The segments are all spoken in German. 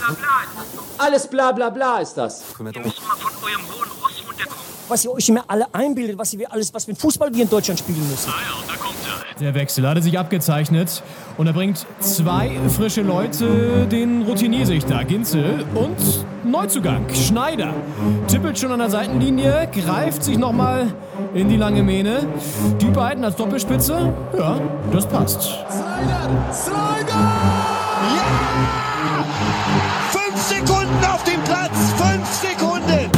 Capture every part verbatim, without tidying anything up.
bla bla ist das doch. Alles bla bla bla ist das. Ihr müsst mal von eurem hohen Ross runterkommen. Was ihr euch immer alle einbildet, was ihr alles, was mit Fußball wir in Deutschland spielen müssen. Ah ja, da kommt er. Der Wechsel hatte sich abgezeichnet und er bringt zwei frische Leute, den Routiniersichter Ginzel und Neuzugang Schneider. Tippelt schon an der Seitenlinie, greift sich nochmal in die lange Mähne. Die beiden als Doppelspitze, ja, das passt. Slider! Slider! Ja! Fünf Sekunden auf dem Platz! Fünf Sekunden!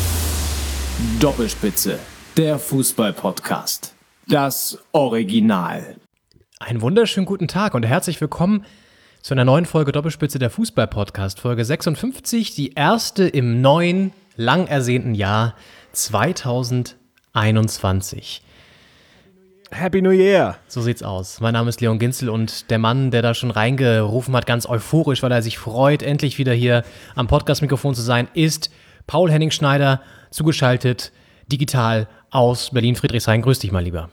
Doppelspitze, der Fußball-Podcast. Das Original. Einen wunderschönen guten Tag und herzlich willkommen zu einer neuen Folge Doppelspitze, der Fußball-Podcast. Folge sechsundfünfzig, die erste im neuen, lang ersehnten Jahr zwanzig einundzwanzig. Happy New Year! So sieht's aus. Mein Name ist Leon Ginzel und der Mann, der da schon reingerufen hat, ganz euphorisch, weil er sich freut, endlich wieder hier am Podcast-Mikrofon zu sein, ist Paul Henning Schneider, zugeschaltet, digital aus Berlin-Friedrichshain. Grüß dich mal lieber.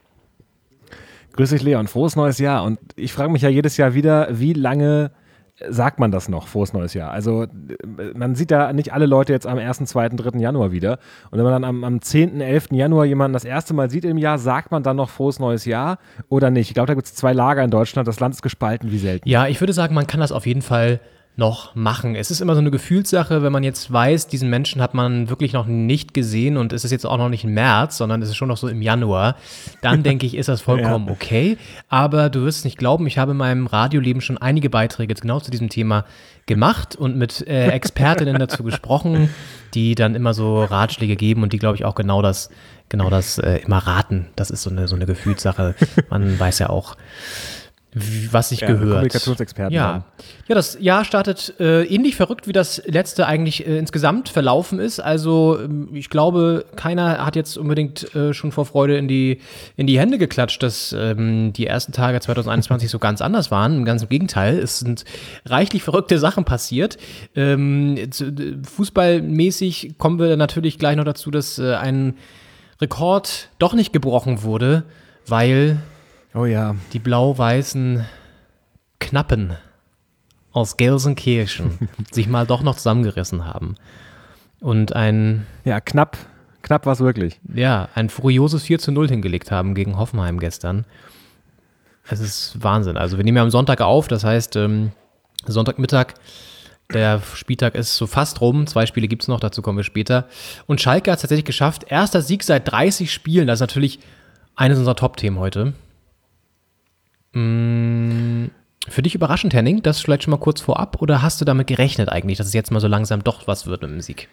Grüß dich, Leon. Frohes neues Jahr. Und ich frage mich ja jedes Jahr wieder, wie lange sagt man das noch, frohes neues Jahr? Also man sieht da nicht alle Leute jetzt am ersten, zweiten, dritten Januar wieder. Und wenn man dann am, am zehnten, elften Januar jemanden das erste Mal sieht im Jahr, sagt man dann noch frohes neues Jahr oder nicht? Ich glaube, da gibt es zwei Lager in Deutschland. Das Land ist gespalten wie selten. Ja, ich würde sagen, man kann das auf jeden Fall noch machen. Es ist immer so eine Gefühlssache, wenn man jetzt weiß, diesen Menschen hat man wirklich noch nicht gesehen und es ist jetzt auch noch nicht im März, sondern es ist schon noch so im Januar, dann denke ich, ist das vollkommen ja. okay. Aber du wirst es nicht glauben, ich habe in meinem Radioleben schon einige Beiträge genau zu diesem Thema gemacht und mit äh, Expertinnen dazu gesprochen, die dann immer so Ratschläge geben und die, glaube ich, auch genau das, genau das äh, immer raten. Das ist so eine, so eine Gefühlssache. Man weiß ja auch, was sich ja, gehört. Kommunikationsexperten. Ja. ja, das Jahr startet äh, ähnlich verrückt, wie das letzte eigentlich äh, insgesamt verlaufen ist. Also ähm, ich glaube, keiner hat jetzt unbedingt äh, schon vor Freude in die, in die Hände geklatscht, dass ähm, die ersten Tage zwanzig einundzwanzig so ganz anders waren. Ganz im Gegenteil, es sind reichlich verrückte Sachen passiert. Ähm, fußballmäßig kommen wir natürlich gleich noch dazu, dass äh, ein Rekord doch nicht gebrochen wurde, weil Oh ja. die blau-weißen Knappen aus Gelsenkirchen sich mal doch noch zusammengerissen haben. Und ein... Ja, knapp. Knapp war es wirklich. Ja, ein furioses vier zu null hingelegt haben gegen Hoffenheim gestern. Es ist Wahnsinn. Also wir nehmen ja am Sonntag auf, das heißt ähm, Sonntagmittag, der Spieltag ist so fast rum. Zwei Spiele gibt es noch, dazu kommen wir später. Und Schalke hat es tatsächlich geschafft. Erster Sieg seit dreißig Spielen. Das ist natürlich eines unserer Top-Themen heute. Für dich überraschend, Henning, das vielleicht schon mal kurz vorab, oder hast du damit gerechnet eigentlich, dass es jetzt mal so langsam doch was wird mit dem Sieg?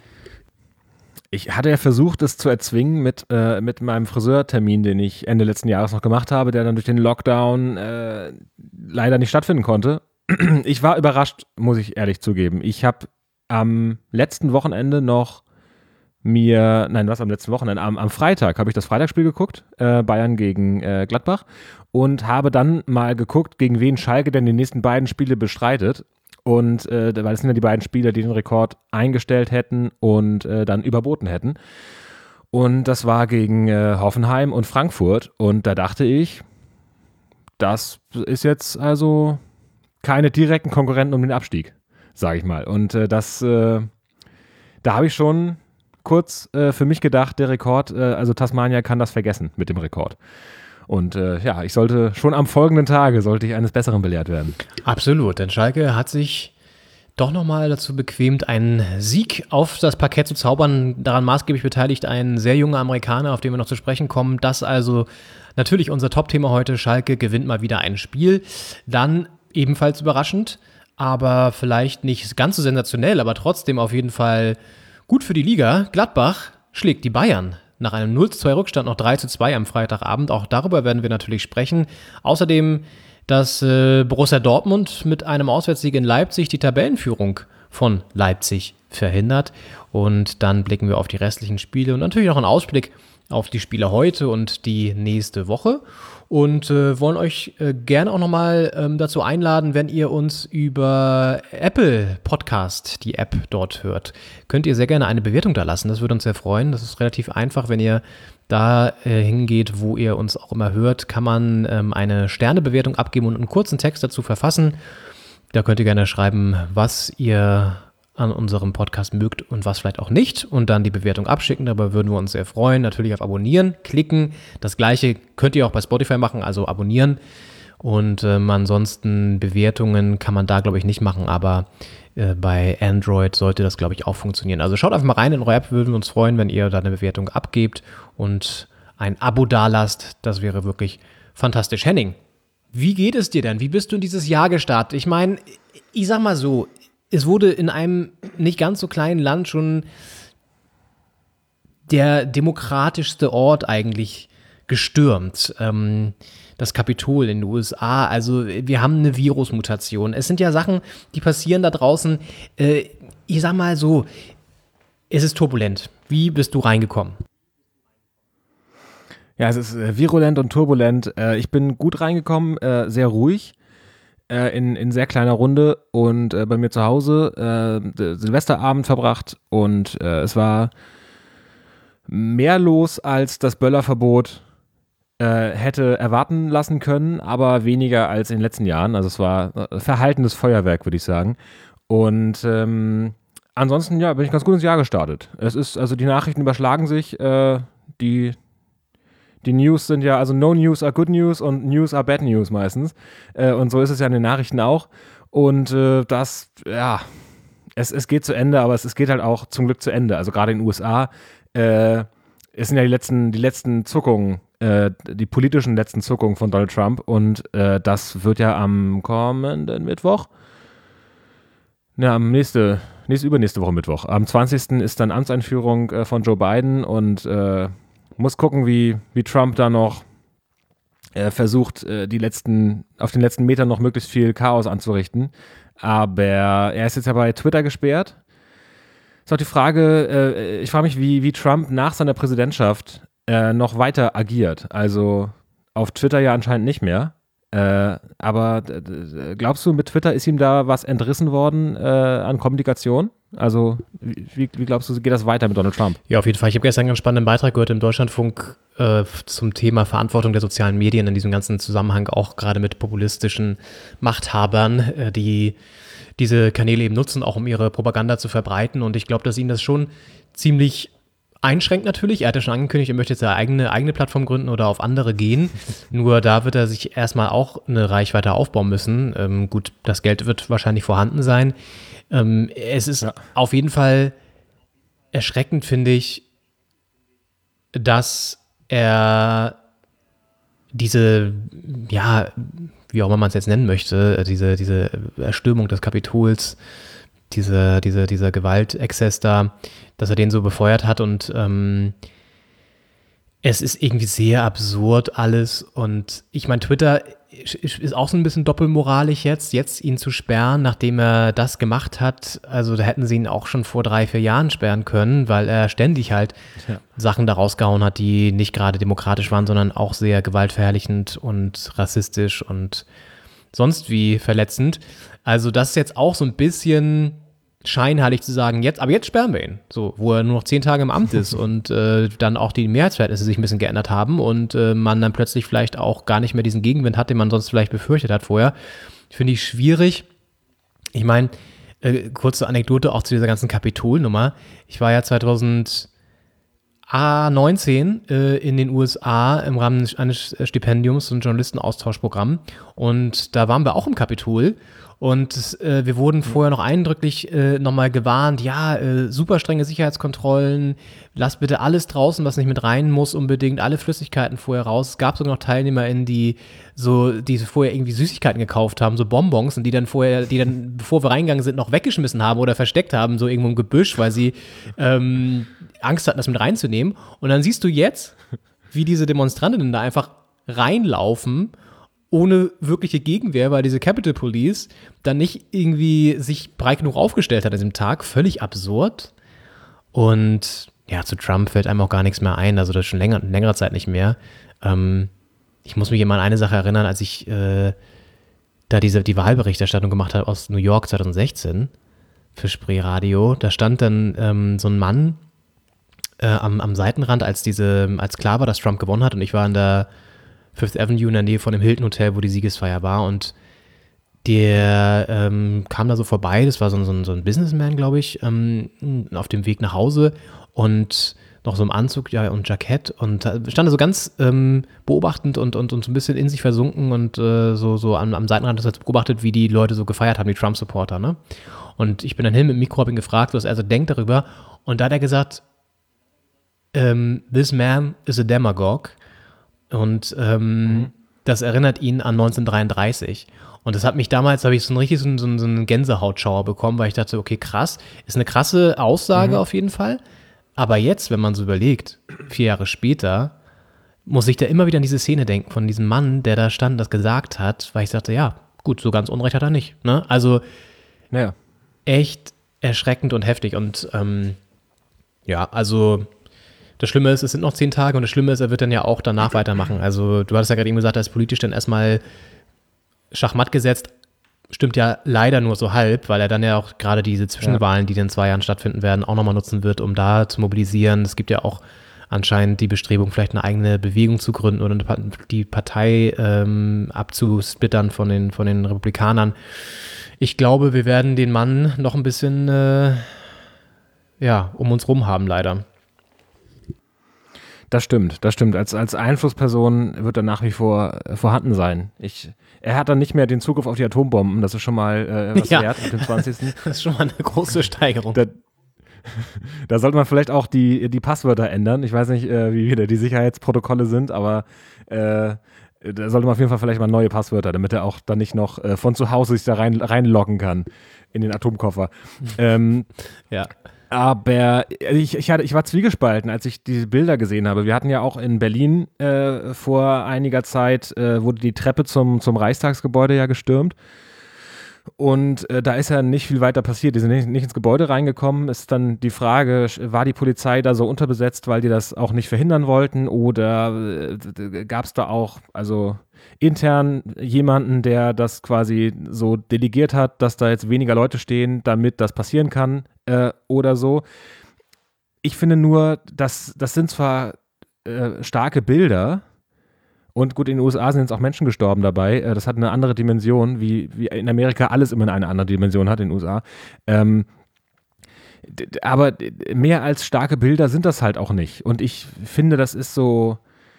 Ich hatte ja versucht, es zu erzwingen mit, äh, mit meinem Friseurtermin, den ich Ende letzten Jahres noch gemacht habe, der dann durch den Lockdown äh, leider nicht stattfinden konnte. Ich war überrascht, muss ich ehrlich zugeben. Ich habe am letzten Wochenende noch mir, nein, was am letzten Wochenende, am, am Freitag habe ich das Freitagsspiel geguckt, äh, Bayern gegen äh, Gladbach, und habe dann mal geguckt, gegen wen Schalke denn die nächsten beiden Spiele bestreitet. Und äh, weil das sind ja die beiden Spieler, die den Rekord eingestellt hätten und äh, dann überboten hätten. Und das war gegen äh, Hoffenheim und Frankfurt. Und da dachte ich, das ist jetzt also keine direkten Konkurrenten um den Abstieg, sage ich mal. Und äh, das, äh, da habe ich schon kurz äh, für mich gedacht, der Rekord, äh, also Tasmania kann das vergessen mit dem Rekord. Und äh, ja, ich sollte schon am folgenden Tage, sollte ich eines Besseren belehrt werden. Absolut, denn Schalke hat sich doch nochmal dazu bequemt, einen Sieg auf das Parkett zu zaubern. Daran maßgeblich beteiligt ein sehr junger Amerikaner, auf den wir noch zu sprechen kommen. Das also natürlich unser Top-Thema heute. Schalke gewinnt mal wieder ein Spiel. Dann ebenfalls überraschend, aber vielleicht nicht ganz so sensationell, aber trotzdem auf jeden Fall gut für die Liga. Gladbach schlägt die Bayern. Nach einem null zu zwei Rückstand noch drei zu zwei am Freitagabend. Auch darüber werden wir natürlich sprechen. Außerdem, dass äh, Borussia Dortmund mit einem Auswärtssieg in Leipzig die Tabellenführung von Leipzig verhindert. Und dann blicken wir auf die restlichen Spiele und natürlich noch einen Ausblick auf die Spiele heute und die nächste Woche. Und äh, wollen euch äh, gerne auch nochmal ähm, dazu einladen, wenn ihr uns über Apple Podcast, die App dort hört, könnt ihr sehr gerne eine Bewertung da lassen. Das würde uns sehr freuen. Das ist relativ einfach, wenn ihr da äh, hingeht, wo ihr uns auch immer hört, kann man ähm, eine Sternebewertung abgeben und einen kurzen Text dazu verfassen. Da könnt ihr gerne schreiben, was ihr an unserem Podcast mögt und was vielleicht auch nicht und dann die Bewertung abschicken. Dabei würden wir uns sehr freuen. Natürlich auf Abonnieren klicken. Das gleiche könnt ihr auch bei Spotify machen, also abonnieren. Und ähm, ansonsten Bewertungen kann man da, glaube ich, nicht machen, aber äh, bei Android sollte das, glaube ich, auch funktionieren. Also schaut einfach mal rein in eure App, würden wir uns freuen, wenn ihr da eine Bewertung abgebt und ein Abo dalasst. Das wäre wirklich fantastisch. Henning, wie geht es dir denn? Wie bist du in dieses Jahr gestartet? Ich meine, ich sag mal so, es wurde in einem nicht ganz so kleinen Land schon der demokratischste Ort eigentlich gestürmt. Ähm, das Kapitol in den U S A. Also wir haben eine Virusmutation. Es sind ja Sachen, die passieren da draußen. Äh, ich sag mal so, es ist turbulent. Wie bist du reingekommen? Ja, es ist äh, virulent und turbulent. Äh, ich bin gut reingekommen, äh, sehr ruhig. In, in sehr kleiner Runde und äh, bei mir zu Hause äh, Silvesterabend verbracht und äh, es war mehr los, als das Böllerverbot äh, hätte erwarten lassen können, aber weniger als in den letzten Jahren. Also es war äh, verhaltenes Feuerwerk, würde ich sagen. Und ähm, ansonsten, ja, bin ich ganz gut ins Jahr gestartet. Es ist, also die Nachrichten überschlagen sich, äh, die Die News sind ja, also no news are good news und news are bad news meistens. Äh, und so ist es ja in den Nachrichten auch. Und äh, das, ja, es, es geht zu Ende, aber es, es geht halt auch zum Glück zu Ende. Also gerade in den U S A, äh, es sind ja die letzten, die letzten Zuckungen, äh, die politischen letzten Zuckungen von Donald Trump. Und äh, das wird ja am kommenden Mittwoch, ja, am nächste, nächste, übernächste Woche Mittwoch. Am zwanzigsten ist dann Amtseinführung äh, von Joe Biden und äh, muss gucken, wie, wie Trump da noch äh, versucht, äh, die letzten, auf den letzten Metern noch möglichst viel Chaos anzurichten. Aber er ist jetzt ja bei Twitter gesperrt. Ist auch die Frage, äh, ich frage mich, wie, wie Trump nach seiner Präsidentschaft äh, noch weiter agiert. Also auf Twitter ja anscheinend nicht mehr. Äh, aber äh, glaubst du, mit Twitter ist ihm da was entrissen worden äh, an Kommunikation? Also wie, wie glaubst du, geht das weiter mit Donald Trump? Ja, auf jeden Fall. Ich habe gestern einen ganz spannenden Beitrag gehört im Deutschlandfunk äh, zum Thema Verantwortung der sozialen Medien in diesem ganzen Zusammenhang, auch gerade mit populistischen Machthabern, äh, die diese Kanäle eben nutzen, auch um ihre Propaganda zu verbreiten. Und ich glaube, dass ihn das schon ziemlich einschränkt natürlich. Er hat ja schon angekündigt, er möchte jetzt eine eigene, eigene Plattform gründen oder auf andere gehen. Nur da wird er sich erstmal auch eine Reichweite aufbauen müssen. Ähm, gut, das Geld wird wahrscheinlich vorhanden sein. Ähm, es ist ja auf jeden Fall erschreckend, finde ich, dass er diese, ja, wie auch immer man es jetzt nennen möchte, diese, diese Erstürmung des Kapitols, diese, diese, dieser Gewaltexzess da, dass er den so befeuert hat und ähm, es ist irgendwie sehr absurd alles und ich meine, Twitter ist auch so ein bisschen doppelmoralisch jetzt, jetzt ihn zu sperren, nachdem er das gemacht hat, also da hätten sie ihn auch schon vor drei, vier Jahren sperren können, weil er ständig halt ja. Sachen da rausgehauen hat, die nicht gerade demokratisch waren, sondern auch sehr gewaltverherrlichend und rassistisch und sonst wie verletzend. Also das ist jetzt auch so ein bisschen scheinheilig zu sagen, jetzt, aber jetzt sperren wir ihn, so, wo er nur noch zehn Tage im Amt ist und äh, dann auch die Mehrheitsverhältnisse sich ein bisschen geändert haben und äh, man dann plötzlich vielleicht auch gar nicht mehr diesen Gegenwind hat, den man sonst vielleicht befürchtet hat vorher. Finde ich schwierig. Ich meine, äh, kurze Anekdote auch zu dieser ganzen Kapitol-Nummer. Ich war ja zwanzig neunzehn äh, in den U S A im Rahmen eines Stipendiums, so ein Journalistenaustauschprogramm und da waren wir auch im Kapitol. Und äh, wir wurden vorher noch eindrücklich äh, nochmal gewarnt, ja, äh, super strenge Sicherheitskontrollen, lasst bitte alles draußen, was nicht mit rein muss, unbedingt alle Flüssigkeiten vorher raus. Es gab sogar noch TeilnehmerInnen, die so, die vorher irgendwie Süßigkeiten gekauft haben, so Bonbons, und die dann vorher, die dann, bevor wir reingegangen sind, noch weggeschmissen haben oder versteckt haben, so irgendwo im Gebüsch, weil sie ähm, Angst hatten, das mit reinzunehmen. Und dann siehst du jetzt, wie diese Demonstrantinnen da einfach reinlaufen, ohne wirkliche Gegenwehr, weil diese Capitol Police dann nicht irgendwie sich breit genug aufgestellt hat an diesem Tag. Völlig absurd. Und ja, zu Trump fällt einem auch gar nichts mehr ein. Also das ist schon länger, längere Zeit nicht mehr. Ähm, ich muss mich immer an eine Sache erinnern, als ich äh, da diese, die Wahlberichterstattung gemacht habe aus New York zwanzig sechzehn für Spree Radio. Da stand dann ähm, so ein Mann äh, am, am Seitenrand, als, diese, als klar war, dass Trump gewonnen hat. Und ich war in der Fifth Avenue in der Nähe von dem Hilton Hotel, wo die Siegesfeier war, und der ähm, kam da so vorbei, das war so, so, so ein Businessman, glaube ich, ähm, auf dem Weg nach Hause und noch so im Anzug ja, und Jackett und stand da so ganz ähm, beobachtend und, und, und so ein bisschen in sich versunken und äh, so, so am, am Seitenrand das beobachtet, wie die Leute so gefeiert haben, die Trump-Supporter, ne? Und ich bin dann hin mit dem Mikro, habe ihn gefragt, was er so denkt darüber und da hat er gesagt, ähm, this man is a demagogue und ähm, mhm. das erinnert ihn an neunzehnhundertdreiunddreißig. Und das hat mich damals, habe ich so ein richtig so einen, so einen Gänsehautschauer bekommen, weil ich dachte, okay, krass, ist eine krasse Aussage mhm. auf jeden Fall. Aber jetzt, wenn man so überlegt, vier Jahre später, muss ich da immer wieder an diese Szene denken von diesem Mann, der da stand, das gesagt hat, weil ich dachte, ja, gut, so ganz Unrecht hat er nicht. Ne? Also ja. echt erschreckend und heftig. Und ähm, ja, also das Schlimme ist, es sind noch zehn Tage und das Schlimme ist, er wird dann ja auch danach weitermachen. Also du hattest ja gerade eben gesagt, er ist politisch dann erstmal Schachmatt gesetzt. Stimmt ja leider nur so halb, weil er dann ja auch gerade diese Zwischenwahlen, die in zwei Jahren stattfinden werden, auch nochmal nutzen wird, um da zu mobilisieren. Es gibt ja auch anscheinend die Bestrebung, vielleicht eine eigene Bewegung zu gründen oder die Partei ähm, abzusplittern von den, von den Republikanern. Ich glaube, wir werden den Mann noch ein bisschen äh, ja, um uns rum haben, leider. Das stimmt, das stimmt. Als, als Einflussperson wird er nach wie vor äh, vorhanden sein. Ich, er hat dann nicht mehr den Zugriff auf die Atombomben, das ist schon mal äh, was ja. wert mit dem zwanzigsten Das ist schon mal eine große Steigerung. Da, da sollte man vielleicht auch die, die Passwörter ändern. Ich weiß nicht, äh, wie wieder die Sicherheitsprotokolle sind, aber äh, da sollte man auf jeden Fall vielleicht mal neue Passwörter, damit er auch dann nicht noch äh, von zu Hause sich da rein, reinloggen kann in den Atomkoffer. ähm, ja. Aber ich, ich, hatte, ich war zwiegespalten, als ich diese Bilder gesehen habe. Wir hatten ja auch in Berlin äh, vor einiger Zeit, äh, wurde die Treppe zum, zum Reichstagsgebäude ja gestürmt. Und äh, da ist ja nicht viel weiter passiert. Die sind nicht, nicht ins Gebäude reingekommen. Ist dann die Frage, war die Polizei da so unterbesetzt, weil die das auch nicht verhindern wollten? Oder äh, gab es da auch also intern jemanden, der das quasi so delegiert hat, dass da jetzt weniger Leute stehen, damit das passieren kann äh, oder so? Ich finde nur, dass das sind zwar äh, starke Bilder, und gut, in den U S A sind jetzt auch Menschen gestorben dabei. Das hat eine andere Dimension, wie, wie in Amerika alles immer eine andere Dimension hat in den U S A. Ähm, aber mehr als starke Bilder sind das halt auch nicht. Und ich finde, das ist so,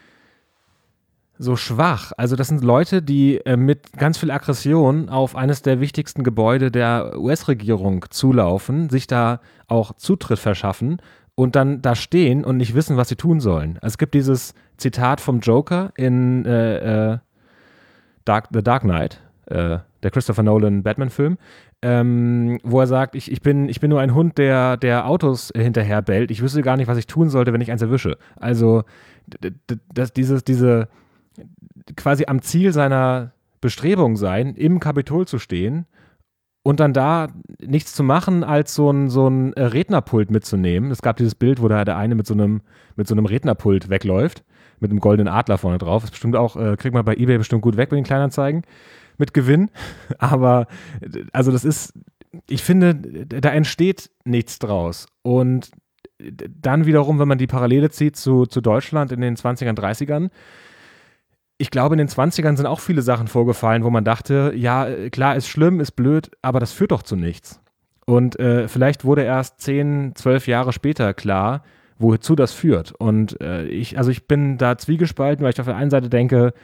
so schwach. Also das sind Leute, die äh, mit ganz viel Aggression auf eines der wichtigsten Gebäude der U S-Regierung zulaufen, sich da auch Zutritt verschaffen und dann da stehen und nicht wissen, was sie tun sollen. Also es gibt dieses Zitat vom Joker in äh, äh, Dark, The Dark Knight, äh, der Christopher Nolan Batman-Film, ähm, wo er sagt, ich, ich, bin, ich bin nur ein Hund, der, der Autos hinterher bellt. Ich wüsste gar nicht, was ich tun sollte, wenn ich eins erwische. Also d- d- das, dieses, diese quasi am Ziel seiner Bestrebung sein, im Kapitol zu stehen und dann da nichts zu machen, als so ein, so ein Rednerpult mitzunehmen. Es gab dieses Bild, wo da der eine mit so einem, mit so einem Rednerpult wegläuft, mit einem goldenen Adler vorne drauf. Das ist bestimmt auch, äh, kriegt man bei eBay bestimmt gut weg bei den Kleinanzeigen, mit Gewinn. Aber, also das ist, ich finde, da entsteht nichts draus. Und dann wiederum, wenn man die Parallele zieht zu, zu Deutschland in den zwanzigern, dreißigern, ich glaube, in den zwanzigern sind auch viele Sachen vorgefallen, wo man dachte, ja, klar, ist schlimm, ist blöd, aber das führt doch zu nichts. Und äh, vielleicht wurde erst zehn, zwölf Jahre später klar, wozu das führt. Und äh, ich, also ich bin da zwiegespalten, weil ich auf der einen Seite denke,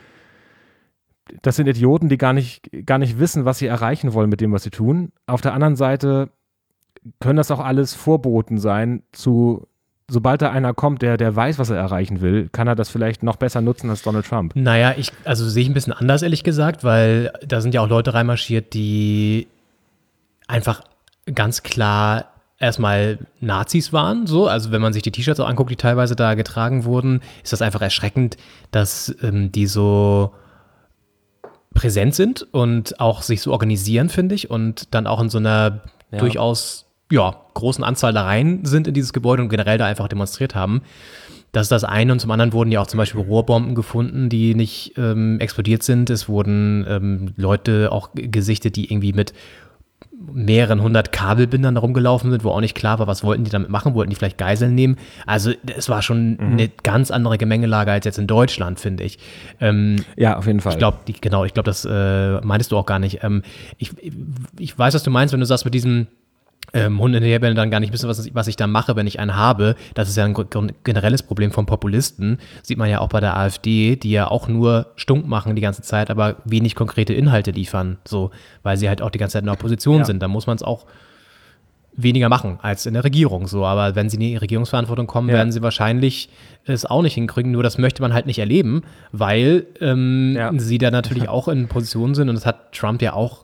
das sind Idioten, die gar nicht, gar nicht wissen, was sie erreichen wollen mit dem, was sie tun. Auf der anderen Seite können das auch alles Vorboten sein zu, sobald da einer kommt, der, der weiß, was er erreichen will, kann er das vielleicht noch besser nutzen als Donald Trump. Naja, ich, also sehe ich ein bisschen anders, ehrlich gesagt, weil da sind ja auch Leute reinmarschiert, die einfach ganz klar erstmal Nazis waren, so, also wenn man sich die T-Shirts auch anguckt, die teilweise da getragen wurden, ist das einfach erschreckend, dass ähm, die so präsent sind und auch sich so organisieren, finde ich, und dann auch in so einer ja. durchaus ja, großen Anzahl da rein sind in dieses Gebäude und generell da einfach demonstriert haben. Das ist das eine, und zum anderen wurden ja auch zum Beispiel Rohrbomben gefunden, die nicht ähm, explodiert sind. Es wurden ähm, Leute auch gesichtet, die irgendwie mit mehreren hundert Kabelbindern da rumgelaufen sind, wo auch nicht klar war, was wollten die damit machen, wollten die vielleicht Geiseln nehmen. Also es war schon mhm. eine ganz andere Gemengelage als jetzt in Deutschland, finde ich. Ähm, ja, auf jeden Fall. Ich glaube, genau, ich glaube, das äh, meintest du auch gar nicht. Ähm, ich, ich weiß, was du meinst, wenn du sagst mit diesem Ähm, Hunde hinterherbellen dann gar nicht wissen, was, was ich da mache, wenn ich einen habe. Das ist ja ein generelles Problem von Populisten. Sieht man ja auch bei der AfD, die ja auch nur stunk machen die ganze Zeit, aber wenig konkrete Inhalte liefern, so, weil sie halt auch die ganze Zeit in der Opposition ja. sind. Da muss man es auch weniger machen als in der Regierung. So, aber wenn sie in die Regierungsverantwortung kommen, ja. werden sie wahrscheinlich es auch nicht hinkriegen. Nur das möchte man halt nicht erleben, weil ähm, ja. sie da natürlich auch in Positionen sind und das hat Trump ja auch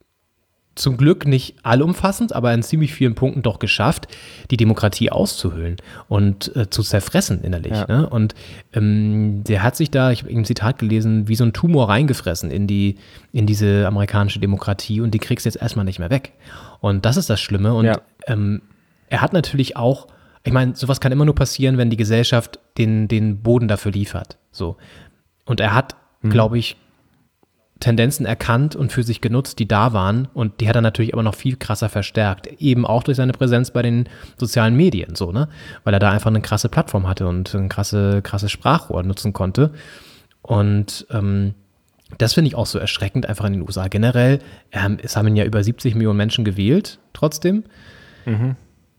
zum Glück nicht allumfassend, aber in ziemlich vielen Punkten doch geschafft, die Demokratie auszuhöhlen und äh, zu zerfressen innerlich. Ja. Ne? Und ähm, der hat sich da, ich habe ein Zitat gelesen, wie so ein Tumor reingefressen in die in diese amerikanische Demokratie und die kriegst du jetzt erstmal nicht mehr weg. Und das ist das Schlimme. Und ja. ähm, er hat natürlich auch, ich meine, sowas kann immer nur passieren, wenn die Gesellschaft den, den Boden dafür liefert. So. Und er hat, mhm. glaube ich, Tendenzen erkannt und für sich genutzt, die da waren und die hat er natürlich aber noch viel krasser verstärkt, eben auch durch seine Präsenz bei den sozialen Medien, so, ne, weil er da einfach eine krasse Plattform hatte und ein krasse, krasses Sprachrohr nutzen konnte und ähm, das finde ich auch so erschreckend einfach in den U S A generell. Ähm, es haben ihn ja über siebzig Millionen Menschen gewählt, trotzdem. Mhm.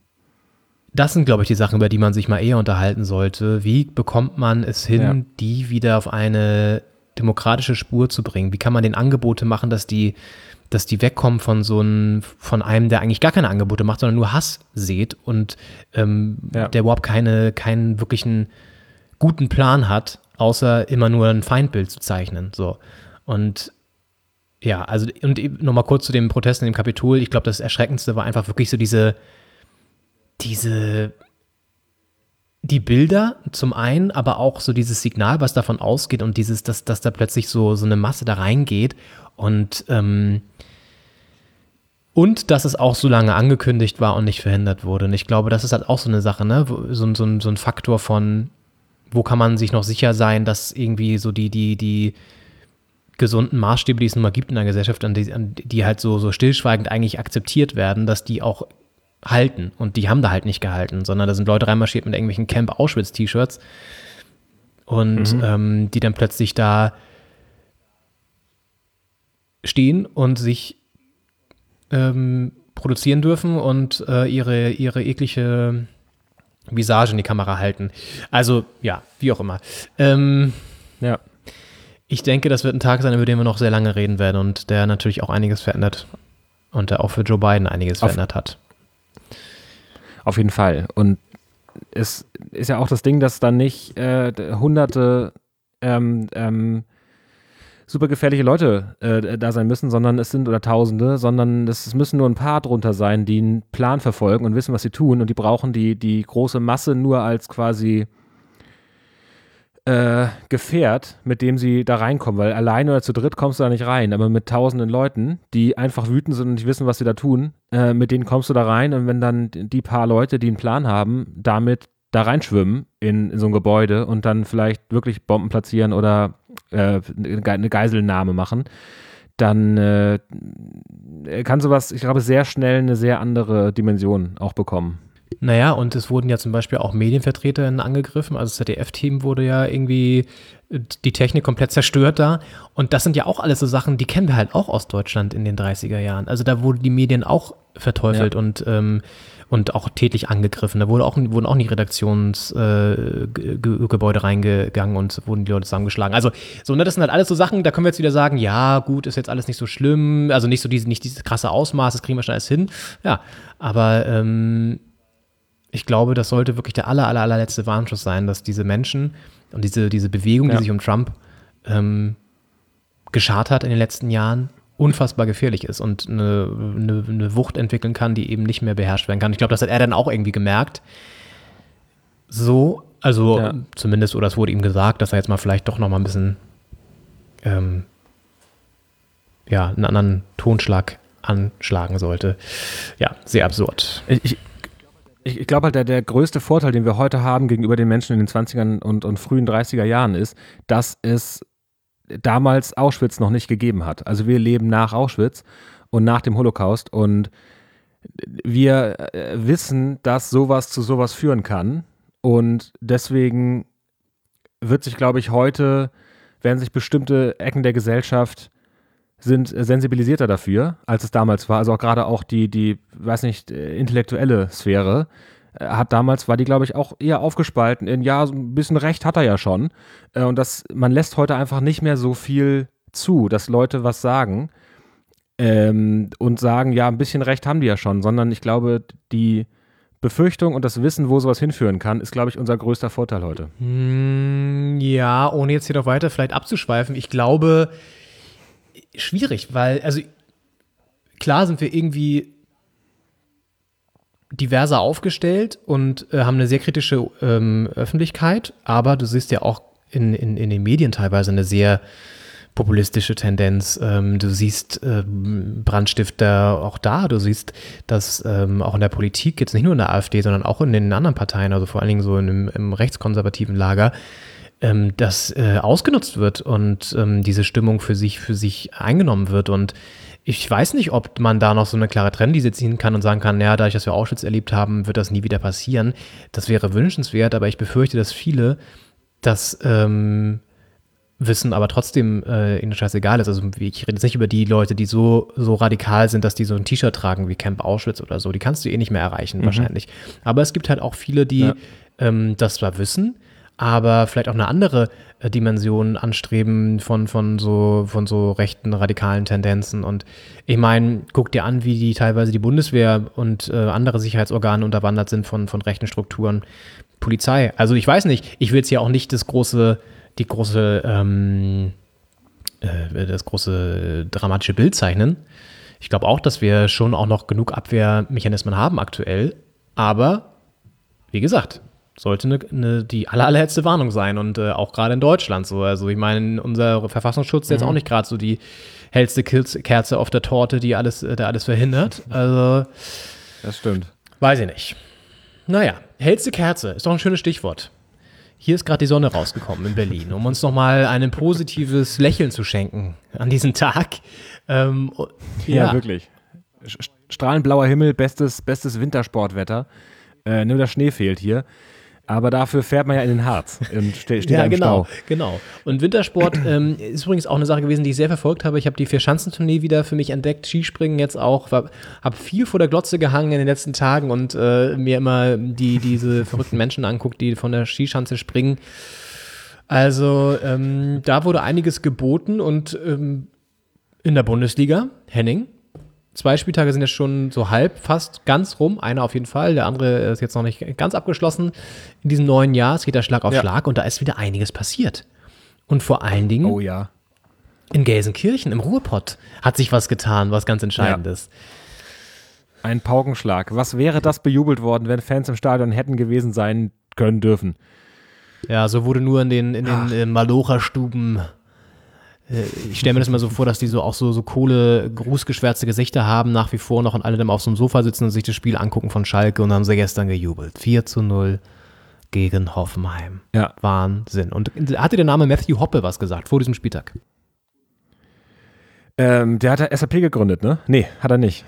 Das sind, glaube ich, die Sachen, über die man sich mal eher unterhalten sollte. Wie bekommt man es hin, ja. die wieder auf eine demokratische Spur zu bringen? Wie kann man den Angebote machen, dass die, dass die wegkommen von so einem, von einem, der eigentlich gar keine Angebote macht, sondern nur Hass sät und ähm, ja. der überhaupt keine, keinen wirklichen guten Plan hat, außer immer nur ein Feindbild zu zeichnen. So. Und ja, also und nochmal kurz zu den Protesten im Kapitol. Ich glaube, das Erschreckendste war einfach wirklich so diese, diese die Bilder zum einen, aber auch so dieses Signal, was davon ausgeht und dieses, dass, dass da plötzlich so, so eine Masse da reingeht und, ähm, und dass es auch so lange angekündigt war und nicht verhindert wurde. Und ich glaube, das ist halt auch so eine Sache, ne? So, so, so ein Faktor von, wo kann man sich noch sicher sein, dass irgendwie so die, die, die gesunden Maßstäbe, die es nun mal gibt in der Gesellschaft, an die, an die halt so, so stillschweigend eigentlich akzeptiert werden, dass die auch halten. Und die haben da halt nicht gehalten, sondern da sind Leute reinmarschiert mit irgendwelchen Camp Auschwitz-T-Shirts und mhm. ähm, die dann plötzlich da stehen und sich ähm, produzieren dürfen und äh, ihre, ihre eklige Visage in die Kamera halten. Also, ja, wie auch immer. Ähm, ja. Ich denke, das wird ein Tag sein, über den wir noch sehr lange reden werden und der natürlich auch einiges verändert und der auch für Joe Biden einiges Auf verändert hat. Auf jeden Fall. Und es ist ja auch das Ding, dass dann nicht äh, hunderte ähm, ähm, super gefährliche Leute äh, da sein müssen, sondern es sind, oder Tausende, sondern es müssen nur ein paar drunter sein, die einen Plan verfolgen und wissen, was sie tun. Und die brauchen die, die große Masse nur als quasi äh, Gefährt, mit dem sie da reinkommen. Weil alleine oder zu dritt kommst du da nicht rein. Aber mit tausenden Leuten, die einfach wütend sind und nicht wissen, was sie da tun, äh, mit denen kommst du da rein. Und wenn dann die paar Leute, die einen Plan haben, damit da reinschwimmen in, in so ein Gebäude und dann vielleicht wirklich Bomben platzieren oder äh, eine Geiselnahme machen, dann äh, kann sowas, ich glaube, sehr schnell eine sehr andere Dimension auch bekommen. Naja, und es wurden ja zum Beispiel auch Medienvertreterinnen angegriffen, also das Z D F-Team wurde ja irgendwie, die Technik komplett zerstört da und das sind ja auch alles so Sachen, die kennen wir halt auch aus Deutschland in den dreißiger Jahren, also da wurden die Medien auch verteufelt ja. und, ähm, und auch tätlich angegriffen, da wurde auch, wurden auch nicht Redaktionsgebäude äh, reingegangen und wurden die Leute zusammengeschlagen, also so, ne, das sind halt alles so Sachen, da können wir jetzt wieder sagen, ja gut, ist jetzt alles nicht so schlimm, also nicht so diese, nicht dieses krasse Ausmaß, das kriegen wir schon alles hin, ja, aber ähm, ich glaube, das sollte wirklich der aller, aller, allerletzte Warnschuss sein, dass diese Menschen und diese, diese Bewegung, ja. die sich um Trump ähm, geschart hat in den letzten Jahren, unfassbar gefährlich ist und eine, eine, eine Wucht entwickeln kann, die eben nicht mehr beherrscht werden kann. Ich glaube, das hat er dann auch irgendwie gemerkt. So, also ja. zumindest, oder es wurde ihm gesagt, dass er jetzt mal vielleicht doch noch mal ein bisschen ähm, ja, einen anderen Tonschlag anschlagen sollte. Ja, sehr absurd. Ich, ich Ich, ich glaube halt, der, der größte Vorteil, den wir heute haben gegenüber den Menschen in den zwanzigern und, und frühen dreißiger Jahren ist, dass es damals Auschwitz noch nicht gegeben hat. Also wir leben nach Auschwitz und nach dem Holocaust. Und wir äh, wissen, dass sowas zu sowas führen kann. Und deswegen wird sich, glaube ich, heute, werden sich bestimmte Ecken der Gesellschaft sind sensibilisierter dafür, als es damals war. Also auch gerade auch die, die, weiß nicht, intellektuelle Sphäre hat damals, war die, glaube ich, auch eher aufgespalten in, ja, so ein bisschen Recht hat er ja schon. Und das, man lässt heute einfach nicht mehr so viel zu, dass Leute was sagen ähm, und sagen, ja, ein bisschen Recht haben die ja schon, sondern ich glaube, die Befürchtung und das Wissen, wo sowas hinführen kann, ist, glaube ich, unser größter Vorteil heute. Mm, ja, ohne jetzt hier noch weiter vielleicht abzuschweifen, ich glaube, schwierig, weil, also klar sind wir irgendwie diverser aufgestellt und äh, haben eine sehr kritische ähm, Öffentlichkeit, aber du siehst ja auch in, in, in den Medien teilweise eine sehr populistische Tendenz. Ähm, du siehst ähm, Brandstifter auch da, du siehst, dass ähm, auch in der Politik, jetzt nicht nur in der AfD, sondern auch in den anderen Parteien, also vor allen Dingen so in, im rechtskonservativen Lager, ähm, das äh, ausgenutzt wird und ähm, diese Stimmung für sich, für sich eingenommen wird. Und ich weiß nicht, ob man da noch so eine klare Trennlinie ziehen kann und sagen kann, ja, dadurch, dass wir Auschwitz erlebt haben, wird das nie wieder passieren. Das wäre wünschenswert, aber ich befürchte, dass viele das ähm, wissen, aber trotzdem äh, ihnen scheißegal ist. Also ich rede jetzt nicht über die Leute, die so, so radikal sind, dass die so ein T-Shirt tragen wie Camp Auschwitz oder so. Die kannst du eh nicht mehr erreichen, mhm. wahrscheinlich. Aber es gibt halt auch viele, die ja. ähm, das zwar wissen, aber vielleicht auch eine andere äh, Dimension anstreben von, von, so, von so rechten, radikalen Tendenzen. Und ich meine, guck dir an, wie die teilweise die Bundeswehr und äh, andere Sicherheitsorgane unterwandert sind von, von rechten Strukturen. Polizei. Also ich weiß nicht, ich will jetzt hier auch nicht das große, die große, ähm, äh, das große dramatische Bild zeichnen. Ich glaube auch, dass wir schon auch noch genug Abwehrmechanismen haben aktuell. Aber, wie gesagt, sollte eine, eine, die aller, allerletzte Warnung sein und äh, auch gerade in Deutschland so. Also ich meine, unser Verfassungsschutz ist jetzt mhm. auch nicht gerade so die hellste Kerze auf der Torte, die alles, äh, da alles verhindert. Also das stimmt. Weiß ich nicht. Naja, hellste Kerze ist doch ein schönes Stichwort. Hier ist gerade die Sonne rausgekommen in Berlin, um uns nochmal ein positives Lächeln zu schenken an diesem Tag. Ähm, ja. ja, wirklich. Strahlend blauer Himmel, bestes, bestes Wintersportwetter. Äh, nur der Schnee fehlt hier. Aber dafür fährt man ja in den Harz und ste- steht ja, im genau, Stau. genau. Und Wintersport ähm, ist übrigens auch eine Sache gewesen, die ich sehr verfolgt habe. Ich habe die Vier-Schanzentournee wieder für mich entdeckt, Skispringen jetzt auch. Habe viel vor der Glotze gehangen in den letzten Tagen und äh, mir immer die, diese verrückten Menschen anguckt, die von der Skischanze springen. Also ähm, da wurde einiges geboten und ähm, in der Bundesliga, Henning, zwei Spieltage sind jetzt schon so halb, fast ganz rum. Einer auf jeden Fall, der andere ist jetzt noch nicht ganz abgeschlossen in diesem neuen Jahr. Es geht da Schlag auf ja. Schlag und da ist wieder einiges passiert. Und vor allen Dingen oh, ja. in Gelsenkirchen, im Ruhrpott, hat sich was getan, was ganz Entscheidendes. Ja. Ein Paukenschlag. Was wäre das bejubelt worden, wenn Fans im Stadion hätten gewesen sein können dürfen? Ja, so wurde nur in den, in den äh, Malocha-Stuben. Ich stelle mir das immer so vor, dass die so auch so, so Kohle, grußgeschwärzte Gesichter haben, nach wie vor noch und alle dann auf so einem Sofa sitzen und sich das Spiel angucken von Schalke und haben sie gestern gejubelt. vier zu null gegen Hoffenheim. Ja. Wahnsinn. Und hatte der Name Matthew Hoppe was gesagt vor diesem Spieltag? Ähm, der hat ja S A P gegründet, ne? Nee, hat er nicht.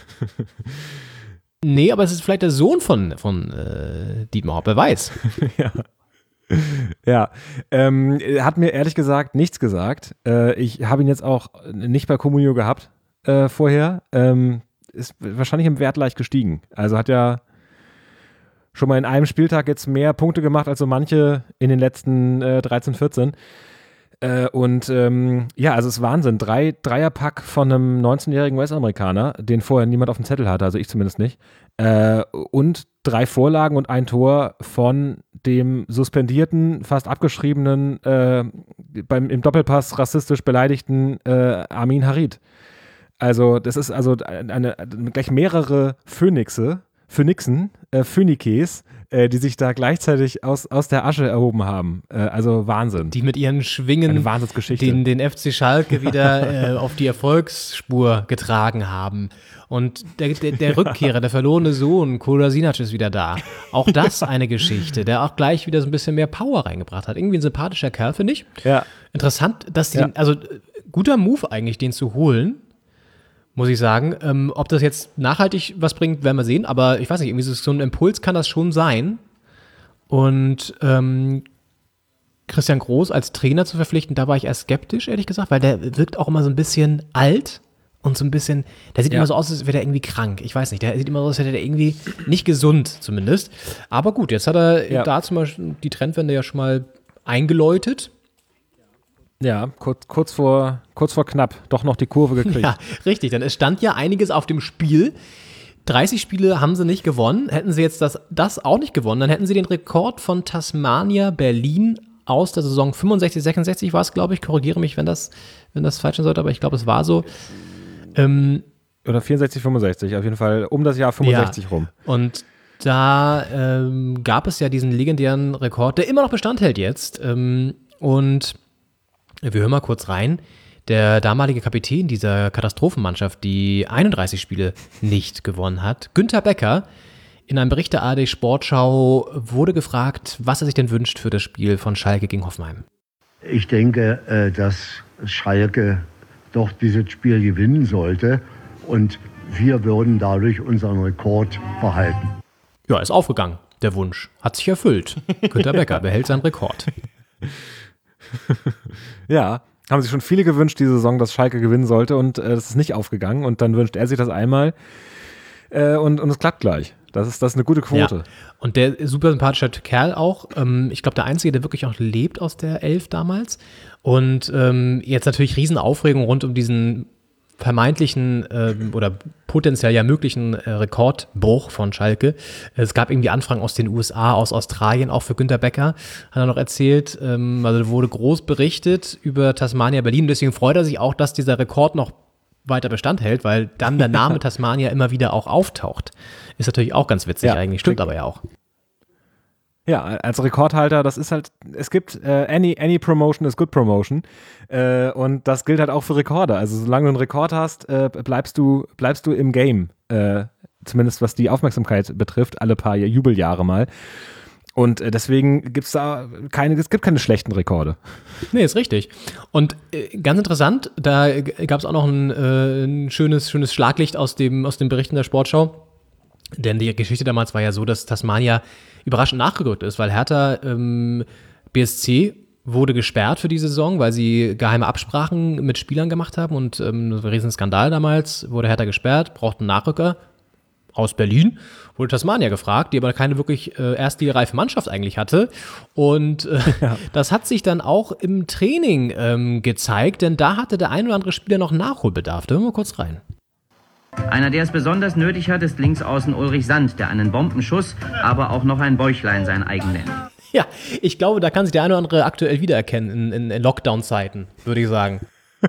Nee, aber es ist vielleicht der Sohn von, von äh, Dietmar Hoppe, wer weiß. Ja. Ja, ähm, hat mir ehrlich gesagt nichts gesagt. Äh, ich habe ihn jetzt auch nicht bei Comunio gehabt äh, vorher. Ähm, ist wahrscheinlich im Wert leicht gestiegen. Also hat ja schon mal in einem Spieltag jetzt mehr Punkte gemacht als so manche in den letzten äh, dreizehn, vierzehn. Äh, und ähm, ja, also es ist Wahnsinn. Drei, Dreierpack von einem neunzehnjährigen U S-Amerikaner, den vorher niemand auf dem Zettel hatte, also ich zumindest nicht. Äh, und drei Vorlagen und ein Tor von dem suspendierten, fast abgeschriebenen, äh, beim, im Doppelpass rassistisch beleidigten äh, Amin Harid. Also das ist also eine, eine, gleich mehrere Phönixe, Phönixen, äh, Phönikes, äh, die sich da gleichzeitig aus, aus der Asche erhoben haben. Äh, also Wahnsinn. Die mit ihren Schwingen eine Wahnsinnsgeschichte. Den, den F C Schalke wieder äh, auf die Erfolgsspur getragen haben. Und der, der, der Rückkehrer, der verlorene Sohn, Kolasinac ist wieder da. Auch das eine Geschichte, der auch gleich wieder so ein bisschen mehr Power reingebracht hat. Irgendwie ein sympathischer Kerl, finde ich. Ja. Interessant, dass die, ja. den, also guter Move eigentlich, den zu holen. muss ich sagen. Ähm, ob das jetzt nachhaltig was bringt, werden wir sehen. Aber ich weiß nicht, irgendwie so ein Impuls kann das schon sein. Und ähm, Christian Groß als Trainer zu verpflichten, da war ich erst skeptisch, ehrlich gesagt, weil der wirkt auch immer so ein bisschen alt und so ein bisschen, der sieht Ja. immer so aus, als wäre der irgendwie krank. Ich weiß nicht, der sieht immer so aus, als wäre der irgendwie nicht gesund zumindest. Aber gut, jetzt hat er Ja. da zum Beispiel die Trendwende ja schon mal eingeläutet. Ja, kurz, kurz, vor, kurz vor knapp doch noch die Kurve gekriegt. Ja, richtig, denn es stand ja einiges auf dem Spiel. dreißig Spiele haben sie nicht gewonnen. Hätten sie jetzt das, das auch nicht gewonnen, dann hätten sie den Rekord von Tasmania Berlin aus der Saison fünfundsechzig sechsundsechzig war es, glaube ich. Korrigiere mich, wenn das, wenn das falsch sein sollte, aber ich glaube, es war so. Ähm, Oder vierundsechzig, fünfundsechzig, auf jeden Fall um das Jahr fünfundsechzig ja. rum. Und da ähm, gab es ja diesen legendären Rekord, der immer noch Bestand hält jetzt. Ähm, und wir hören mal kurz rein. Der damalige Kapitän dieser Katastrophenmannschaft, die einunddreißig Spiele nicht gewonnen hat, Günther Becker, in einem Bericht der A R D Sportschau wurde gefragt, was er sich denn wünscht für das Spiel von Schalke gegen Hoffenheim. Ich denke, äh, dass Schalke doch dieses Spiel gewinnen sollte und wir würden dadurch unseren Rekord behalten. Ja, ist aufgegangen, der Wunsch. Hat sich erfüllt. Günther Becker behält seinen Rekord. Ja, haben sich schon viele gewünscht, diese Saison, dass Schalke gewinnen sollte und äh, das ist nicht aufgegangen und dann wünscht er sich das einmal äh, und, und es klappt gleich. Das ist, das ist eine gute Quote. Ja. Und der super sympathische Kerl auch. Ähm, ich glaube, der Einzige, der wirklich auch lebt aus der Elf damals. Und ähm, jetzt natürlich Riesenaufregung rund um diesen vermeintlichen ähm, oder potenziell ja möglichen äh, Rekordbruch von Schalke. Es gab irgendwie Anfragen aus den U S A, aus Australien, auch für Günther Becker, hat er noch erzählt. Ähm, also wurde groß berichtet über Tasmania Berlin. Deswegen freut er sich auch, dass dieser Rekord noch weiter Bestand hält, weil dann der Name Tasmania immer wieder auch auftaucht. Ist natürlich auch ganz witzig Ja, eigentlich, stimmt aber ja auch. Ja, als Rekordhalter, das ist halt, es gibt äh, any, any promotion is good promotion äh, und das gilt halt auch für Rekorde. Also solange du einen Rekord hast, äh, bleibst du, bleibst du im Game, äh, zumindest was die Aufmerksamkeit betrifft, alle paar Jubeljahre mal. Und äh, deswegen gibt es da keine, es gibt keine schlechten Rekorde. Nee, ist richtig. Und äh, ganz interessant, da g- gab es auch noch ein, äh, ein schönes, schönes Schlaglicht aus dem, aus den Berichten der Sportschau. Denn die Geschichte damals war ja so, dass Tasmania überraschend nachgerückt ist, weil Hertha ähm, B S C wurde gesperrt für die Saison, weil sie geheime Absprachen mit Spielern gemacht haben und ähm, das war ein Riesenskandal damals, wurde Hertha gesperrt, brauchten einen Nachrücker aus Berlin, wurde Tasmania gefragt, die aber keine wirklich äh, erstligareife Mannschaft eigentlich hatte und äh, ja. das hat sich dann auch im Training ähm, gezeigt, denn da hatte der ein oder andere Spieler noch Nachholbedarf. Da hören wir kurz rein. Einer, der es besonders nötig hat, ist Linksaußen Ulrich Sand, der einen Bombenschuss, aber auch noch ein Bäuchlein sein eigen nennt. Ja, ich glaube, da kann sich der eine oder andere aktuell wiedererkennen in, in, in Lockdown-Zeiten, würde ich sagen.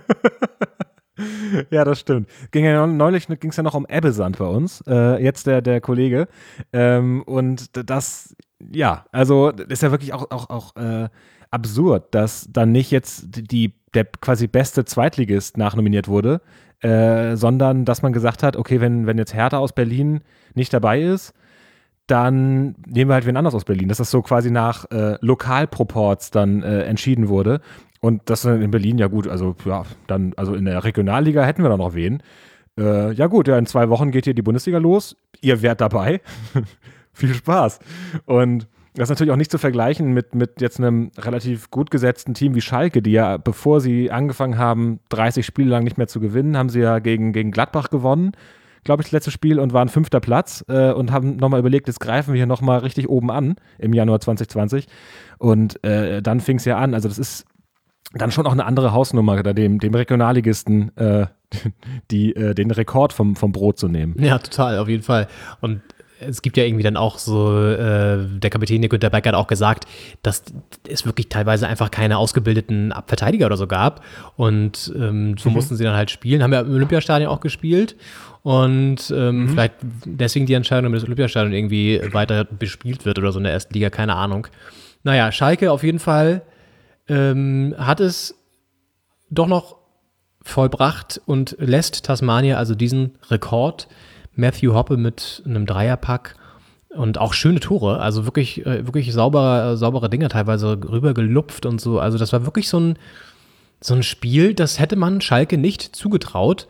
Ja, das stimmt. Ging ja neulich ging es ja noch um Ebbesand bei uns, äh, jetzt der, der Kollege. Ähm, und das, ja, also ist ja wirklich auch, auch, auch äh, absurd, dass dann nicht jetzt die, der quasi beste Zweitligist nachnominiert wurde, äh, sondern dass man gesagt hat, okay, wenn, wenn jetzt Hertha aus Berlin nicht dabei ist, dann nehmen wir halt wen anders aus Berlin. Dass das so quasi nach äh, Lokalproports dann äh, entschieden wurde. Und das dann in Berlin, ja gut, also ja, dann, also in der Regionalliga hätten wir da noch wen. Äh, ja gut, ja, in zwei Wochen geht hier die Bundesliga los. Ihr wärt dabei. Viel Spaß. Und das ist natürlich auch nicht zu vergleichen mit, mit jetzt einem relativ gut gesetzten Team wie Schalke, die ja, bevor sie angefangen haben, dreißig Spiele lang nicht mehr zu gewinnen, haben sie ja gegen, gegen Gladbach gewonnen, glaube ich, das letzte Spiel und waren fünfter Platz äh, und haben nochmal überlegt, jetzt greifen wir hier nochmal richtig oben an im Januar zwanzig zwanzig. Und äh, dann fing es ja an. Also das ist dann schon auch eine andere Hausnummer, da dem, dem Regionalligisten äh, die, äh, den Rekord vom, vom Brot zu nehmen. Ja, total, auf jeden Fall. Und es gibt ja irgendwie dann auch so, äh, der Kapitän Günther Becker hat auch gesagt, dass es wirklich teilweise einfach keine ausgebildeten Verteidiger oder so gab. Und ähm, so mhm. mussten sie dann halt spielen. Haben ja im Olympiastadion auch gespielt. Und ähm, mhm. vielleicht deswegen die Entscheidung, damit das Olympiastadion irgendwie weiter bespielt wird oder so in der ersten Liga, keine Ahnung. Naja, Schalke auf jeden Fall ähm, hat es doch noch vollbracht und lässt Tasmania also diesen Rekord. Matthew Hoppe mit einem Dreierpack und auch schöne Tore, also wirklich, wirklich saubere, saubere Dinger teilweise rübergelupft und so. Also das war wirklich so ein, so ein Spiel, das hätte man Schalke nicht zugetraut.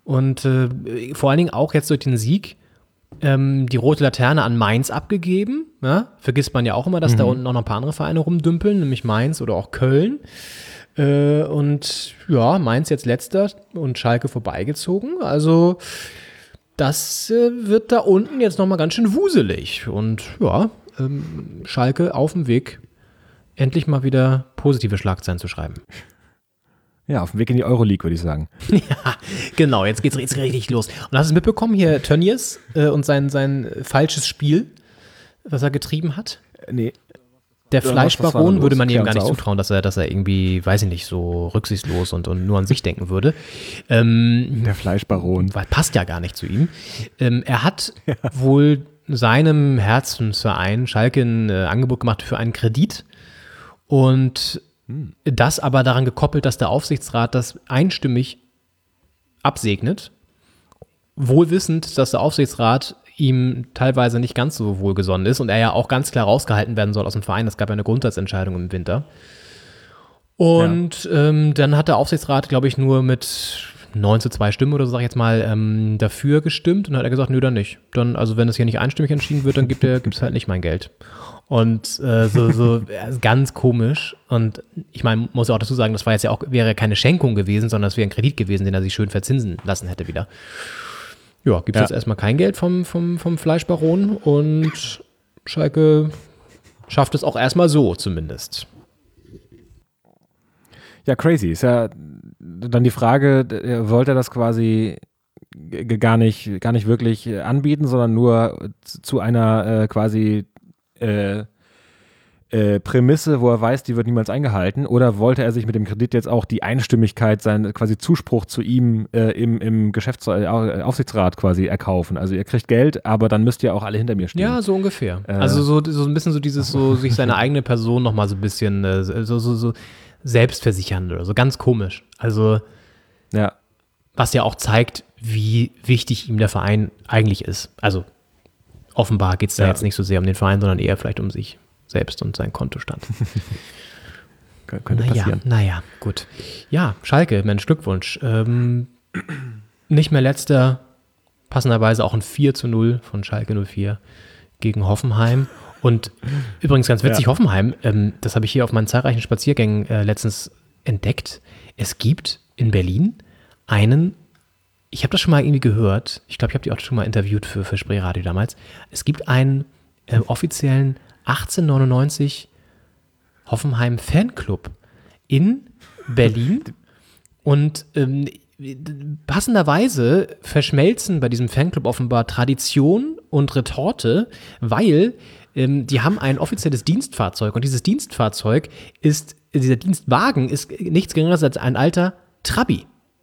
Und äh, vor allen Dingen auch jetzt durch den Sieg ähm, die rote Laterne an Mainz abgegeben. Ja? Vergisst man ja auch immer, dass mhm. da unten noch ein paar andere Vereine rumdümpeln, nämlich Mainz oder auch Köln. Äh, und ja, Mainz jetzt letzter und Schalke vorbeigezogen. Also das äh, wird da unten jetzt nochmal ganz schön wuselig. Und ja, ähm, Schalke auf dem Weg, endlich mal wieder positive Schlagzeilen zu schreiben. Ja, auf dem Weg in die Euroleague, würde ich sagen. Ja, genau, jetzt geht's jetzt richtig los. Und hast du es mitbekommen, hier Tönnies äh, und sein, sein falsches Spiel, was er getrieben hat? Nee. Der Ja, Fleischbaron würde man ihm gar nicht auf. zutrauen, dass er, dass er irgendwie, weiß ich nicht, so rücksichtslos und, und nur an sich denken würde. Ähm, Der Fleischbaron. Weil passt ja gar nicht zu ihm. Ähm, er hat ja. wohl seinem Herzensverein Schalke ein äh, Angebot gemacht für einen Kredit und hm. das aber daran gekoppelt, dass der Aufsichtsrat das einstimmig absegnet, wohl wissend, dass der Aufsichtsrat ihm teilweise nicht ganz so wohlgesonnen ist und er ja auch ganz klar rausgehalten werden soll aus dem Verein. Es gab ja eine Grundsatzentscheidung im Winter. Und ja. ähm, dann hat der Aufsichtsrat, glaube ich, nur mit neun zu zwei Stimmen oder so, sag ich jetzt mal, ähm, dafür gestimmt und dann hat er gesagt, nö, dann nicht. Dann, also wenn es hier nicht einstimmig entschieden wird, dann gibt es halt nicht mein Geld. Und äh, so, so ganz komisch. Und ich meine, muss auch dazu sagen, das war jetzt ja auch, wäre keine Schenkung gewesen, sondern es wäre ein Kredit gewesen, den er sich schön verzinsen lassen hätte wieder. Ja, gibt es ja. jetzt erstmal kein Geld vom, vom, vom Fleischbaron und Schalke schafft es auch erstmal so zumindest. Ja, crazy. Ist ja dann die Frage, wollte er das quasi g- gar nicht, gar nicht wirklich anbieten, sondern nur zu einer äh, quasi äh, äh, Prämisse, wo er weiß, die wird niemals eingehalten, oder wollte er sich mit dem Kredit jetzt auch die Einstimmigkeit, sein quasi Zuspruch zu ihm äh, im, im Geschäfts- äh, Aufsichtsrat quasi erkaufen? Also ihr kriegt Geld, aber dann müsst ihr auch alle hinter mir stehen. Ja, so ungefähr. Äh, also so, so ein bisschen so dieses, so sich seine eigene Person nochmal so ein bisschen äh, so, so, so selbstversichern oder so, ganz komisch. Also ja. was ja auch zeigt, wie wichtig ihm der Verein eigentlich ist. Also offenbar geht es da ja. jetzt nicht so sehr um den Verein, sondern eher vielleicht um sich selbst und seinen Kontostand. Könnte naja, passieren. Naja, gut. Ja, Schalke, Mensch, Glückwunsch. Ähm, nicht mehr letzter, passenderweise auch ein vier zu null von Schalke null vier gegen Hoffenheim. Und übrigens ganz witzig, ja. Hoffenheim, ähm, das habe ich hier auf meinen zahlreichen Spaziergängen äh, letztens entdeckt. Es gibt in Berlin einen, ich habe das schon mal irgendwie gehört, ich glaube, ich habe die auch schon mal interviewt für, für Spreeradio damals. Es gibt einen äh, offiziellen achtzehnhundertneunundneunzig Hoffenheim Fanclub in Berlin und ähm, passenderweise verschmelzen bei diesem Fanclub offenbar Tradition und Retorte, weil ähm, die haben ein offizielles Dienstfahrzeug und dieses Dienstfahrzeug ist, dieser Dienstwagen ist nichts Geringeres als ein alter Trabi.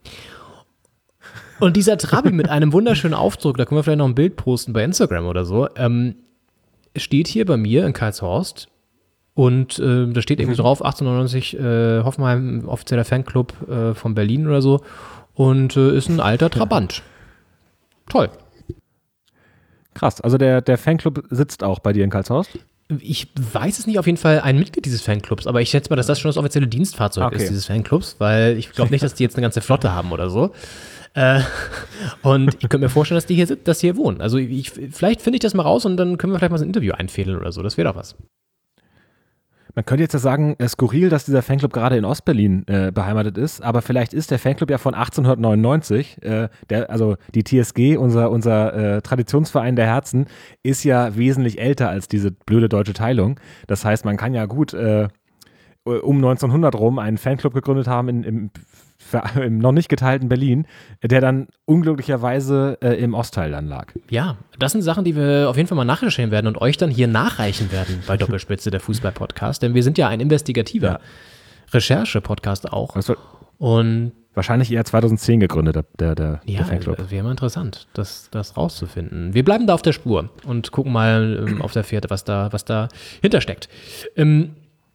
Und dieser Trabi mit einem wunderschönen Aufdruck, da können wir vielleicht noch ein Bild posten bei Instagram oder so, ähm, steht hier bei mir in Karlshorst und äh, da steht irgendwie drauf, achtzehnhundertneunundneunzig äh, Hoffenheim, offizieller Fanclub äh, von Berlin oder so und äh, ist ein alter Trabant. Toll. Krass, also der, der Fanclub sitzt auch bei dir in Karlshorst? Ich weiß es nicht, auf jeden Fall ein Mitglied dieses Fanclubs, aber ich schätze mal, dass das schon das offizielle Dienstfahrzeug okay. ist, dieses Fanclubs, weil ich glaube nicht, dass die jetzt eine ganze Flotte haben oder so. Äh, und ich könnte mir vorstellen, dass die hier, dass die hier wohnen. Also ich, vielleicht finde ich das mal raus und dann können wir vielleicht mal so ein Interview einfädeln oder so. Das wäre doch was. Man könnte jetzt ja sagen, äh, skurril, dass dieser Fanclub gerade in Ostberlin äh, beheimatet ist, aber vielleicht ist der Fanclub ja von achtzehnhundertneunundneunzig. Äh, der, also die T S G, unser, unser äh, Traditionsverein der Herzen, ist ja wesentlich älter als diese blöde deutsche Teilung. Das heißt, man kann ja gut äh, um neunzehnhundert rum einen Fanclub gegründet haben in, im im noch nicht geteilten Berlin, der dann unglücklicherweise äh, im Ostteil dann lag. Ja, das sind Sachen, die wir auf jeden Fall mal nachrecherchieren werden und euch dann hier nachreichen werden bei Doppelspitze, der Fußball-Podcast, denn wir sind ja ein investigativer ja. Recherche-Podcast auch. Also, und wahrscheinlich eher zweitausendzehn gegründet, der, der, der, ja, der Fanclub. Ja, wäre mal interessant, das, das rauszufinden. Wir bleiben da auf der Spur und gucken mal ähm, auf der Fährte, was da, was da hintersteckt. Ähm,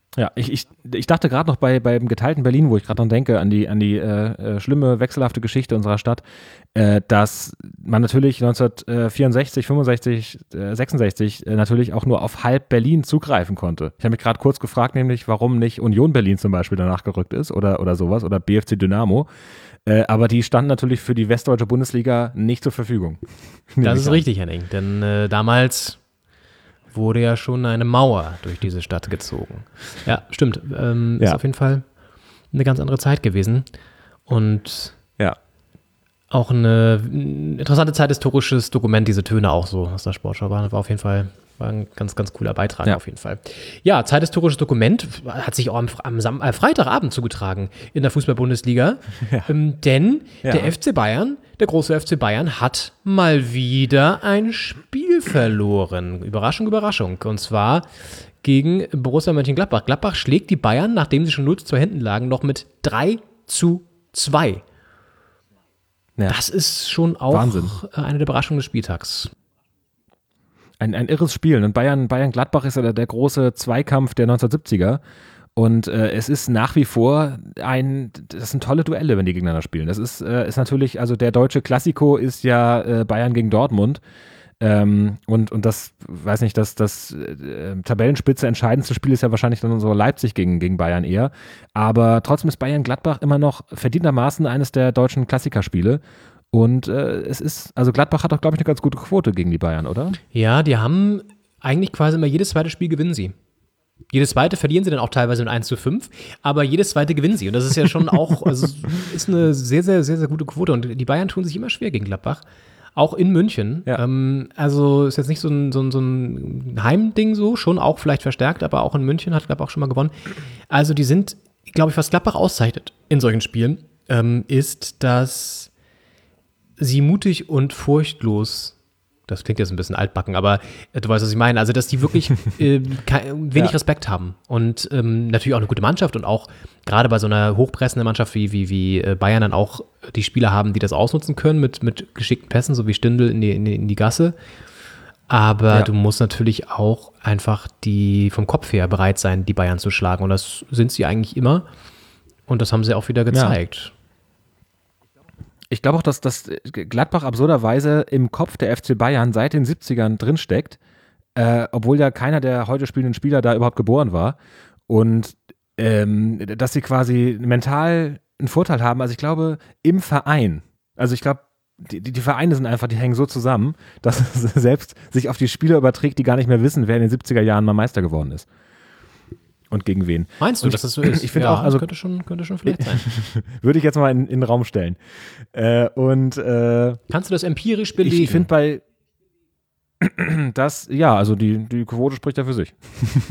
Ja, ich, ich, ich dachte gerade noch bei beim geteilten Berlin, wo ich gerade noch denke, an die, an die äh, äh, schlimme, wechselhafte Geschichte unserer Stadt, äh, dass man natürlich neunzehnhundertvierundsechzig, fünfundsechzig, äh, sechsundsechzig äh, natürlich auch nur auf halb Berlin zugreifen konnte. Ich habe mich gerade kurz gefragt, nämlich, warum nicht Union Berlin zum Beispiel danach gerückt ist oder, oder sowas oder B F C Dynamo. Äh, aber die standen natürlich für die westdeutsche Bundesliga nicht zur Verfügung. Das ist richtig, Henning, denn äh, damals wurde ja schon eine Mauer durch diese Stadt gezogen. Ja, stimmt. Ähm, Ja. Ist auf jeden Fall eine ganz andere Zeit gewesen. Und Ja. auch eine interessante zeithistorisches Dokument, diese Töne auch so aus der Sportschau waren. War auf jeden Fall war ein ganz, ganz cooler Beitrag Ja. auf jeden Fall. Ja, zeithistorisches Dokument hat sich auch am, am Sam äh, Freitagabend zugetragen in der Fußball-Bundesliga. Ähm, denn Ja. der F C Bayern, der große F C Bayern, hat mal wieder ein Spiel verloren. Überraschung, Überraschung. Und zwar gegen Borussia Mönchengladbach. Gladbach schlägt die Bayern, nachdem sie schon null zu zwei hinten lagen, noch mit drei zu zwei. Ja. Das ist schon auch Wahnsinn. eine der Überraschungen des Spieltags. Ein, ein irres Spiel. Und Bayern, Bayern-Gladbach ist ja der, der große Zweikampf der neunzehnhundertsiebziger. Und äh, es ist nach wie vor ein, das sind tolle Duelle, wenn die gegeneinander spielen. Das ist, äh, ist natürlich, also der deutsche Klassiko ist ja äh, Bayern gegen Dortmund. Ähm, und, und das, weiß nicht, das, das äh, Tabellenspitze entscheidendste Spiel ist ja wahrscheinlich dann so Leipzig gegen, gegen Bayern eher. Aber trotzdem ist Bayern-Gladbach immer noch verdientermaßen eines der deutschen Klassikerspiele. Und äh, es ist, also Gladbach hat auch, glaube ich, eine ganz gute Quote gegen die Bayern, oder? Ja, die haben eigentlich quasi immer jedes zweite Spiel gewinnen sie. Jedes zweite verlieren sie dann auch teilweise mit eins zu fünf, aber jedes zweite gewinnen sie. Und das ist ja schon auch, also ist eine sehr, sehr, sehr, sehr gute Quote. Und die Bayern tun sich immer schwer gegen Gladbach. Auch in München. Ja. Ähm, also ist jetzt nicht so ein, so, ein, so ein Heimding so, schon auch vielleicht verstärkt, aber auch in München hat Gladbach schon mal gewonnen. Also die sind, glaube ich, was Gladbach auszeichnet in solchen Spielen, ähm, ist, dass sie mutig und furchtlos, das klingt jetzt ein bisschen altbacken, aber äh, du weißt, was ich meine, also dass die wirklich äh, kein, wenig Ja. Respekt haben und ähm, natürlich auch eine gute Mannschaft und auch gerade bei so einer hochpressenden Mannschaft wie, wie, wie äh, Bayern dann auch die Spieler haben, die das ausnutzen können mit, mit geschickten Pässen, so wie Stindl in die, in die, in die Gasse. Aber Ja. du musst natürlich auch einfach die vom Kopf her bereit sein, die Bayern zu schlagen. Und das sind sie eigentlich immer. Und das haben sie auch wieder gezeigt. Ich glaube auch, dass das Gladbach absurderweise im Kopf der F C Bayern seit den siebzigern drinsteckt, äh, obwohl ja keiner der heute spielenden Spieler da überhaupt geboren war. Und ähm, dass sie quasi mental einen Vorteil haben. Also ich glaube, im Verein, also ich glaube, die, die Vereine sind einfach, die hängen so zusammen, dass es selbst sich auf die Spieler überträgt, die gar nicht mehr wissen, wer in den siebziger Jahren mal Meister geworden ist. Und gegen wen. Meinst du, Und dass das so ist? Ich finde Ja, auch, also könnte schon, könnte schon vielleicht sein. würde ich jetzt mal in, in den Raum stellen. Äh, und äh, Kannst du das empirisch belegen? ich finde bei das, ja, also die, die Quote spricht ja für sich.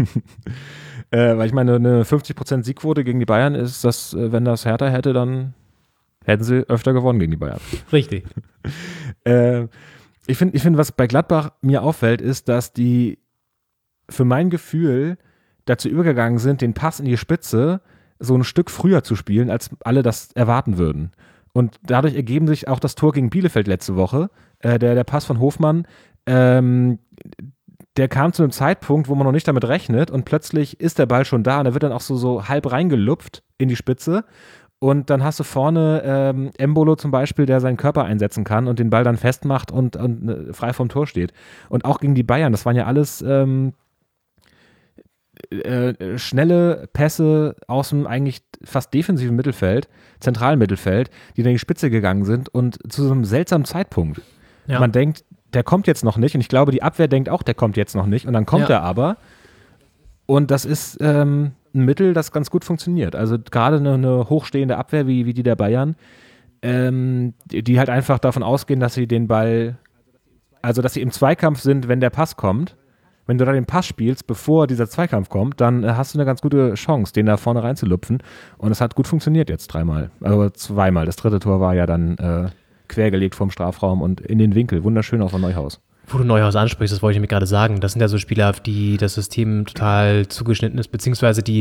äh, weil ich meine, eine fünfzig Prozent Siegquote gegen die Bayern ist, dass, äh, wenn das Hertha hätte, dann hätten sie öfter gewonnen gegen die Bayern. Richtig. äh, ich finde, ich find, was bei Gladbach mir auffällt, ist, dass die für mein Gefühl dazu übergegangen sind, den Pass in die Spitze so ein Stück früher zu spielen, als alle das erwarten würden. Und dadurch ergeben sich auch das Tor gegen Bielefeld letzte Woche. Äh, der, der Pass von Hofmann, ähm, der kam zu einem Zeitpunkt, wo man noch nicht damit rechnet und plötzlich ist der Ball schon da und er wird dann auch so, so halb reingelupft in die Spitze. Und dann hast du vorne ähm, Embolo zum Beispiel, der seinen Körper einsetzen kann und den Ball dann festmacht und, und äh, frei vom Tor steht. Und auch gegen die Bayern, das waren ja alles ähm, äh, schnelle Pässe aus dem eigentlich fast defensiven Mittelfeld, zentralen Mittelfeld, die dann in die Spitze gegangen sind und zu so einem seltsamen Zeitpunkt. Ja. Man denkt, der kommt jetzt noch nicht und ich glaube, die Abwehr denkt auch, der kommt jetzt noch nicht und dann kommt Ja. er aber und das ist ähm, ein Mittel, das ganz gut funktioniert. Also gerade eine, eine hochstehende Abwehr wie, wie die der Bayern, ähm, die, die halt einfach davon ausgehen, dass sie den Ball, also dass sie im Zweikampf sind, wenn der Pass kommt. Wenn du da den Pass spielst, bevor dieser Zweikampf kommt, dann äh, hast du eine ganz gute Chance, den da vorne reinzulupfen. Und es hat gut funktioniert jetzt dreimal, also zweimal. Das dritte Tor war ja dann äh, quergelegt vom Strafraum und in den Winkel. Wunderschön auch von Neuhaus. Wo du Neuhaus ansprichst, das wollte ich mir gerade sagen. Das sind ja so Spieler, auf die das System total zugeschnitten ist, beziehungsweise die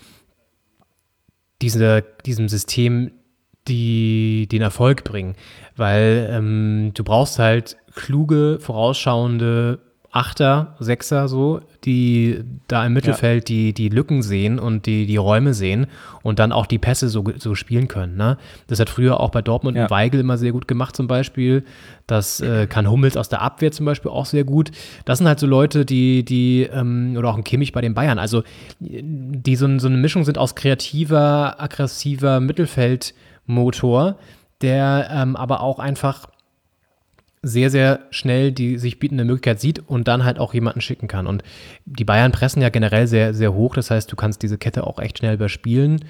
diese, diesem System die den Erfolg bringen. Weil ähm, du brauchst halt kluge, vorausschauende, Achter, Sechser so, die da im Mittelfeld ja. die, die Lücken sehen und die, die Räume sehen und dann auch die Pässe so, so spielen können. Ne? Das hat früher auch bei Dortmund ja. Weigl immer sehr gut gemacht zum Beispiel. Das äh, kann Hummels aus der Abwehr zum Beispiel auch sehr gut. Das sind halt so Leute, die, die ähm, oder auch ein Kimmich bei den Bayern, also die so, so eine Mischung sind aus kreativer, aggressiver Mittelfeldmotor, der ähm, aber auch einfach sehr, sehr schnell die sich bietende Möglichkeit sieht und dann halt auch jemanden schicken kann. Und die Bayern pressen ja generell sehr, sehr hoch. Das heißt, du kannst diese Kette auch echt schnell überspielen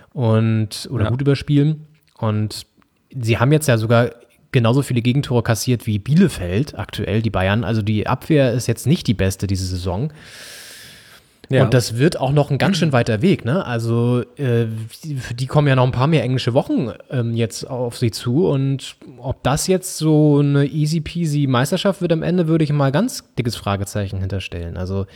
und oder ja. gut überspielen. Und sie haben jetzt ja sogar genauso viele Gegentore kassiert wie Bielefeld aktuell, die Bayern. Also die Abwehr ist jetzt nicht die beste diese Saison. Ja. Und das wird auch noch ein ganz schön weiter Weg, ne? Also äh, für die kommen ja noch ein paar mehr englische Wochen ähm, jetzt auf sie zu und ob das jetzt so eine easy peasy Meisterschaft wird am Ende, würde ich mal ganz dickes Fragezeichen hinterstellen. Also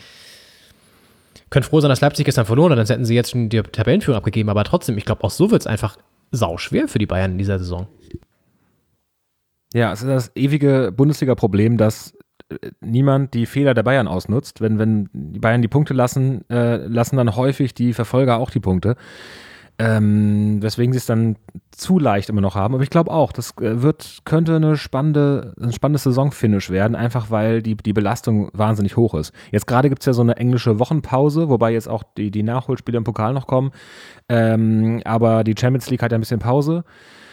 könnt froh sein, dass Leipzig gestern verloren hat, sonst hätten sie jetzt schon die Tabellenführung abgegeben, aber trotzdem, ich glaube auch so wird es einfach sauschwer für die Bayern in dieser Saison. Ja, es ist das ewige Bundesliga-Problem, dass niemand die Fehler der Bayern ausnutzt. Wenn, wenn die Bayern die Punkte lassen, äh, lassen dann häufig die Verfolger auch die Punkte. Ähm, weswegen sie es dann zu leicht immer noch haben. Aber ich glaube auch, das wird, könnte eine spannende, ein spannendes Saisonfinish werden, einfach weil die, die Belastung wahnsinnig hoch ist. Jetzt gerade gibt es ja so eine englische Wochenpause, wobei jetzt auch die, die Nachholspiele im Pokal noch kommen. Ähm, aber die Champions League hat ja ein bisschen Pause.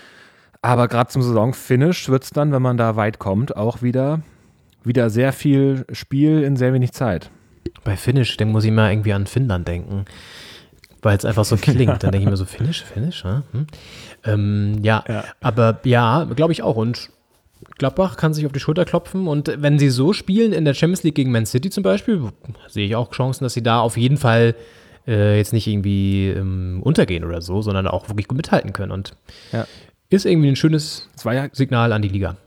Aber gerade zum Saisonfinish wird es dann, wenn man da weit kommt, auch wieder wieder sehr viel Spiel in sehr wenig Zeit. Bei Finnish, dann muss ich mal irgendwie an Finnland denken, weil es einfach so klingt. Dann denke ich mir so, Finnish, Finnish, hm? ähm, ja, ja, aber ja, glaube ich auch. Und Gladbach kann sich auf die Schulter klopfen und wenn sie so spielen in der Champions League gegen Man City zum Beispiel, sehe ich auch Chancen, dass sie da auf jeden Fall äh, jetzt nicht irgendwie ähm, untergehen oder so, sondern auch wirklich gut mithalten können und ja. ist irgendwie ein schönes ja Signal an die Liga.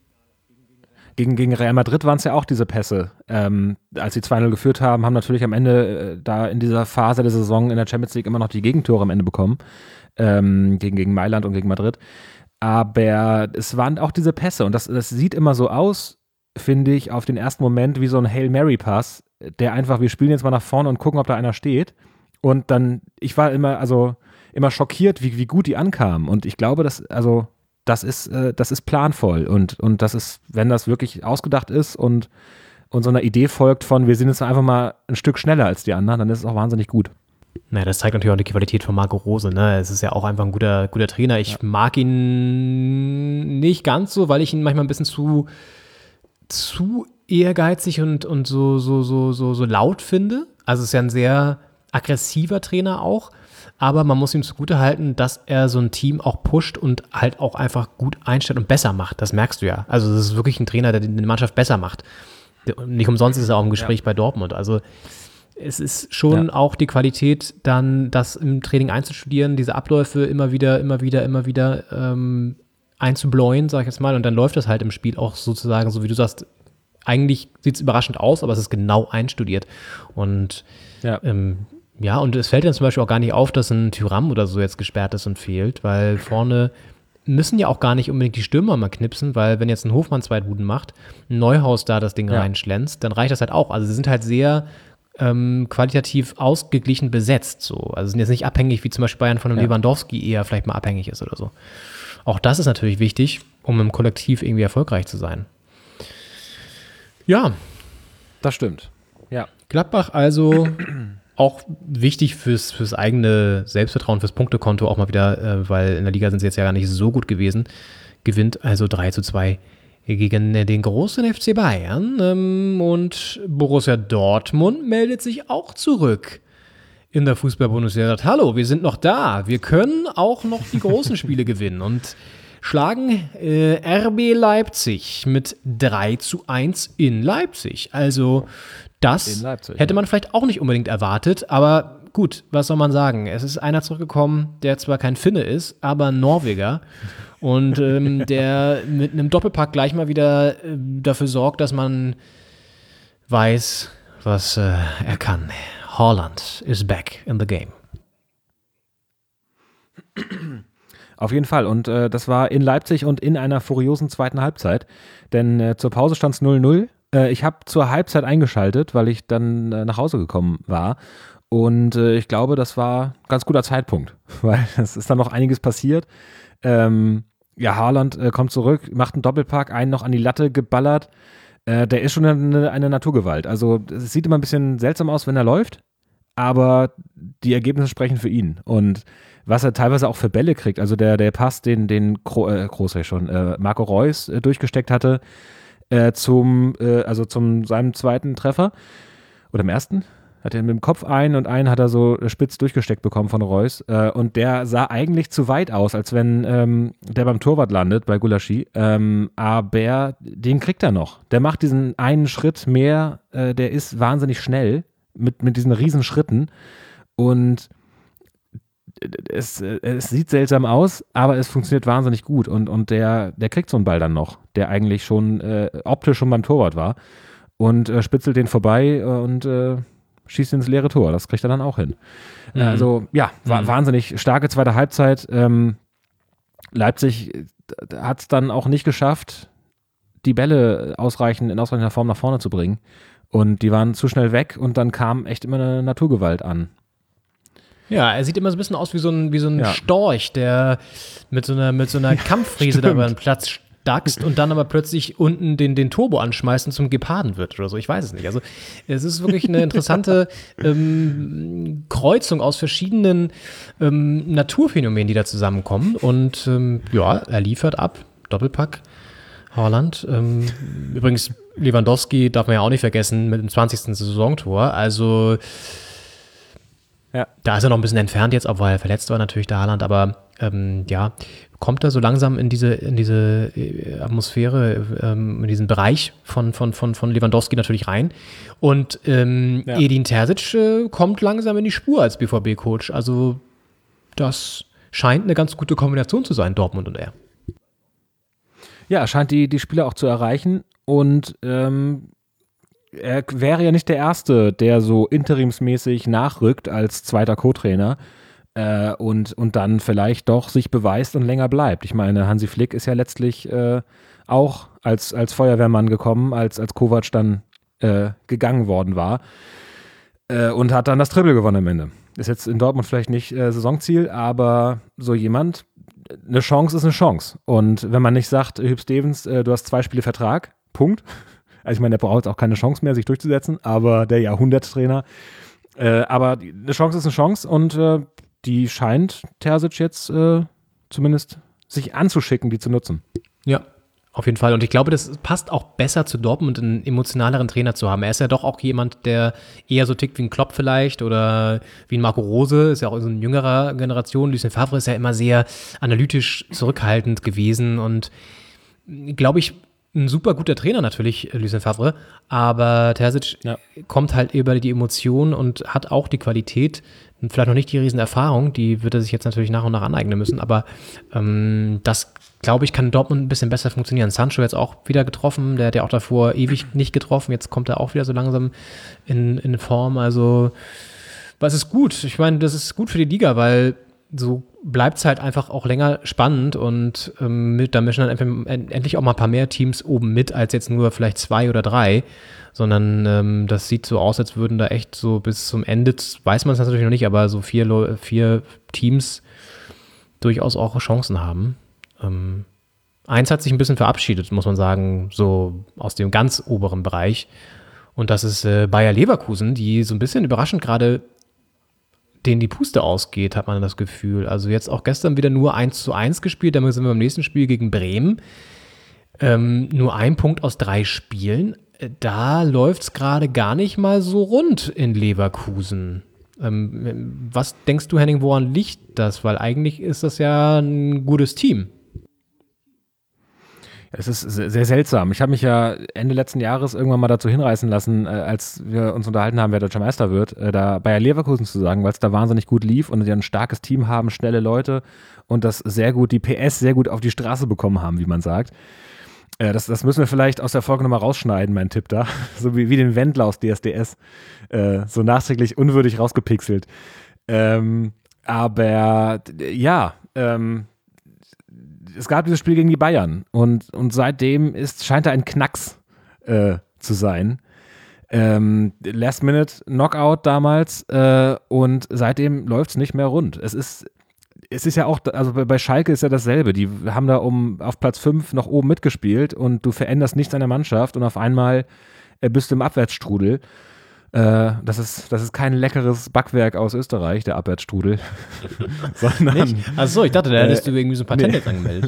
Gegen, gegen Real Madrid waren es ja auch diese Pässe. Ähm, als sie zwei null geführt haben, haben natürlich am Ende äh, da in dieser Phase der Saison in der Champions League immer noch die Gegentore am Ende bekommen. Ähm, gegen, gegen Mailand und gegen Madrid. Aber es waren auch diese Pässe. Und das, das sieht immer so aus, finde ich, auf den ersten Moment wie so ein Hail Mary-Pass, der einfach, wir spielen jetzt mal nach vorne und gucken, ob da einer steht. Und dann, ich war immer, also immer schockiert, wie, wie gut die ankamen. Und ich glaube, dass, also Das ist, äh, das ist planvoll und, und das ist, wenn das wirklich ausgedacht ist und, und so einer Idee folgt von, wir sind jetzt einfach mal ein Stück schneller als die anderen, dann ist es auch wahnsinnig gut. Naja, das zeigt natürlich auch die Qualität von Marco Rose, ne? Es ist ja auch einfach ein guter, guter Trainer. Ich ja. mag ihn nicht ganz so, weil ich ihn manchmal ein bisschen zu, zu ehrgeizig und, und so, so, so, so, so laut finde. Also es ist ja ein sehr aggressiver Trainer auch. Aber man muss ihm zugutehalten, dass er so ein Team auch pusht und halt auch einfach gut einstellt und besser macht. Das merkst du ja. Also das ist wirklich ein Trainer, der die Mannschaft besser macht. Nicht umsonst ist er auch im Gespräch ja. bei Dortmund. Also es ist schon ja. auch die Qualität, dann das im Training einzustudieren, diese Abläufe immer wieder, immer wieder, immer wieder ähm, einzubläuen, sag ich jetzt mal. Und dann läuft das halt im Spiel auch sozusagen, so wie du sagst, eigentlich sieht es überraschend aus, aber es ist genau einstudiert. Und ja, ähm, Ja, und es fällt dann zum Beispiel auch gar nicht auf, dass ein Thuram oder so jetzt gesperrt ist und fehlt, weil vorne müssen ja auch gar nicht unbedingt die Stürmer mal knipsen, weil wenn jetzt ein Hofmann zwei Buden macht, ein Neuhaus da das Ding ja. reinschlänzt, dann reicht das halt auch. Also sie sind halt sehr ähm, qualitativ ausgeglichen besetzt. So. Also sind jetzt nicht abhängig, wie zum Beispiel Bayern von einem ja. Lewandowski eher vielleicht mal abhängig ist oder so. Auch das ist natürlich wichtig, um im Kollektiv irgendwie erfolgreich zu sein. Ja. Das stimmt. Ja. Gladbach also auch wichtig fürs, fürs eigene Selbstvertrauen, fürs Punktekonto auch mal wieder, äh, weil in der Liga sind sie jetzt ja gar nicht so gut gewesen. Gewinnt also drei zu zwei gegen den großen F C Bayern. Ähm, und Borussia Dortmund meldet sich auch zurück in der Fußball-Bundesliga. Sagt, hallo, wir sind noch da. Wir können auch noch die großen Spiele gewinnen. Und schlagen äh, R B Leipzig mit drei zu eins in Leipzig. Also das Leipzig, hätte man ja. vielleicht auch nicht unbedingt erwartet, aber gut, was soll man sagen? Es ist einer zurückgekommen, der zwar kein Finne ist, aber ein Norweger und ähm, der mit einem Doppelpack gleich mal wieder äh, dafür sorgt, dass man weiß, was äh, er kann. Haaland is back in the game. Auf jeden Fall. Und äh, das war in Leipzig und in einer furiosen zweiten Halbzeit. Denn äh, zur Pause stand es null null. Äh, ich habe zur Halbzeit eingeschaltet, weil ich dann äh, nach Hause gekommen war. Und äh, ich glaube, das war ein ganz guter Zeitpunkt, weil es ist dann noch einiges passiert. Ähm, ja, Haaland äh, kommt zurück, macht einen Doppelpack, einen noch an die Latte geballert. Äh, der ist schon eine, eine Naturgewalt. Also es sieht immer ein bisschen seltsam aus, wenn er läuft, aber die Ergebnisse sprechen für ihn. Und was er teilweise auch für Bälle kriegt, also der, der Pass, den, den Kro, äh, Kroos schon, äh, Marco Reus äh, durchgesteckt hatte, äh, zum, äh, also zum seinem zweiten Treffer, oder im ersten, hat er mit dem Kopf einen und einen hat er so spitz durchgesteckt bekommen von Reus. Äh, und der sah eigentlich zu weit aus, als wenn ähm, der beim Torwart landet, bei Gulaschi. Ähm, aber den kriegt er noch. Der macht diesen einen Schritt mehr, äh, der ist wahnsinnig schnell mit, mit diesen riesen Schritten. Und es, es sieht seltsam aus, aber es funktioniert wahnsinnig gut. Und, und der, der kriegt so einen Ball dann noch, der eigentlich schon äh, optisch schon beim Torwart war. Und äh, spitzelt den vorbei äh, und äh, schießt ins leere Tor. Das kriegt er dann auch hin. Mhm. Also ja, war mhm. wahnsinnig starke zweite Halbzeit. Ähm, Leipzig hat es dann auch nicht geschafft, die Bälle ausreichend in ausreichender Form nach vorne zu bringen. Und die waren zu schnell weg und dann kam echt immer eine Naturgewalt an. Ja, er sieht immer so ein bisschen aus wie so ein, wie so ein ja. Storch, der mit so einer, mit so einer Kampffriese da über den Platz dackst und dann aber plötzlich unten den, den Turbo anschmeißt und zum Geparden wird oder so. Ich weiß es nicht. Also es ist wirklich eine interessante ähm, Kreuzung aus verschiedenen ähm, Naturphänomenen, die da zusammenkommen. Und ähm, ja, er liefert ab. Doppelpack. Haaland. Ähm, übrigens, Lewandowski darf man ja auch nicht vergessen mit dem zwanzigsten Saisontor. Also ja. Da ist er noch ein bisschen entfernt jetzt, obwohl er verletzt war natürlich, der Haaland, aber ähm, ja, kommt er so langsam in diese, in diese Atmosphäre, ähm, in diesen Bereich von, von, von, von Lewandowski natürlich rein. Und ähm, ja. Edin Terzic äh, kommt langsam in die Spur als B V B-Coach. Also das scheint eine ganz gute Kombination zu sein, Dortmund und er. Ja, scheint die, die Spieler auch zu erreichen und ähm, er wäre ja nicht der Erste, der so interimsmäßig nachrückt als zweiter Co-Trainer äh, und, und dann vielleicht doch sich beweist und länger bleibt. Ich meine, Hansi Flick ist ja letztlich äh, auch als, als Feuerwehrmann gekommen, als, als Kovac dann äh, gegangen worden war äh, und hat dann das Triple gewonnen am Ende. Ist jetzt in Dortmund vielleicht nicht äh, Saisonziel, aber so jemand, eine Chance ist eine Chance. Und wenn man nicht sagt, Hüb Stevens, äh, du hast zwei Spiele Vertrag, Punkt. Also ich meine, der braucht auch keine Chance mehr, sich durchzusetzen, aber der Jahrhunderttrainer. Äh, aber eine Chance ist eine Chance und äh, die scheint Terzic jetzt äh, zumindest sich anzuschicken, die zu nutzen. Ja, auf jeden Fall. Und ich glaube, das passt auch besser zu Dortmund, einen emotionaleren Trainer zu haben. Er ist ja doch auch jemand, der eher so tickt wie ein Klopp vielleicht oder wie ein Marco Rose, ist ja auch so eine jüngerer Generation. Lucien Favre ist ja immer sehr analytisch zurückhaltend gewesen und glaube ich, ein super guter Trainer natürlich, Lucien Favre, aber Terzic ja. kommt halt über die Emotionen und hat auch die Qualität, vielleicht noch nicht die riesen Erfahrung, die wird er sich jetzt natürlich nach und nach aneignen müssen, aber ähm, das, glaube ich, kann in Dortmund ein bisschen besser funktionieren. Sancho jetzt auch wieder getroffen, der hat ja auch davor ewig nicht getroffen, jetzt kommt er auch wieder so langsam in, in Form, also was ist gut? Ich meine, das ist gut für die Liga, weil so bleibt es halt einfach auch länger spannend und ähm, mit, da mischen dann einfach endlich auch mal ein paar mehr Teams oben mit, als jetzt nur vielleicht zwei oder drei, sondern ähm, das sieht so aus, als würden da echt so bis zum Ende, weiß man es natürlich noch nicht, aber so vier, vier Teams durchaus auch Chancen haben. Ähm, eins hat sich ein bisschen verabschiedet, muss man sagen, so aus dem ganz oberen Bereich und das ist äh, Bayer Leverkusen, die so ein bisschen überraschend gerade denen die Puste ausgeht, hat man das Gefühl. Also jetzt auch gestern wieder nur eins zu eins gespielt, dann sind wir beim nächsten Spiel gegen Bremen. Ähm, nur ein Punkt aus drei Spielen. Da läuft es gerade gar nicht mal so rund in Leverkusen. Ähm, was denkst du, Henning, woran liegt das? Weil eigentlich ist das ja ein gutes Team. Es ist sehr seltsam. Ich habe mich ja Ende letzten Jahres irgendwann mal dazu hinreißen lassen, als wir uns unterhalten haben, wer Deutscher Meister wird, da Bayer Leverkusen zu sagen, weil es da wahnsinnig gut lief und die ein starkes Team haben, schnelle Leute und das sehr gut, die P S sehr gut auf die Straße bekommen haben, wie man sagt. Das, das müssen wir vielleicht aus der Folge nochmal rausschneiden, mein Tipp da. So wie, wie den Wendler aus D S D S. So nachträglich unwürdig rausgepixelt. Ähm, aber ja, ähm, es gab dieses Spiel gegen die Bayern und, und seitdem ist, scheint da ein Knacks äh, zu sein. Ähm, Last-Minute-Knockout damals äh, und seitdem läuft es nicht mehr rund. Es ist, es ist ja auch, also bei Schalke ist ja dasselbe. Die haben da um auf Platz fünf noch oben mitgespielt und du veränderst nichts an der Mannschaft und auf einmal äh, bist du im Abwärtsstrudel. Äh, das ist, das ist kein leckeres Backwerk aus Österreich, der Abwärtsstrudel. Sondern, Achso, ich dachte, da hättest äh, du irgendwie so ein Patent nee. jetzt angemeldet.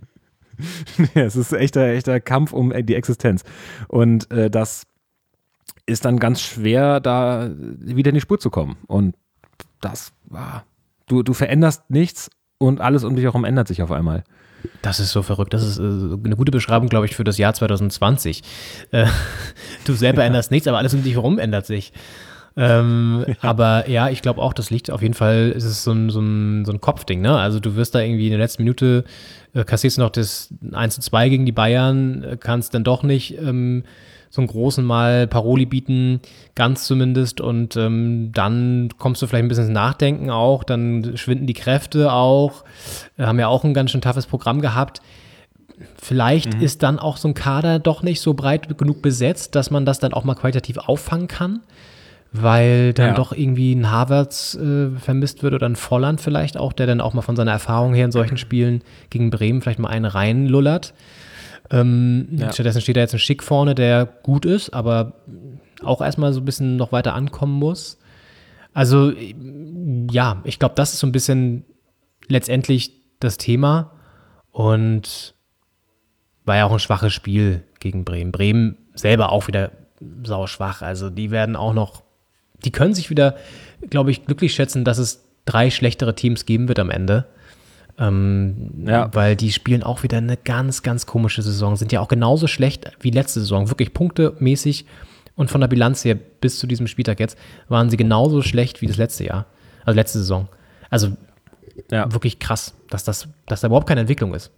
Nee, es ist echter, echter Kampf um die Existenz. Und äh, das ist dann ganz schwer, da wieder in die Spur zu kommen. Und das war, du, du veränderst nichts und alles um dich herum ändert sich auf einmal. Das ist so verrückt. Das ist äh, eine gute Beschreibung, glaube ich, für das Jahr zwanzig zwanzig. Äh, du selber änderst nichts, aber alles um dich herum ändert sich. Ähm, ja. Aber ja, ich glaube auch, das liegt auf jeden Fall, ist es so ein, so ein, so ein Kopfding, ne? Also du wirst da irgendwie in der letzten Minute, äh, kassierst du noch das eins zu zwei gegen die Bayern, äh, kannst dann doch nicht ähm, so einen großen Mal Paroli bieten, ganz zumindest, und ähm, dann kommst du vielleicht ein bisschen ins Nachdenken auch, dann schwinden die Kräfte auch, äh, haben ja auch ein ganz schön toughes Programm gehabt. Vielleicht mhm. ist dann auch so ein Kader doch nicht so breit genug besetzt, dass man das dann auch mal qualitativ auffangen kann, weil dann ja. doch irgendwie ein Havertz äh, vermisst wird oder ein Volland vielleicht auch, der dann auch mal von seiner Erfahrung her in solchen Spielen gegen Bremen vielleicht mal einen reinlullert. Ähm, ja. Stattdessen steht da jetzt ein Schick vorne, der gut ist, aber auch erstmal so ein bisschen noch weiter ankommen muss. Also ja, ich glaube, das ist so ein bisschen letztendlich das Thema und war ja auch ein schwaches Spiel gegen Bremen. Bremen selber auch wieder sauschwach, also die werden auch noch, die können sich wieder, glaube ich, glücklich schätzen, dass es drei schlechtere Teams geben wird am Ende. Ähm, ja. Weil die spielen auch wieder eine ganz, ganz komische Saison, sind ja auch genauso schlecht wie letzte Saison, wirklich punktemäßig und von der Bilanz her bis zu diesem Spieltag jetzt waren sie genauso schlecht wie das letzte Jahr, also letzte Saison. Also ja. wirklich krass, dass das, dass da überhaupt keine Entwicklung ist.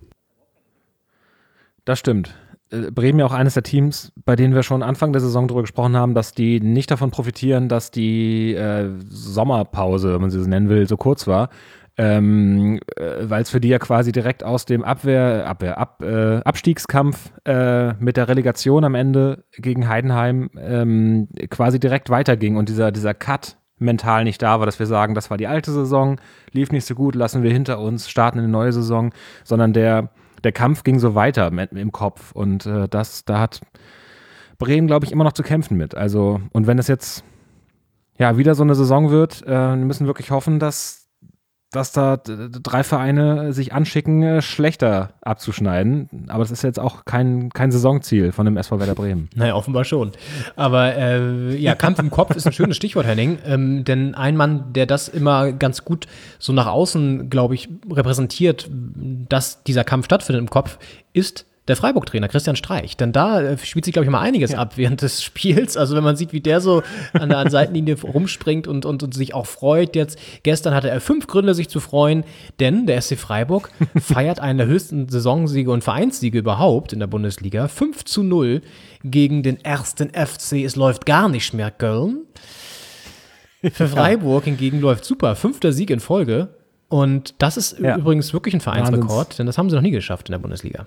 Das stimmt. Bremen ja auch eines der Teams, bei denen wir schon Anfang der Saison darüber gesprochen haben, dass die nicht davon profitieren, dass die äh, Sommerpause, wenn man sie so nennen will, so kurz war. Ähm, äh, weil es für die ja quasi direkt aus dem Abwehr, Abwehr Ab, äh, Abstiegskampf äh, mit der Relegation am Ende gegen Heidenheim ähm, quasi direkt weiterging und dieser, dieser Cut mental nicht da war, dass wir sagen, das war die alte Saison, lief nicht so gut, lassen wir hinter uns, starten eine neue Saison, sondern der, der Kampf ging so weiter mit, im Kopf und äh, das, da hat Bremen, glaube ich, immer noch zu kämpfen mit. Also, und wenn es jetzt ja wieder so eine Saison wird, äh, wir müssen wirklich hoffen, dass dass da drei Vereine sich anschicken, schlechter abzuschneiden. Aber das ist jetzt auch kein, kein Saisonziel von dem S V Werder Bremen. Naja, offenbar schon. Aber äh, ja, Kampf im Kopf ist ein schönes Stichwort, Henning. Ähm, denn ein Mann, der das immer ganz gut so nach außen, glaube ich, repräsentiert, dass dieser Kampf stattfindet im Kopf, ist der Freiburg-Trainer Christian Streich. Denn da äh, spielt sich, glaube ich, mal einiges ja. ab während des Spiels. Also wenn man sieht, wie der so an der, an der Seitenlinie rumspringt und, und, und sich auch freut jetzt. Gestern hatte er fünf Gründe, sich zu freuen, denn der S C Freiburg feiert einen der höchsten Saisonsiege und Vereinssiege überhaupt in der Bundesliga. fünf zu null gegen den ersten F C. Es läuft gar nicht mehr, Köln. Für Freiburg hingegen läuft super. Fünfter Sieg in Folge. Und das ist ja. übrigens wirklich ein Vereinsrekord, Wahnsinns. Denn das haben sie noch nie geschafft in der Bundesliga.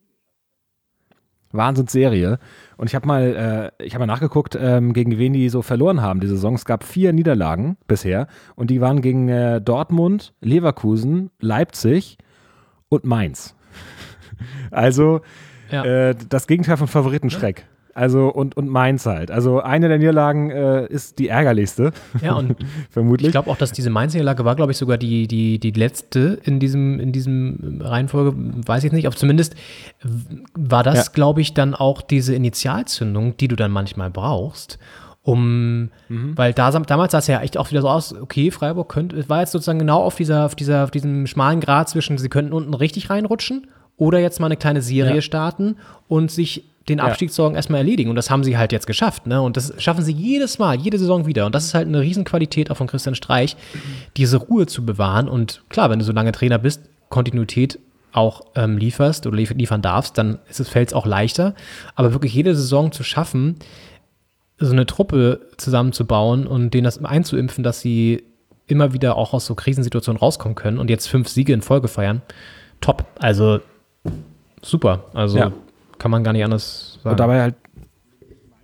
Wahnsinnsserie. Und ich habe mal, äh, ich habe mal nachgeguckt, ähm, gegen wen die so verloren haben die Saison. Es gab vier Niederlagen bisher und die waren gegen äh, Dortmund, Leverkusen, Leipzig und Mainz. Also ja. äh, das Gegenteil von Favoritenschreck. Also und, und Mainz halt. Also eine der Niederlagen äh, ist die ärgerlichste. Ja, und vermutlich. Ich glaube auch, dass diese Mainz-Niederlage war, glaube ich, sogar die, die, die letzte in diesem, in diesem Reihenfolge, weiß ich nicht, aber zumindest war das, ja. glaube ich, dann auch diese Initialzündung, die du dann manchmal brauchst, um, mhm. weil da, damals sah es ja echt auch wieder so aus, okay, Freiburg könnte, war jetzt sozusagen genau auf dieser, auf dieser, auf diesem schmalen Grat zwischen, sie könnten unten richtig reinrutschen oder jetzt mal eine kleine Serie ja. starten und sich den Abstiegssorgen ja. erstmal erledigen. Und das haben sie halt jetzt geschafft. Ne? Und das schaffen sie jedes Mal, jede Saison wieder. Und das ist halt eine Riesenqualität auch von Christian Streich, diese Ruhe zu bewahren. Und klar, wenn du so lange Trainer bist, Kontinuität auch ähm, lieferst oder lief- liefern darfst, dann fällt es auch leichter. Aber wirklich jede Saison zu schaffen, so eine Truppe zusammenzubauen und denen das einzuimpfen, dass sie immer wieder auch aus so Krisensituationen rauskommen können und jetzt fünf Siege in Folge feiern, top. Also super. Also ja. kann man gar nicht anders sagen. Und dabei halt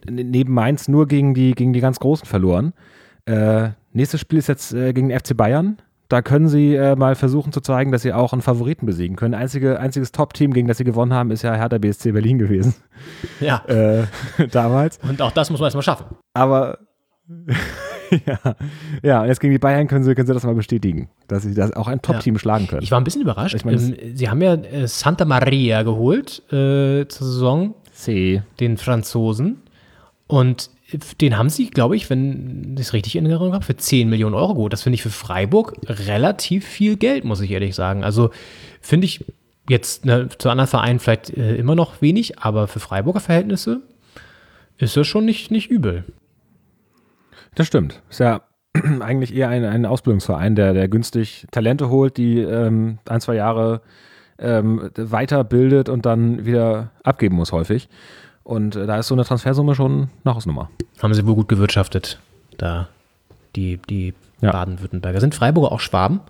neben Mainz nur gegen die, gegen die ganz Großen verloren. Äh, nächstes Spiel ist jetzt äh, gegen den F C Bayern. Da können sie äh, mal versuchen zu zeigen, dass sie auch einen Favoriten besiegen können. Einzige, einziges Top-Team, gegen das sie gewonnen haben, ist ja Hertha B S C Berlin gewesen. Ja. Äh, damals. Und auch das muss man erstmal schaffen. Aber ja, ja, und jetzt gegen die Bayern können sie, können sie das mal bestätigen, dass sie das auch ein Top-Team Ja. schlagen können. Ich war ein bisschen überrascht. Ich mein, ähm, sie haben ja äh, Santa Maria geholt äh, zur Saison, C. den Franzosen. Und den haben sie, glaube ich, wenn ich es richtig in Erinnerung habe, für zehn Millionen Euro geholt. Das finde ich für Freiburg relativ viel Geld, muss ich ehrlich sagen. Also finde ich jetzt ne, zu anderen Vereinen vielleicht äh, immer noch wenig, aber für Freiburger Verhältnisse ist das schon nicht, nicht übel. Das stimmt. Ist ja eigentlich eher ein, ein Ausbildungsverein, der, der günstig Talente holt, die ähm, ein, zwei Jahre ähm, weiterbildet und dann wieder abgeben muss häufig. Und äh, da ist so eine Transfersumme schon eine Hausnummer. Haben sie wohl gut gewirtschaftet, da die, die Ja. Baden-Württemberger. Sind Freiburger auch Schwaben?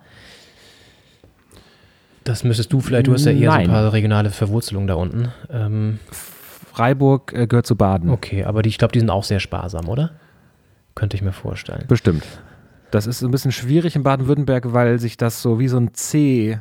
Das müsstest du vielleicht, du hast ja eher Nein. so ein paar regionale Verwurzelungen da unten. Ähm, Freiburg äh, gehört zu Baden. okay, aber die, ich glaube, die sind auch sehr sparsam, oder? Könnte ich mir vorstellen. Bestimmt. Das ist ein bisschen schwierig in Baden-Württemberg, weil sich das so wie so ein C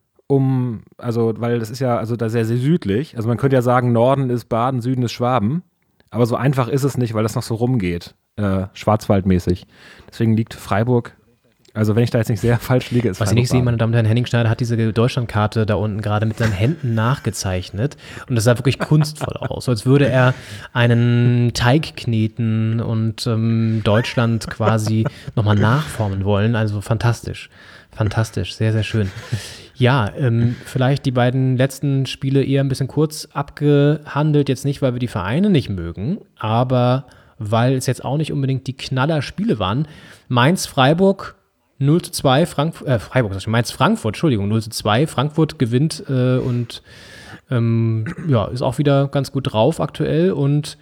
um, also, weil das ist ja also da sehr, sehr südlich. Also man könnte ja sagen, Norden ist Baden, Süden ist Schwaben. Aber so einfach ist es nicht, weil das noch so rumgeht, äh, schwarzwaldmäßig. Deswegen liegt Freiburg, also wenn ich da jetzt nicht sehr falsch liege, ist Was ich Freiburg nicht sehe, Baden. meine Damen und Herren, Henning Schneider hat diese Deutschlandkarte da unten gerade mit seinen Händen nachgezeichnet. Und das sah wirklich kunstvoll aus, so als würde er einen Teig kneten und ähm, Deutschland quasi nochmal nachformen wollen. Also fantastisch. Fantastisch, sehr, sehr schön. Ja, ähm, vielleicht die beiden letzten Spiele eher ein bisschen kurz abgehandelt. Jetzt nicht, weil wir die Vereine nicht mögen, aber weil es jetzt auch nicht unbedingt die Knaller-Spiele waren. Mainz-Freiburg null zu zwei, Frank- äh, Freiburg, Mainz-Frankfurt, Entschuldigung, null zu zwei. Frankfurt gewinnt äh, und ähm, ja, ist auch wieder ganz gut drauf aktuell. Und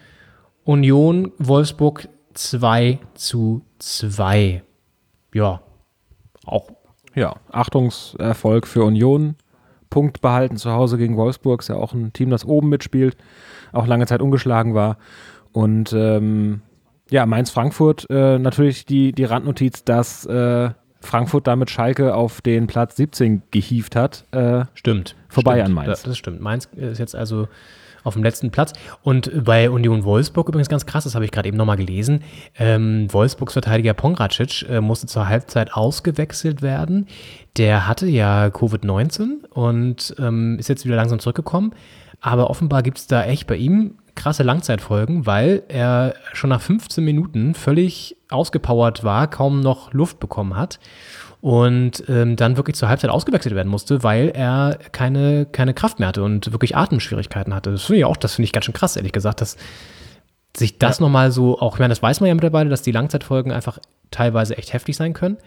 Union Wolfsburg zwei zu zwei. Ja, auch Ja, Achtungserfolg für Union. Punkt behalten zu Hause gegen Wolfsburg. Ist ja auch ein Team, das oben mitspielt, auch lange Zeit ungeschlagen war. Und ähm, ja, Mainz-Frankfurt äh, natürlich die, die Randnotiz, dass äh, Frankfurt damit Schalke auf den Platz siebzehn gehievt hat. Äh, Stimmt. Vorbei stimmt. an Mainz. Das, das stimmt. Mainz ist jetzt also auf dem letzten Platz. Und bei Union Wolfsburg übrigens ganz krass, das habe ich gerade eben nochmal gelesen. Ähm, Wolfsburgs Verteidiger Pongracic äh, musste zur Halbzeit ausgewechselt werden. Der hatte ja Covid neunzehn und ähm, ist jetzt wieder langsam zurückgekommen. Aber offenbar gibt es da echt bei ihm krasse Langzeitfolgen, weil er schon nach fünfzehn Minuten völlig ausgepowert war, kaum noch Luft bekommen hat und ähm, dann wirklich zur Halbzeit ausgewechselt werden musste, weil er keine, keine Kraft mehr hatte und wirklich Atemschwierigkeiten hatte. Das finde ich auch, das finde ich ganz schön krass, ehrlich gesagt, dass sich das ja. nochmal so, auch ich meine, das weiß man ja mittlerweile, dass die Langzeitfolgen einfach teilweise echt heftig sein können.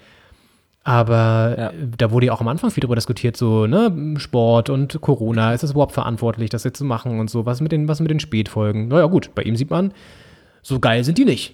Aber ja. da wurde ja auch am Anfang viel darüber diskutiert, so, ne, Sport und Corona, ist es überhaupt verantwortlich, das jetzt zu machen und so, was mit den, was mit den Spätfolgen? Naja, gut, bei ihm sieht man, so geil sind die nicht.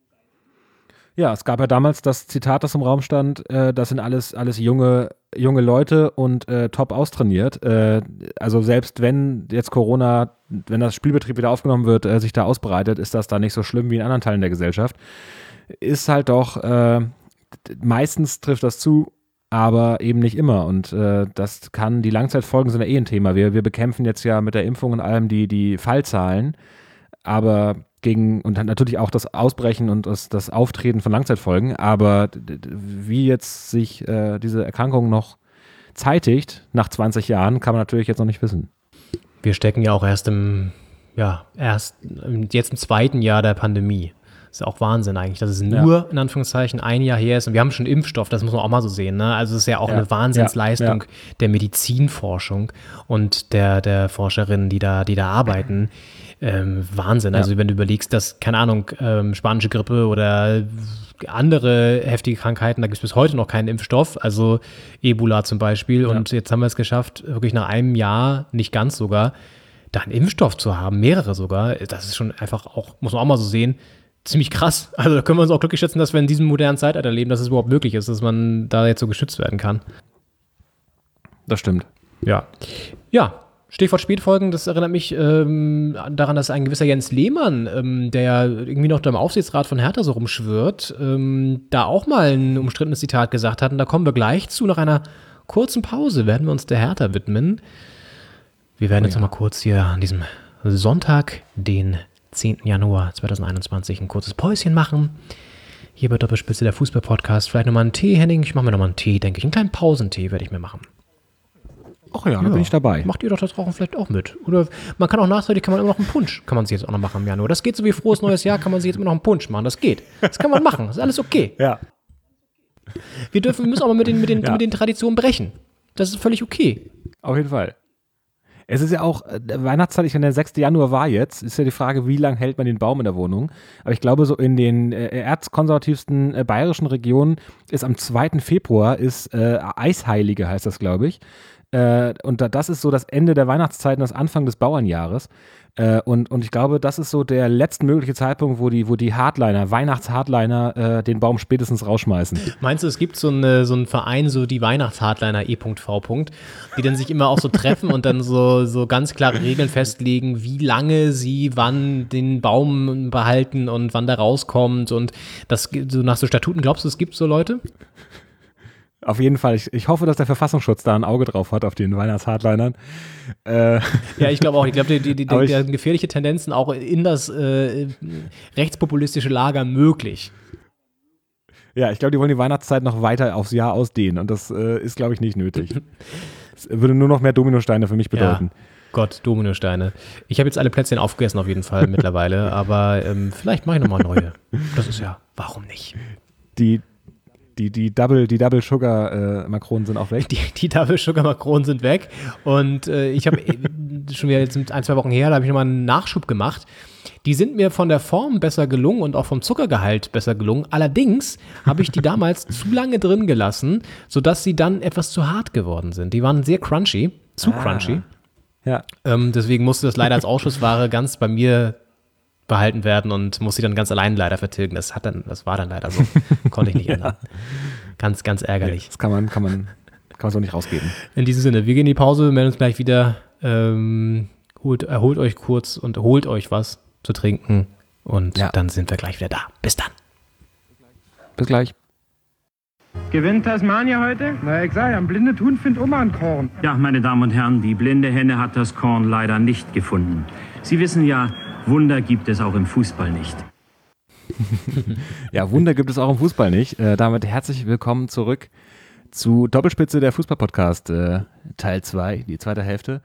Ja, es gab ja damals das Zitat, das im Raum stand, äh, das sind alles, alles junge, junge Leute und äh, top austrainiert. Äh, also selbst wenn jetzt Corona, wenn das Spielbetrieb wieder aufgenommen wird, äh, sich da ausbreitet, ist das da nicht so schlimm wie in anderen Teilen der Gesellschaft. Ist halt doch, äh, meistens trifft das zu, aber eben nicht immer. Und äh, das kann, die Langzeitfolgen sind ja eh ein Thema. Wir, wir bekämpfen jetzt ja mit der Impfung und allem die, die Fallzahlen, aber gegen, und dann natürlich auch das Ausbrechen und das, das Auftreten von Langzeitfolgen, aber wie jetzt sich äh, diese Erkrankung noch zeitigt, nach zwanzig Jahren, kann man natürlich jetzt noch nicht wissen. Wir stecken ja auch erst im, ja, erst jetzt im zweiten Jahr der Pandemie. Das ist auch Wahnsinn eigentlich, dass es nur, ja. in Anführungszeichen, ein Jahr her ist und wir haben schon Impfstoff, das muss man auch mal so sehen, ne? Also es ist ja auch ja. eine Wahnsinnsleistung ja. Ja. der Medizinforschung und der, der Forscherinnen, die da, die da arbeiten. Ähm, Wahnsinn, ja. Also wenn du überlegst, dass, keine Ahnung, ähm, spanische Grippe oder andere heftige Krankheiten, da gibt es bis heute noch keinen Impfstoff, also Ebola zum Beispiel ja. und jetzt haben wir es geschafft, wirklich nach einem Jahr, nicht ganz sogar, da einen Impfstoff zu haben, mehrere sogar, das ist schon einfach auch, muss man auch mal so sehen, ziemlich krass. Also da können wir uns auch glücklich schätzen, dass wir in diesem modernen Zeitalter leben, dass es überhaupt möglich ist, dass man da jetzt so geschützt werden kann. Das stimmt. Ja. Ja, Stichwort Spätfolgen, das erinnert mich ähm, daran, dass ein gewisser Jens Lehmann, ähm, der ja irgendwie noch da im Aufsichtsrat von Hertha so rumschwirrt, ähm, da auch mal ein umstrittenes Zitat gesagt hat. Und da kommen wir gleich zu. Nach einer kurzen Pause werden wir uns der Hertha widmen. Wir werden oh, jetzt ja. noch mal kurz hier an diesem Sonntag, den zehnten Januar zweitausendeinundzwanzig, ein kurzes Päuschen machen. Hier bei Doppelspitze, der Fußball-Podcast. Vielleicht nochmal einen Tee, Henning. Ich mache mir nochmal einen Tee, denke ich. Einen kleinen Pausentee werde ich mir machen. Ach ja, ja, da bin ich dabei. Macht ihr doch das Rauchen vielleicht auch mit? Oder man kann auch nachträglich, kann man immer noch einen Punsch, kann man sich jetzt auch noch machen im Januar. Das geht so wie frohes neues Jahr, kann man sich jetzt immer noch einen Punsch machen. Das geht. Das kann man machen. Das ist alles okay. Ja. Wir dürfen, wir müssen auch mal mit den, mit den, ja. mit den Traditionen brechen. Das ist völlig okay. Auf jeden Fall. Es ist ja auch, äh, Weihnachtszeit, ich meine, der sechste Januar war jetzt, ist ja die Frage, wie lange hält man den Baum in der Wohnung. Aber ich glaube, so in den äh, erzkonservativsten äh, bayerischen Regionen ist am zweiten Februar ist äh, Eisheilige, heißt das, glaube ich. Äh, und da, das ist so das Ende der Weihnachtszeit und das Anfang des Bauernjahres. Äh, und, und ich glaube, das ist so der letztmögliche Zeitpunkt, wo die, wo die Hardliner, Weihnachts-Hardliner äh, den Baum spätestens rausschmeißen. Meinst du, es gibt so, eine, so einen Verein, so die Weihnachts-Hardliner E V, die dann sich immer auch so treffen und dann so, so ganz klare Regeln festlegen, wie lange sie wann den Baum behalten und wann der rauskommt und das so nach so Statuten. Glaubst du, es gibt so Leute? Auf jeden Fall. Ich, ich hoffe, dass der Verfassungsschutz da ein Auge drauf hat, auf den Weihnachts-Hardlinern. Äh, ja, ich glaube auch. Ich glaube, die, die, die, die haben gefährliche Tendenzen auch in das äh, rechtspopulistische Lager möglich. Ja, ich glaube, die wollen die Weihnachtszeit noch weiter aufs Jahr ausdehnen und das äh, ist, glaube ich, nicht nötig. Das würde nur noch mehr Dominosteine für mich bedeuten. Ja. Gott, Dominosteine. Ich habe jetzt alle Plätzchen aufgegessen auf jeden Fall mittlerweile, aber ähm, vielleicht mache ich nochmal neue. Das ist ja, warum nicht? Die Die, die Double, die Double Sugar äh, Makronen sind auch weg. Die, die Double Sugar Makronen sind weg. Und äh, ich habe schon wieder jetzt ein, zwei Wochen her, da habe ich nochmal einen Nachschub gemacht. Die sind mir von der Form besser gelungen und auch vom Zuckergehalt besser gelungen. Allerdings habe ich die damals zu lange drin gelassen, sodass sie dann etwas zu hart geworden sind. Die waren sehr crunchy, zu ah. crunchy. Ja. Ähm, deswegen musste das leider als Ausschussware ganz bei mir behalten werden und muss sie dann ganz allein leider vertilgen. Das hat dann, das war dann leider so. Konnte ich nicht ändern. Ganz, ganz ärgerlich. Das kann man, kann man, kann man so nicht rausgeben. In diesem Sinne, wir gehen in die Pause, melden uns gleich wieder. Ähm, holt, erholt euch kurz und holt euch was zu trinken und ja. dann sind wir gleich wieder da. Bis dann. Bis gleich. Gewinnt Tasmania heute? Na, ich sag ja, ein blinde Huhn findet immer ein Korn. Ja, meine Damen und Herren, die blinde Henne hat das Korn leider nicht gefunden. Sie wissen ja, Wunder gibt es auch im Fußball nicht. Ja, Wunder gibt es auch im Fußball nicht. Äh, damit herzlich willkommen zurück zu Doppelspitze, der Fußball-Podcast, äh, Teil zwei, die zweite Hälfte.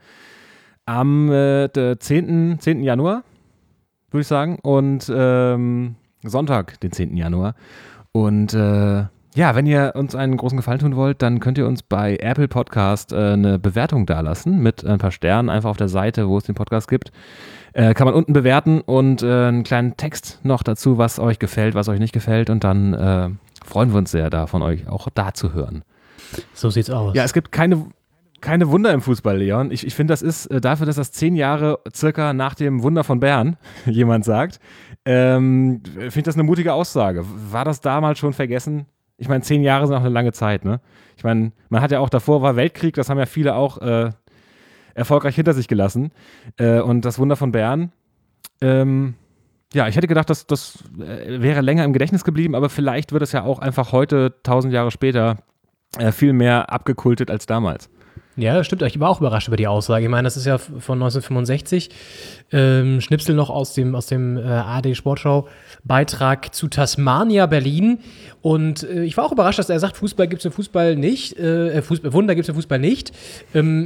Am äh, zehnten Januar, würde ich sagen, und ähm, Sonntag, den zehnten Januar. Und äh, ja, wenn ihr uns einen großen Gefallen tun wollt, dann könnt ihr uns bei Apple Podcast äh, eine Bewertung dalassen mit ein paar Sternen, einfach auf der Seite, wo es den Podcast gibt. Äh, kann man unten bewerten und äh, einen kleinen Text noch dazu, was euch gefällt, was euch nicht gefällt und dann äh, freuen wir uns sehr, da von euch auch da zu hören. So sieht's aus. Ja, es gibt keine, keine Wunder im Fußball, Leon. Ich, ich finde, das ist äh, dafür, dass das zehn Jahre circa nach dem Wunder von Bern jemand sagt, ähm, finde ich das eine mutige Aussage. War das damals schon vergessen? Ich meine, zehn Jahre sind auch eine lange Zeit, ne? Ich meine, man hat ja auch davor, war Weltkrieg, das haben ja viele auch äh, erfolgreich hinter sich gelassen. Äh, und das Wunder von Bern, ähm, ja, ich hätte gedacht, das, das äh, wäre länger im Gedächtnis geblieben, aber vielleicht wird es ja auch einfach heute, tausend Jahre später, äh, viel mehr abgekultet als damals. Ja, das stimmt. Ich war auch überrascht über die Aussage. Ich meine, das ist ja von neunzehnhundertfünfundsechzig. Ähm, Schnipsel noch aus dem, aus dem äh, A R D-Sportschau-Beitrag zu Tasmania Berlin. Und äh, ich war auch überrascht, dass er sagt, Fußball gibt es im Fußball nicht. Äh, Fußball, Wunder gibt es im Fußball nicht. Ähm,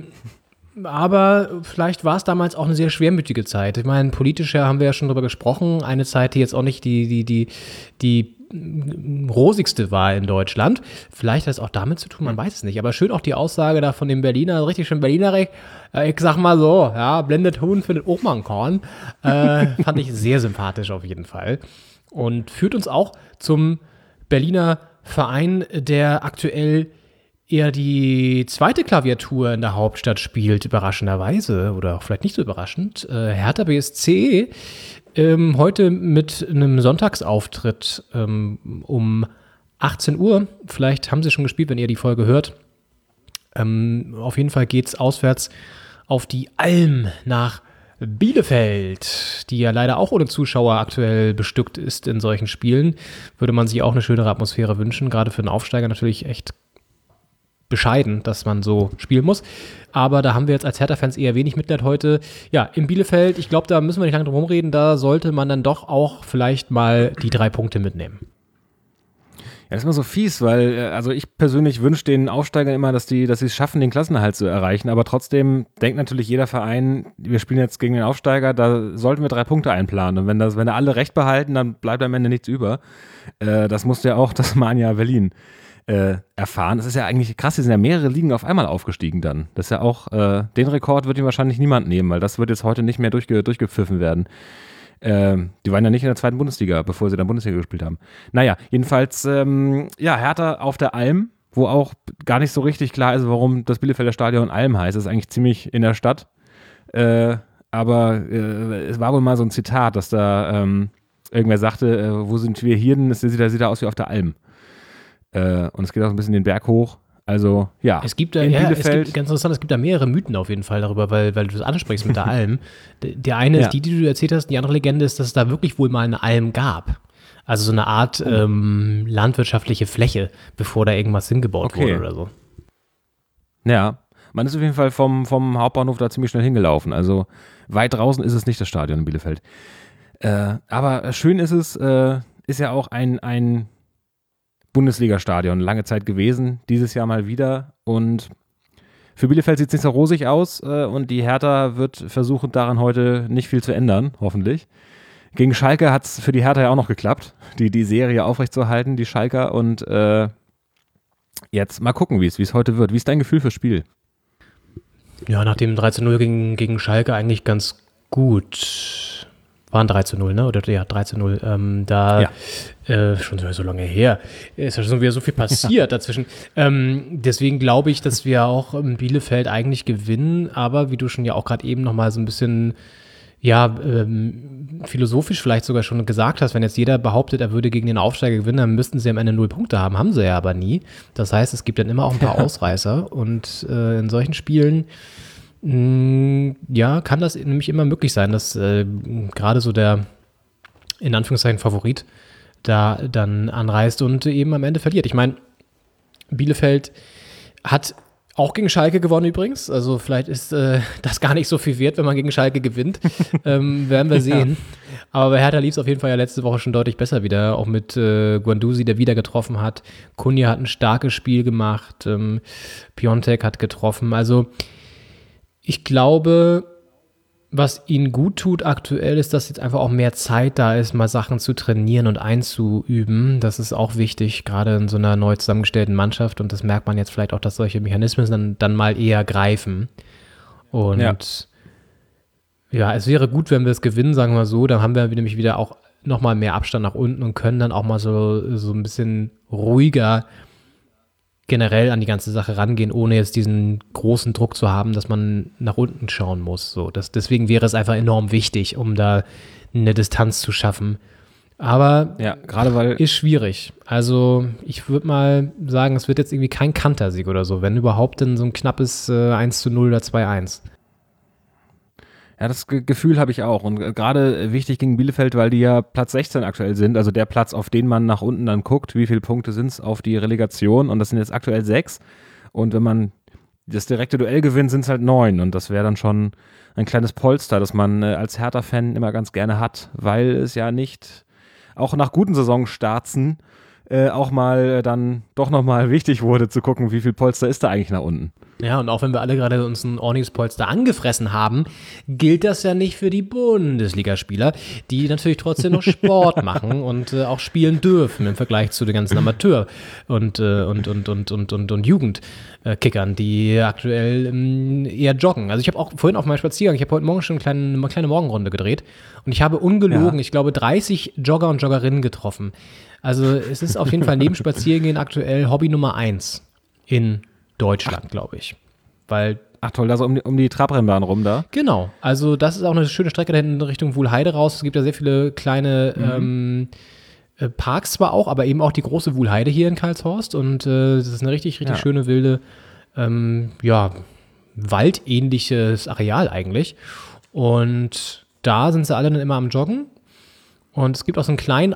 aber vielleicht war es damals auch eine sehr schwermütige Zeit. Ich meine, politisch haben wir ja schon drüber gesprochen. Eine Zeit, die jetzt auch nicht die, die, die, die rosigste war in Deutschland. Vielleicht hat es auch damit zu tun, man weiß es nicht. Aber schön auch die Aussage da von dem Berliner, richtig schön Berlinerig. Äh, ich sag mal so, ja, blendet Huhn findet auch mal ein Korn. Äh, fand ich sehr sympathisch auf jeden Fall. Und führt uns auch zum Berliner Verein, der aktuell eher die zweite Klaviatur in der Hauptstadt spielt, überraschenderweise. Oder auch vielleicht nicht so überraschend. Äh, Hertha B S C Ähm, heute mit einem Sonntagsauftritt ähm, um achtzehn Uhr. Vielleicht haben sie schon gespielt, wenn ihr die Folge hört. Ähm, auf jeden Fall geht es auswärts auf die Alm nach Bielefeld, die ja leider auch ohne Zuschauer aktuell bestückt ist in solchen Spielen. Würde man sich auch eine schönere Atmosphäre wünschen, gerade für einen Aufsteiger natürlich echt bescheiden, dass man so spielen muss. Aber da haben wir jetzt als Hertha-Fans eher wenig Mitleid heute. Ja, in Bielefeld, ich glaube, da müssen wir nicht lange drum rumreden, da sollte man dann doch auch vielleicht mal die drei Punkte mitnehmen. Ja, das ist immer so fies, weil, also ich persönlich wünsche den Aufsteigern immer, dass die, dass sie es schaffen, den Klassenerhalt zu erreichen, aber trotzdem denkt natürlich jeder Verein, wir spielen jetzt gegen den Aufsteiger, da sollten wir drei Punkte einplanen und wenn das, wenn da alle recht behalten, dann bleibt am Ende nichts über. Äh, das musste ja auch das Mania Berlin äh, erfahren. Das ist ja eigentlich krass, die sind ja mehrere Ligen auf einmal aufgestiegen dann. Das ist ja auch, äh, den Rekord wird ihm wahrscheinlich niemand nehmen, weil das wird jetzt heute nicht mehr durchge, durchgepfiffen werden. Ähm, die waren ja nicht in der zweiten Bundesliga, bevor sie dann Bundesliga gespielt haben. Naja, jedenfalls, ähm, ja, Hertha auf der Alm, wo auch gar nicht so richtig klar ist, warum das Bielefelder Stadion Alm heißt. Das ist eigentlich ziemlich in der Stadt. Äh, aber äh, es war wohl mal so ein Zitat, dass da ähm, irgendwer sagte, äh, wo sind wir hier denn? Das sieht, das sieht aus wie auf der Alm. Äh, und es geht auch ein bisschen den Berg hoch. Also, ja. Es gibt da, in ja, Bielefeld, es gibt, ganz interessant, es gibt da mehrere Mythen auf jeden Fall darüber, weil, weil du das ansprichst mit der Alm. Der eine Ja. ist die, die du erzählt hast, die andere Legende ist, dass es da wirklich wohl mal eine Alm gab. Also so eine Art Oh. ähm, landwirtschaftliche Fläche, bevor da irgendwas hingebaut Okay. wurde oder so. Ja, man ist auf jeden Fall vom, vom Hauptbahnhof da ziemlich schnell hingelaufen. Also weit draußen ist es nicht, das Stadion in Bielefeld. Äh, aber schön ist es, äh, ist ja auch ein, ein Bundesliga-Stadion lange Zeit gewesen, dieses Jahr mal wieder. Und für Bielefeld sieht es nicht so rosig aus äh, und die Hertha wird versuchen, daran heute nicht viel zu ändern, hoffentlich. Gegen Schalke hat es für die Hertha ja auch noch geklappt, die, die Serie aufrechtzuerhalten, die Schalker. Und äh, jetzt mal gucken, wie es wie es heute wird. Wie ist dein Gefühl fürs Spiel? Ja, nach dem drei zu null gegen, gegen Schalke eigentlich ganz gut. Waren drei zu null, ne? Oder ja, drei zu null. Ähm, da Ja. äh, schon so lange her. Ist ja schon wieder so viel passiert dazwischen. Ähm, deswegen glaube ich, dass wir auch in Bielefeld eigentlich gewinnen, aber wie du schon ja auch gerade eben nochmal so ein bisschen ja, ähm, philosophisch vielleicht sogar schon gesagt hast, wenn jetzt jeder behauptet, er würde gegen den Aufsteiger gewinnen, dann müssten sie am Ende null Punkte haben. Haben sie ja aber nie. Das heißt, es gibt dann immer auch ein paar Ausreißer und äh, in solchen Spielen mh, ja, kann das nämlich immer möglich sein, dass äh, gerade so der in Anführungszeichen Favorit da dann anreist und eben am Ende verliert. Ich meine, Bielefeld hat auch gegen Schalke gewonnen übrigens. Also vielleicht ist äh, das gar nicht so viel wert, wenn man gegen Schalke gewinnt. ähm, werden wir sehen. Ja. Aber bei Hertha lief es auf jeden Fall ja letzte Woche schon deutlich besser wieder. Auch mit äh, Guendouzi, der wieder getroffen hat. Cunha hat ein starkes Spiel gemacht. Ähm, Piontek hat getroffen. Also ich glaube, was ihnen gut tut aktuell, ist, dass jetzt einfach auch mehr Zeit da ist, mal Sachen zu trainieren und einzuüben. Das ist auch wichtig, gerade in so einer neu zusammengestellten Mannschaft. Und das merkt man jetzt vielleicht auch, dass solche Mechanismen dann, dann mal eher greifen. Und ja. ja, es wäre gut, wenn wir es gewinnen, sagen wir mal so. Dann haben wir nämlich wieder auch nochmal mehr Abstand nach unten und können dann auch mal so, so ein bisschen ruhiger generell an die ganze Sache rangehen, ohne jetzt diesen großen Druck zu haben, dass man nach unten schauen muss. So, das, deswegen wäre es einfach enorm wichtig, um da eine Distanz zu schaffen. Aber ja, gerade weil ist schwierig. Also ich würde mal sagen, es wird jetzt irgendwie kein Kantersieg oder so, wenn überhaupt dann so ein knappes äh, eins zu null oder zwei eins. Ja, das Ge- Gefühl habe ich auch. Und äh, gerade wichtig gegen Bielefeld, weil die ja Platz sechzehn aktuell sind, also der Platz, auf den man nach unten dann guckt, wie viele Punkte sind es auf die Relegation. Und das sind jetzt aktuell sechs. Und wenn man das direkte Duell gewinnt, sind es halt neun. Und das wäre dann schon ein kleines Polster, das man äh, als Hertha-Fan immer ganz gerne hat, weil es ja nicht auch nach guten Saisonstarzen äh, auch mal dann doch nochmal wichtig wurde zu gucken, wie viel Polster ist da eigentlich nach unten. Ja, und auch wenn wir alle gerade uns ein ordentliches Polster angefressen haben, gilt das ja nicht für die Bundesligaspieler, die natürlich trotzdem noch Sport machen und äh, auch spielen dürfen im Vergleich zu den ganzen Amateur- und, äh, und, und, und, und, und, und Jugendkickern, die aktuell ähm, eher joggen. Also ich habe auch vorhin auf meinem Spaziergang, ich habe heute Morgen schon eine kleine, eine kleine Morgenrunde gedreht und ich habe ungelogen, ja. ich glaube, dreißig Jogger und Joggerinnen getroffen. Also es ist auf jeden Fall neben Spaziergehen aktuell Hobby Nummer eins in Deutschland, glaube ich. Weil Ach toll, da so um die, um die Trabrennbahn rum da? Genau, also das ist auch eine schöne Strecke da hinten Richtung Wuhlheide raus. Es gibt ja sehr viele kleine mhm. ähm, Parks zwar auch, aber eben auch die große Wuhlheide hier in Karlshorst und äh, das ist eine richtig, richtig ja. schöne, wilde, ähm, ja, waldähnliches Areal eigentlich. Und da sind sie alle dann immer am Joggen. Und es gibt auch so einen kleinen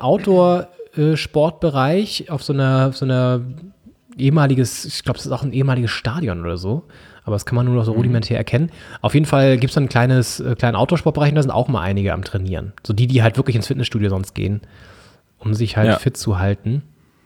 Outdoor-Sportbereich auf so einer, so einer ehemaliges, ich glaube, das ist auch ein ehemaliges Stadion oder so. Aber das kann man nur noch so rudimentär erkennen. Auf jeden Fall gibt es so einen kleines, äh, kleinen Outdoor-Sportbereich und da sind auch mal einige am Trainieren. So die, die halt wirklich ins Fitnessstudio sonst gehen, um sich halt Ja. fit zu halten.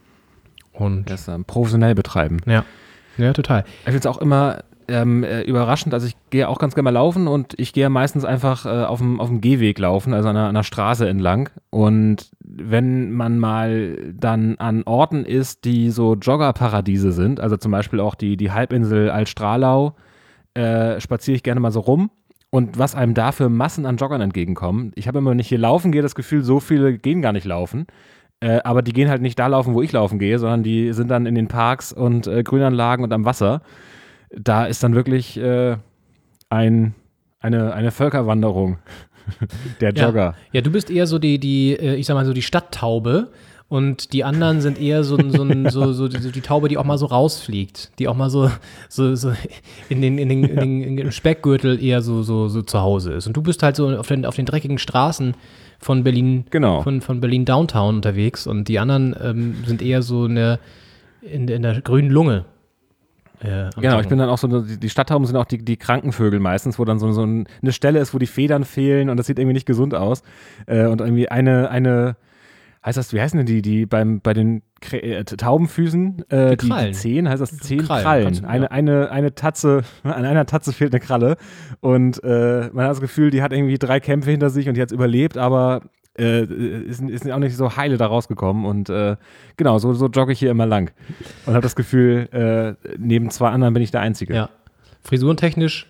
Und Das ähm, professionell betreiben. ja, ja, total. Ich finde es auch immer ähm, äh, überraschend, also ich gehe auch ganz gerne mal laufen und ich gehe meistens einfach äh, auf dem auf dem Gehweg laufen, also an einer, an einer Straße entlang. Und wenn man mal dann an Orten ist, die so Joggerparadiese sind, also zum Beispiel auch die, die Halbinsel Altstralau, äh, spaziere ich gerne mal so rum. Und was einem da für Massen an Joggern entgegenkommen. Ich habe immer, wenn ich hier laufen gehe, das Gefühl, so viele gehen gar nicht laufen. Äh, aber die gehen halt nicht da laufen, wo ich laufen gehe, sondern die sind dann in den Parks und äh, Grünanlagen und am Wasser. Da ist dann wirklich äh, ein, eine, eine Völkerwanderung der Jogger. Ja. ja, du bist eher so die, die, äh, ich sag mal so die Stadttaube und die anderen sind eher so, so, so, so, so, die, so die Taube, die auch mal so rausfliegt, die auch mal so, so, so in den, in den, in den, in den Speckgürtel eher so, so, so zu Hause ist. Und du bist halt so auf den, auf den dreckigen Straßen von Berlin, genau. von, von Berlin Downtown unterwegs und die anderen ähm, sind eher so in der, in, in der grünen Lunge. Äh, genau, ich bin dann auch so, die, die Stadttauben sind auch die, die Krankenvögel meistens, wo dann so, so ein, eine Stelle ist, wo die Federn fehlen und das sieht irgendwie nicht gesund aus. Äh, und irgendwie eine, eine, heißt das, wie heißen denn die, die beim, bei den Krä äh, Taubenfüßen, äh, die, die Zehen, heißt das Zehen? Krallen. Krallen. Kannst du, eine, ja. eine, eine Tatze, an einer Tatze fehlt eine Kralle und äh, man hat das Gefühl, die hat irgendwie drei Kämpfe hinter sich und die hat es überlebt, aber Äh, ist, ist auch nicht so heile da rausgekommen und äh, genau, so, so jogge ich hier immer lang und habe das Gefühl, äh, neben zwei anderen bin ich der Einzige. Ja, frisurentechnisch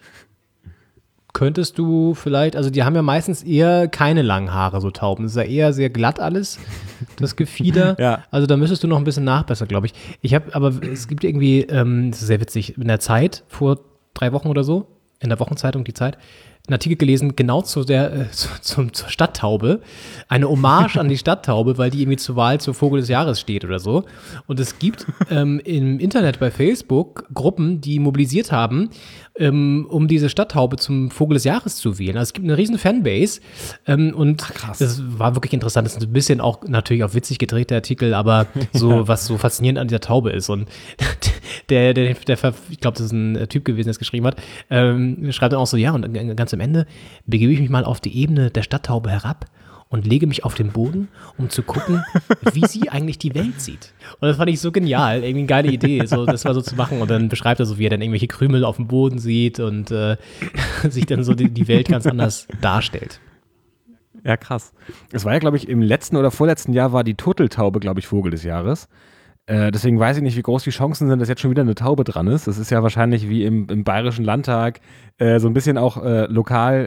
könntest du vielleicht, also die haben ja meistens eher keine langen Haare, so Tauben, das ist ja eher sehr glatt alles, das Gefieder, ja. Also da müsstest du noch ein bisschen nachbessern, glaube ich. Ich habe, aber es gibt irgendwie, ähm, das ist sehr witzig, in der Zeit, vor drei Wochen oder so, in der Wochenzeitung, die Zeit, einen Artikel gelesen, genau zu der, äh, zu, zum, zur Stadttaube. Eine Hommage an die Stadttaube, weil die irgendwie zur Wahl zur Vogel des Jahres steht oder so. Und es gibt ähm, im Internet bei Facebook Gruppen, die mobilisiert haben, ähm, um diese Stadttaube zum Vogel des Jahres zu wählen. Also es gibt eine riesen Fanbase. Ähm, und Ach, krass. Das war wirklich interessant. Das ist ein bisschen auch natürlich auch witzig gedreht, der Artikel, aber so, ja. Was so faszinierend an dieser Taube ist. Und der, der, der, der ich glaube, das ist ein Typ gewesen, der es geschrieben hat, ähm, schreibt dann auch so, ja, und ganz am Ende begebe ich mich mal auf die Ebene der Stadttaube herab und lege mich auf den Boden, um zu gucken, wie sie eigentlich die Welt sieht. Und das fand ich so genial, irgendwie eine geile Idee, so, das mal so zu machen. Und dann beschreibt er so, wie er dann irgendwelche Krümel auf dem Boden sieht und äh, sich dann so die, die Welt ganz anders darstellt. Ja, krass. Es war ja, glaube ich, im letzten oder vorletzten Jahr war die Turteltaube, glaube ich, Vogel des Jahres. Äh, deswegen weiß ich nicht, wie groß die Chancen sind, dass jetzt schon wieder eine Taube dran ist. Das ist ja wahrscheinlich wie im, im Bayerischen Landtag äh, so ein bisschen auch äh, lokal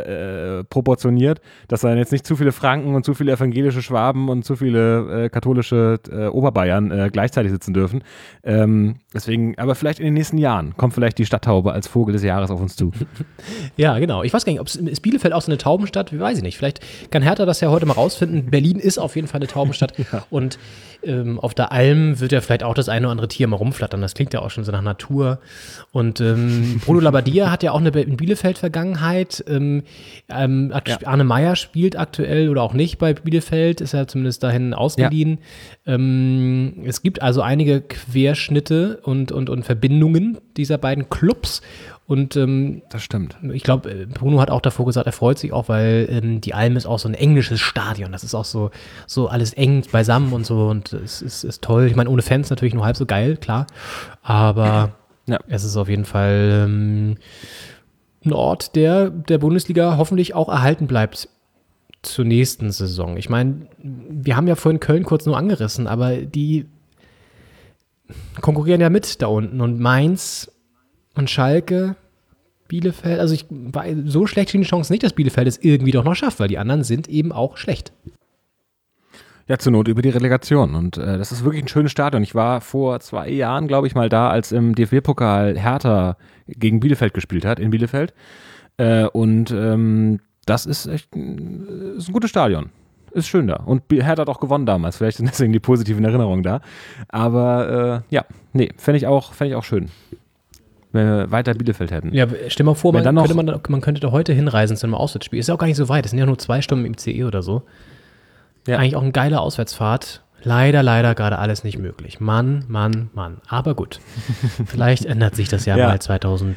äh, proportioniert, dass da jetzt nicht zu viele Franken und zu viele evangelische Schwaben und zu viele äh, katholische äh, Oberbayern äh, gleichzeitig sitzen dürfen. Ähm, deswegen, aber vielleicht in den nächsten Jahren kommt vielleicht die Stadttaube als Vogel des Jahres auf uns zu. Ja, genau. Ich weiß gar nicht, ob es ist Bielefeld auch so eine Taubenstadt? Wie weiß ich nicht. Vielleicht kann Hertha das ja heute mal rausfinden. Berlin ist auf jeden Fall eine Taubenstadt. Ja. Und ähm, auf der Alm wird ja vielleicht auch das eine oder andere Tier mal rumflattern. Das klingt ja auch schon so nach Natur. Und ähm, Bruno Labbadia hat ja auch eine in Bielefeld-Vergangenheit. Ähm, ähm, ja. Arne Meyer spielt aktuell oder auch nicht bei Bielefeld, ist ja zumindest dahin ausgeliehen. Ja. Ähm, es gibt also einige Querschnitte und, und, und Verbindungen dieser beiden Clubs. Und ähm, das stimmt. Ich glaube, Bruno hat auch davor gesagt, er freut sich auch, weil ähm, die Alm ist auch so ein englisches Stadion. Das ist auch so, so alles eng beisammen und so und es ist, ist toll. Ich meine, ohne Fans natürlich nur halb so geil, klar. Aber ja. Es ist auf jeden Fall ähm, ein Ort, der der Bundesliga hoffentlich auch erhalten bleibt zur nächsten Saison. Ich meine, wir haben ja vorhin Köln kurz nur angerissen, aber die konkurrieren ja mit da unten und Mainz und Schalke, Bielefeld, also ich, so schlecht stehen die Chancen nicht, dass Bielefeld es irgendwie doch noch schafft, weil die anderen sind eben auch schlecht. Ja, zur Not über die Relegation und äh, das ist wirklich ein schönes Stadion. Ich war vor zwei Jahren, glaube ich, mal da, als im D F B-Pokal Hertha gegen Bielefeld gespielt hat, in Bielefeld äh, und ähm, das ist echt ein, ist ein gutes Stadion. Ist schön da. Und Hertha hat auch gewonnen damals. Vielleicht sind deswegen die positiven Erinnerungen da. Aber äh, ja, nee, fände ich auch, fänd ich auch schön. wenn wir weiter Bielefeld hätten. Ja, stell mal vor, Wenn man dann noch- könnte, man, man könnte da heute hinreisen zu einem Auswärtsspiel. Ist ja auch gar nicht so weit, das sind ja nur zwei Stunden im I C E oder so. Ja. Eigentlich auch eine geile Auswärtsfahrt. Leider, leider gerade alles nicht möglich. Mann, Mann, Mann. Aber gut, vielleicht ändert sich das ja, Ja. mal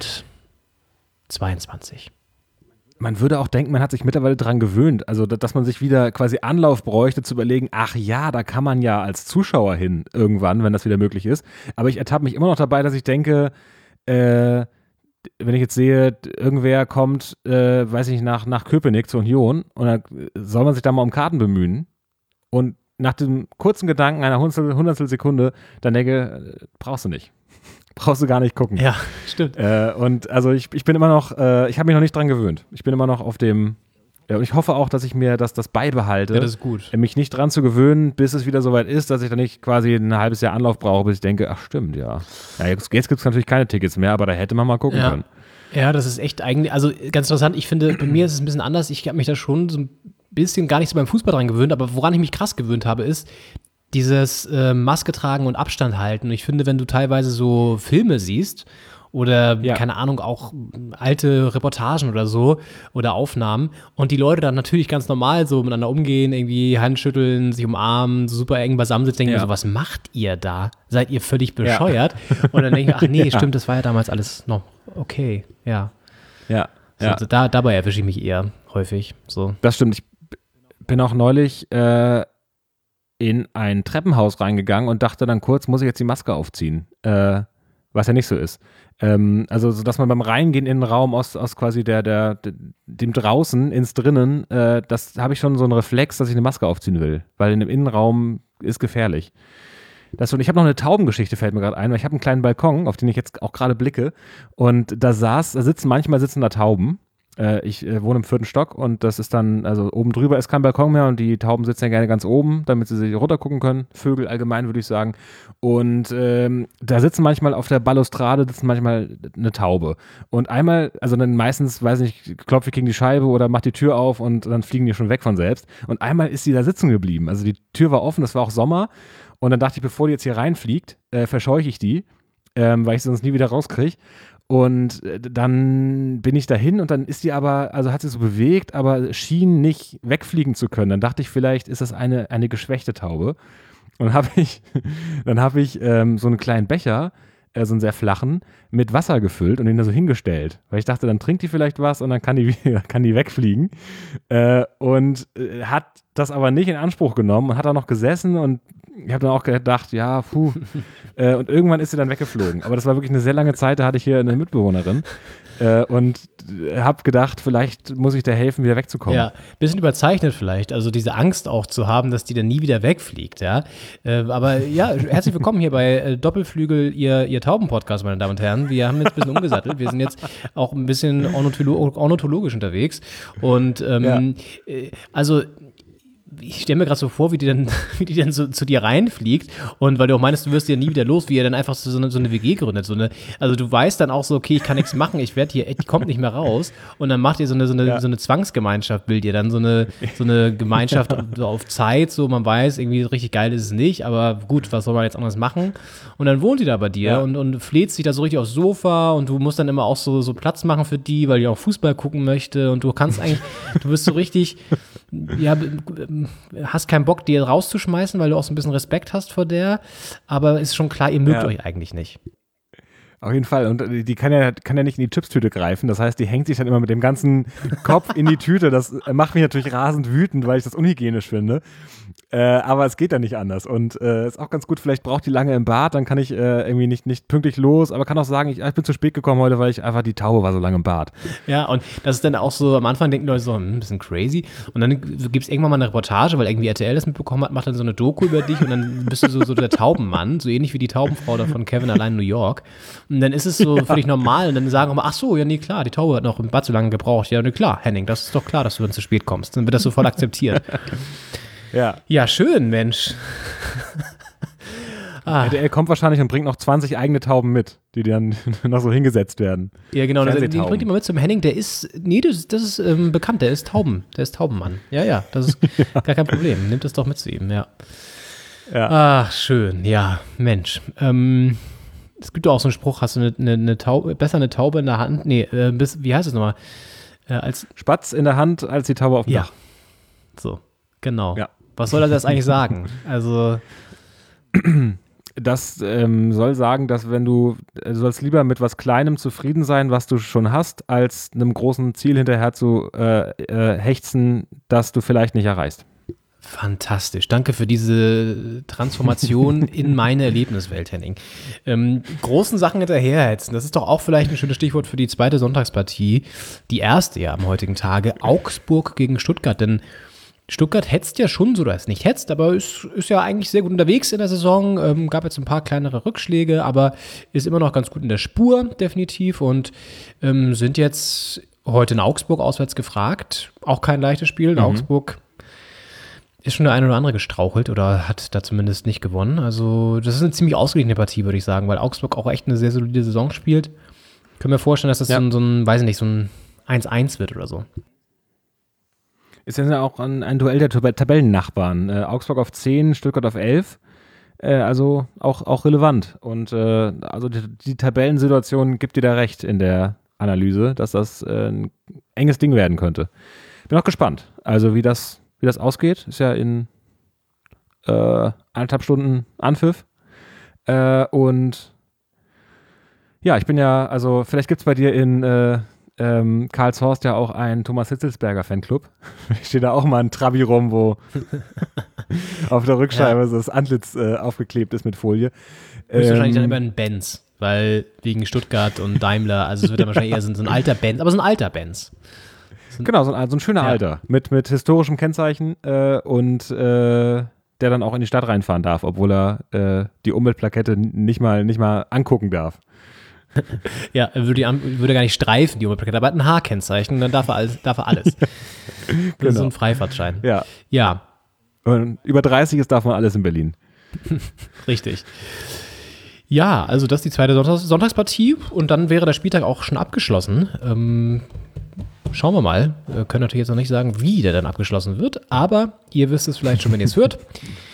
zweitausendzweiundzwanzig. Man würde auch denken, man hat sich mittlerweile daran gewöhnt, also da- dass man sich wieder quasi Anlauf bräuchte, zu überlegen, ach ja, da kann man ja als Zuschauer hin irgendwann, wenn das wieder möglich ist. Aber ich ertappe mich immer noch dabei, dass ich denke, äh, wenn ich jetzt sehe, irgendwer kommt, äh, weiß ich, nach, nach Köpenick zur Union und dann soll man sich da mal um Karten bemühen und nach dem kurzen Gedanken einer Hundertstel, Hundertstel Sekunde dann denke, äh, brauchst du nicht. Brauchst du gar nicht gucken. Ja, stimmt. Äh, und also ich, ich bin immer noch, äh, ich habe mich noch nicht dran gewöhnt. Ich bin immer noch auf dem, ja, und ich hoffe auch, dass ich mir das, das beibehalte. Ja, das ist gut. Äh, Mich nicht dran zu gewöhnen, bis es wieder soweit ist, dass ich dann nicht quasi ein halbes Jahr Anlauf brauche, bis ich denke, ach stimmt, ja. Ja, jetzt jetzt gibt es natürlich keine Tickets mehr, aber da hätte man mal gucken Ja. können. Ja, das ist echt eigentlich, also ganz interessant. Ich finde, bei mir ist es ein bisschen anders. Ich habe mich da schon so ein bisschen gar nicht so beim Fußball dran gewöhnt, aber woran ich mich krass gewöhnt habe, ist dieses äh, Maske tragen und Abstand halten. Und ich finde, wenn du teilweise so Filme siehst oder, Ja. keine Ahnung, auch alte Reportagen oder so oder Aufnahmen und die Leute dann natürlich ganz normal so miteinander umgehen, irgendwie Handschütteln, sich umarmen, so super eng beisammen sitzen, denken Ja. mir so, was macht ihr da? Seid ihr völlig bescheuert? Und dann denke ich, ach nee, Ja. stimmt, das war ja damals alles noch okay, ja. Ja, So, ja. also da, dabei erwische ich mich eher häufig. So. Das stimmt. Ich b- bin auch neulich äh, in ein Treppenhaus reingegangen und dachte dann kurz, muss ich jetzt die Maske aufziehen? Äh, was ja nicht so ist. Ähm, also, so dass man beim Reingehen in den Raum aus, aus quasi der, der, der, dem Draußen ins Drinnen, äh, das habe ich schon so einen Reflex, dass ich eine Maske aufziehen will. Weil in dem Innenraum ist gefährlich. Das, und ich habe noch eine Taubengeschichte, fällt mir gerade ein, weil ich habe einen kleinen Balkon, auf den ich jetzt auch gerade blicke. Und da saß, da sitzen, manchmal sitzen da Tauben. Äh, ich äh, wohne im vierten Stock und das ist dann, also oben drüber ist kein Balkon mehr und die Tauben sitzen ja gerne ganz oben, damit sie sich runter gucken können. Vögel allgemein, würde ich sagen. Und ähm, da sitzen manchmal auf der Balustrade, sitzen manchmal eine Taube. Und einmal, also dann meistens, weiß nicht, klopfe ich gegen die Scheibe oder mach die Tür auf und dann fliegen die schon weg von selbst. Und einmal ist sie da sitzen geblieben. Also die Tür war offen, das war auch Sommer. Und dann dachte ich, bevor die jetzt hier reinfliegt, äh, verscheuche ich die, ähm, weil ich sie sonst nie wieder rauskriege. Und äh, dann bin ich dahin und dann ist die aber, also hat sie so bewegt, aber schien nicht wegfliegen zu können. Dann dachte ich, vielleicht ist das eine, eine geschwächte Taube. Und dann habe ich, dann habe ich ähm, so einen kleinen Becher, äh, so einen sehr flachen, mit Wasser gefüllt und den da so hingestellt. Weil ich dachte, dann trinkt die vielleicht was und dann kann die, kann die wegfliegen. Äh, und äh, hat das aber nicht in Anspruch genommen und hat da noch gesessen und ich habe dann auch gedacht, ja, puh. äh, und irgendwann ist sie dann weggeflogen. Aber das war wirklich eine sehr lange Zeit, da hatte ich hier eine Mitbewohnerin äh, und habe gedacht, vielleicht muss ich da helfen, wieder wegzukommen. Ja, bisschen überzeichnet vielleicht, also diese Angst auch zu haben, dass die dann nie wieder wegfliegt, ja. Äh, aber ja, herzlich willkommen hier bei äh, Doppelflügel, ihr, ihr Tauben-Podcast, meine Damen und Herren. Wir haben jetzt ein bisschen umgesattelt, wir sind jetzt auch ein bisschen ornitholo- ornithologisch unterwegs und ähm, Ja. äh, also ich stelle mir gerade so vor, wie die dann, wie die dann so zu dir reinfliegt und weil du auch meinst, du wirst ja nie wieder los, wie ihr dann einfach so eine, so eine W G gründet. So eine, also du weißt dann auch so, okay, ich kann nichts machen, ich werde hier, die kommt nicht mehr raus und dann macht ihr so eine, so eine, Ja. so eine Zwangsgemeinschaft, bildet ihr dann so eine, so eine Gemeinschaft so auf Zeit, so man weiß, irgendwie richtig geil ist es nicht, aber gut, was soll man jetzt anderes machen? Und dann wohnt die da bei dir Ja. und, und fläzt sich da so richtig aufs Sofa und du musst dann immer auch so, so Platz machen für die, weil die auch Fußball gucken möchte und du kannst eigentlich, du bist so richtig, ja, hast keinen Bock, die rauszuschmeißen, weil du auch so ein bisschen Respekt hast vor der, aber ist schon klar, ihr mögt Ja. euch eigentlich nicht. Auf jeden Fall. Und die kann ja, kann ja nicht in die Chipstüte greifen. Das heißt, die hängt sich dann immer mit dem ganzen Kopf in die Tüte. Das macht mich natürlich rasend wütend, weil ich das unhygienisch finde. Äh, aber es geht ja nicht anders. Und äh, ist auch ganz gut, vielleicht braucht die lange im Bad, dann kann ich äh, irgendwie nicht, nicht pünktlich los, aber kann auch sagen, ich, ich bin zu spät gekommen heute, weil ich einfach die Taube war so lange im Bad. Ja, und das ist dann auch so, am Anfang denken Leute so, hm, ein bisschen crazy. Und dann gibt es irgendwann mal eine Reportage, weil irgendwie R T L das mitbekommen hat, macht dann so eine Doku über dich und dann bist du so, so der Taubenmann, so ähnlich wie die Taubenfrau da von Kevin allein in New York. Und dann ist es so ja. völlig normal und dann sagen immer, ach so, ja nee, klar, die Taube hat noch im Bad so lange gebraucht. Ja, nee, klar, Henning, das ist doch klar, dass du dann zu spät kommst. Dann wird das so voll akzeptiert. Ja. Ja, schön, Mensch. Ah. R T L kommt wahrscheinlich und bringt noch zwanzig eigene Tauben mit, die dann noch so hingesetzt werden. Ja, genau. Den bringt immer mit zum Henning. Der ist, nee, das, das ist ähm, bekannt. Der ist Tauben. Der ist Taubenmann. Ja, ja, das ist ja. gar kein Problem. Nimmt das doch mit zu ihm, ja. ja. Ach, schön. Ja, Mensch. Ähm, es gibt doch auch so einen Spruch, hast du eine, eine, eine Taube, besser eine Taube in der Hand, nee, äh, bis, wie heißt es nochmal? Äh, als Spatz in der Hand als die Taube auf dem ja. Dach. So, genau. Ja. Was soll das eigentlich sagen? Also Das ähm, soll sagen, dass wenn du, du sollst lieber mit was Kleinem zufrieden sein, was du schon hast, als einem großen Ziel hinterher zu äh, äh, hechzen, das du vielleicht nicht erreichst. fantastisch. Danke für diese Transformation in meine Erlebniswelt, Henning. Ähm, großen Sachen hinterherhetzen, das ist doch auch vielleicht ein schönes Stichwort für die zweite Sonntagspartie. Die erste ja am heutigen Tage, Augsburg gegen Stuttgart, denn Stuttgart hetzt ja schon so, dass es nicht hetzt, aber ist, ist ja eigentlich sehr gut unterwegs in der Saison. Ähm, gab jetzt ein paar kleinere Rückschläge, aber ist immer noch ganz gut in der Spur, definitiv. Und ähm, sind jetzt heute in Augsburg auswärts gefragt. Auch kein leichtes Spiel. In Mhm. Augsburg ist schon der eine oder andere gestrauchelt oder hat da zumindest nicht gewonnen. Also, das ist eine ziemlich ausgeglichene Partie, würde ich sagen, weil Augsburg auch echt eine sehr solide Saison spielt. Können wir vorstellen, dass das Ja. so, ein, so ein, weiß ich nicht, so ein eins eins wird oder so. Ist ja auch ein, ein Duell der Tab- Tabellennachbarn. Äh, Augsburg auf zehn, Stuttgart auf elf. Äh, also auch, auch relevant. Und äh, also die, die Tabellensituation gibt dir da recht in der Analyse, dass das äh, ein enges Ding werden könnte. Bin auch gespannt. Also wie das, wie das ausgeht. Ist ja in äh, eineinhalb Stunden Anpfiff. Äh, und ja, ich bin ja, also vielleicht gibt es bei dir in äh, Ähm, Karlshorst ja auch ein Thomas Hitzelsberger Fanclub. Steht da auch mal ein Trabi rum, wo auf der Rückscheibe Ja. so das Antlitz äh, aufgeklebt ist mit Folie. Höchstwahrscheinlich dann Ähm, immer ein Benz, weil wegen Stuttgart und Daimler, also es wird dann wahrscheinlich eher so, so ein alter Benz, aber so ein alter Benz. So ein, genau, so ein, so ein schöner Ja. Alter mit, mit historischem Kennzeichen äh, und äh, der dann auch in die Stadt reinfahren darf, obwohl er äh, die Umweltplakette nicht mal, nicht mal angucken darf. Ja, er würde, die Am- würde gar nicht streifen, die Umweltplakette, aber hat ein H-Kennzeichen, dann darf er alles. Darf er alles. Das ist Genau. so ein Freifahrtschein. Ja. Ja, Und über dreißig ist darf man alles in Berlin. richtig. Ja, also das ist die zweite Sonntags- Sonntagspartie und dann wäre der Spieltag auch schon abgeschlossen. Ähm, schauen wir mal. Wir können natürlich jetzt noch nicht sagen, wie der dann abgeschlossen wird, aber ihr wisst es vielleicht schon, wenn ihr es hört.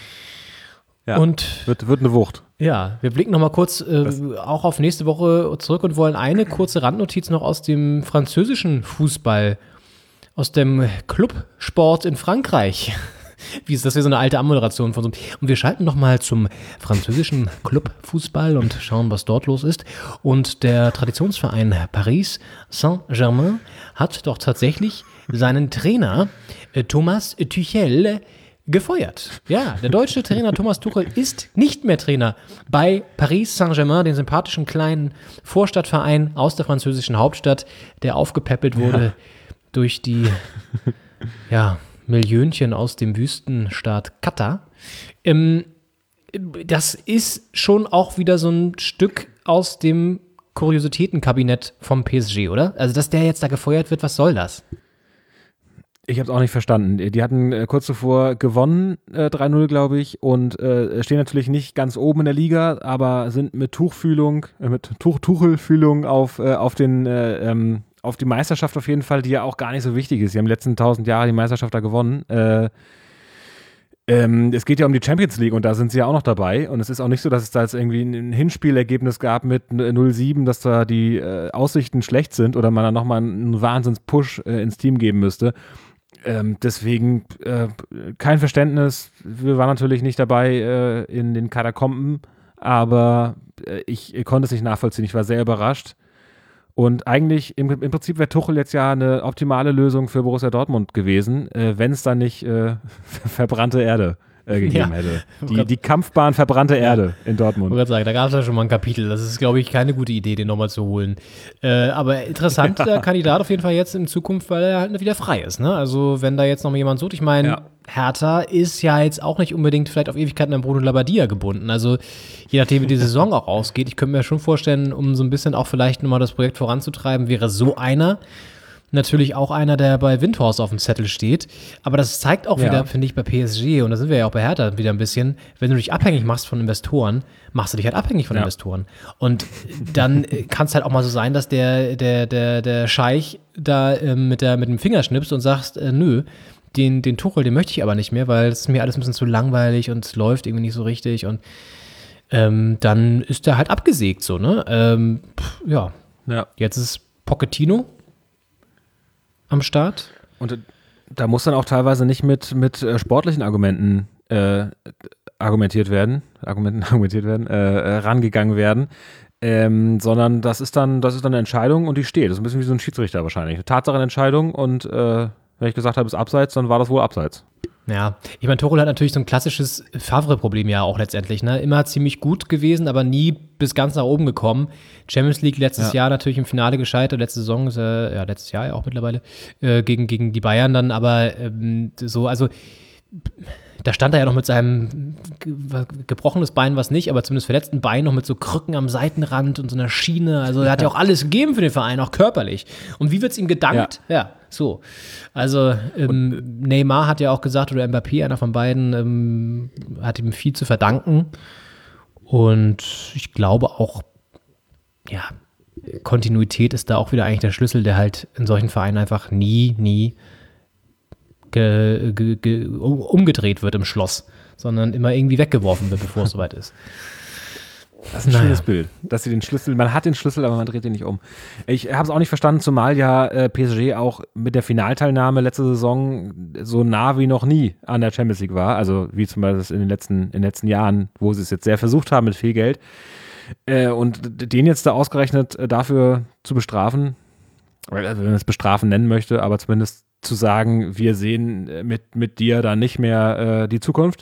Ja. Und Wird, wird eine Wucht. ja, wir blicken noch mal kurz äh, auch auf nächste Woche zurück und wollen eine kurze Randnotiz noch aus dem französischen Fußball, aus dem Clubsport in Frankreich. Wie ist das hier so eine alte Anmoderation von so einem. Und wir schalten noch mal zum französischen Clubfußball und schauen, was dort los ist. Und der Traditionsverein Paris Saint-Germain hat doch tatsächlich seinen Trainer äh, Thomas Tuchel gefeuert. Ja, der deutsche Trainer Thomas Tuchel ist nicht mehr Trainer bei Paris Saint-Germain, den sympathischen kleinen Vorstadtverein aus der französischen Hauptstadt, der aufgepäppelt wurde Ja. durch die ja, Millionchen aus dem Wüstenstaat Katar. Ähm, das ist schon auch wieder so ein Stück aus dem Kuriositätenkabinett vom P S G, oder? Also, dass der jetzt da gefeuert wird, was soll das? Ich habe es auch nicht verstanden. Die hatten äh, kurz zuvor gewonnen, äh, drei null, glaube ich, und äh, stehen natürlich nicht ganz oben in der Liga, aber sind mit Tuchfühlung, äh, mit Tuch Tuchelfühlung auf, äh, auf, den, äh, ähm, auf die Meisterschaft auf jeden Fall, die ja auch gar nicht so wichtig ist. Sie haben die letzten tausend Jahre die Meisterschaft da gewonnen. Äh, ähm, es geht ja um die Champions League und da sind sie ja auch noch dabei. Und es ist auch nicht so, dass es da jetzt irgendwie ein, ein Hinspielergebnis gab mit null sieben, dass da die äh, Aussichten schlecht sind oder man dann nochmal einen Wahnsinns-Push äh, ins Team geben müsste. Ähm, deswegen äh, kein Verständnis. Wir waren natürlich nicht dabei äh, in den Katakomben, aber äh, ich, ich konnte es nicht nachvollziehen. Ich war sehr überrascht. Und eigentlich, im, im Prinzip wäre Tuchel jetzt ja eine optimale Lösung für Borussia Dortmund gewesen, äh, wenn es dann nicht äh, verbrannte Erde äh, gegeben Ja. hätte. Die, die Kampfbahn verbrannte Erde in Dortmund. Ich wollte gerade sagen, da gab es ja schon mal ein Kapitel. Das ist, glaube ich, keine gute Idee, den nochmal zu holen. Äh, aber interessant, der Kandidat auf jeden Fall jetzt in Zukunft, weil er halt wieder frei ist. Ne? Also, wenn da jetzt noch mal jemand sucht, ich meine, Ja. Hertha ist ja jetzt auch nicht unbedingt vielleicht auf Ewigkeiten an Bruno Labbadia gebunden. Also, je nachdem, wie die Saison auch ausgeht, ich könnte mir schon vorstellen, um so ein bisschen auch vielleicht nochmal das Projekt voranzutreiben, wäre so einer natürlich auch einer, der bei Windhorst auf dem Zettel steht. Aber das zeigt auch Ja. wieder, finde ich, bei P S G, und da sind wir ja auch bei Hertha wieder ein bisschen, wenn du dich abhängig machst von Investoren, machst du dich halt abhängig von Ja. Investoren. Und dann kann es halt auch mal so sein, dass der, der, der, der Scheich da ähm, mit, der, mit dem Finger schnippst und sagst, äh, nö, den, den Tuchel, den möchte ich aber nicht mehr, weil es ist mir alles ein bisschen zu langweilig und es läuft irgendwie nicht so richtig. Und ähm, dann ist der halt abgesägt so, ne? Ähm, pff, ja. ja, jetzt ist Pochettino am Start. Und äh, da muss dann auch teilweise nicht mit, mit äh, sportlichen Argumenten äh, argumentiert werden, Argumenten argumentiert werden, äh, äh, rangegangen werden, ähm, sondern das ist dann, das ist dann eine Entscheidung und die steht. Das ist ein bisschen wie so ein Schiedsrichter wahrscheinlich. Eine Tatsachenentscheidung und äh, wenn ich gesagt habe, es ist abseits, dann war das wohl abseits. Ja, ich meine, Tuchel hat natürlich so ein klassisches Favre-Problem ja auch letztendlich, ne? Immer ziemlich gut gewesen, aber nie bis ganz nach oben gekommen. Champions League letztes Ja. Jahr natürlich im Finale gescheitert, letzte Saison, ist, äh, ja, letztes Jahr ja auch mittlerweile, äh, gegen, gegen die Bayern dann, aber ähm, so, also da stand er ja noch mit seinem ge gebrochenes Bein, was nicht, aber zumindest verletzten Bein noch mit so Krücken am Seitenrand und so einer Schiene. Also er hat ja auch alles gegeben für den Verein, auch körperlich. Und wie wird's ihm gedankt? Ja, ja so. Also ähm, Neymar hat ja auch gesagt, oder Mbappé, einer von beiden, ähm, hat ihm viel zu verdanken. Und ich glaube auch, ja, Kontinuität ist da auch wieder eigentlich der Schlüssel, der halt in solchen Vereinen einfach nie, nie Ge, ge, ge, umgedreht wird im Schloss, sondern immer irgendwie weggeworfen wird, bevor es soweit ist. Das ist ein Naja. schönes Bild, dass sie den Schlüssel, man hat den Schlüssel, aber man dreht ihn nicht um. Ich habe es auch nicht verstanden, zumal ja äh, P S G auch mit der Finalteilnahme letzte Saison so nah wie noch nie an der Champions League war, also wie zum Beispiel in den letzten, in den letzten Jahren, wo sie es jetzt sehr versucht haben mit viel Geld. Äh, und den jetzt da ausgerechnet äh, dafür zu bestrafen, also wenn man es bestrafen nennen möchte, aber zumindest zu sagen, wir sehen mit, mit dir da nicht mehr äh, die Zukunft.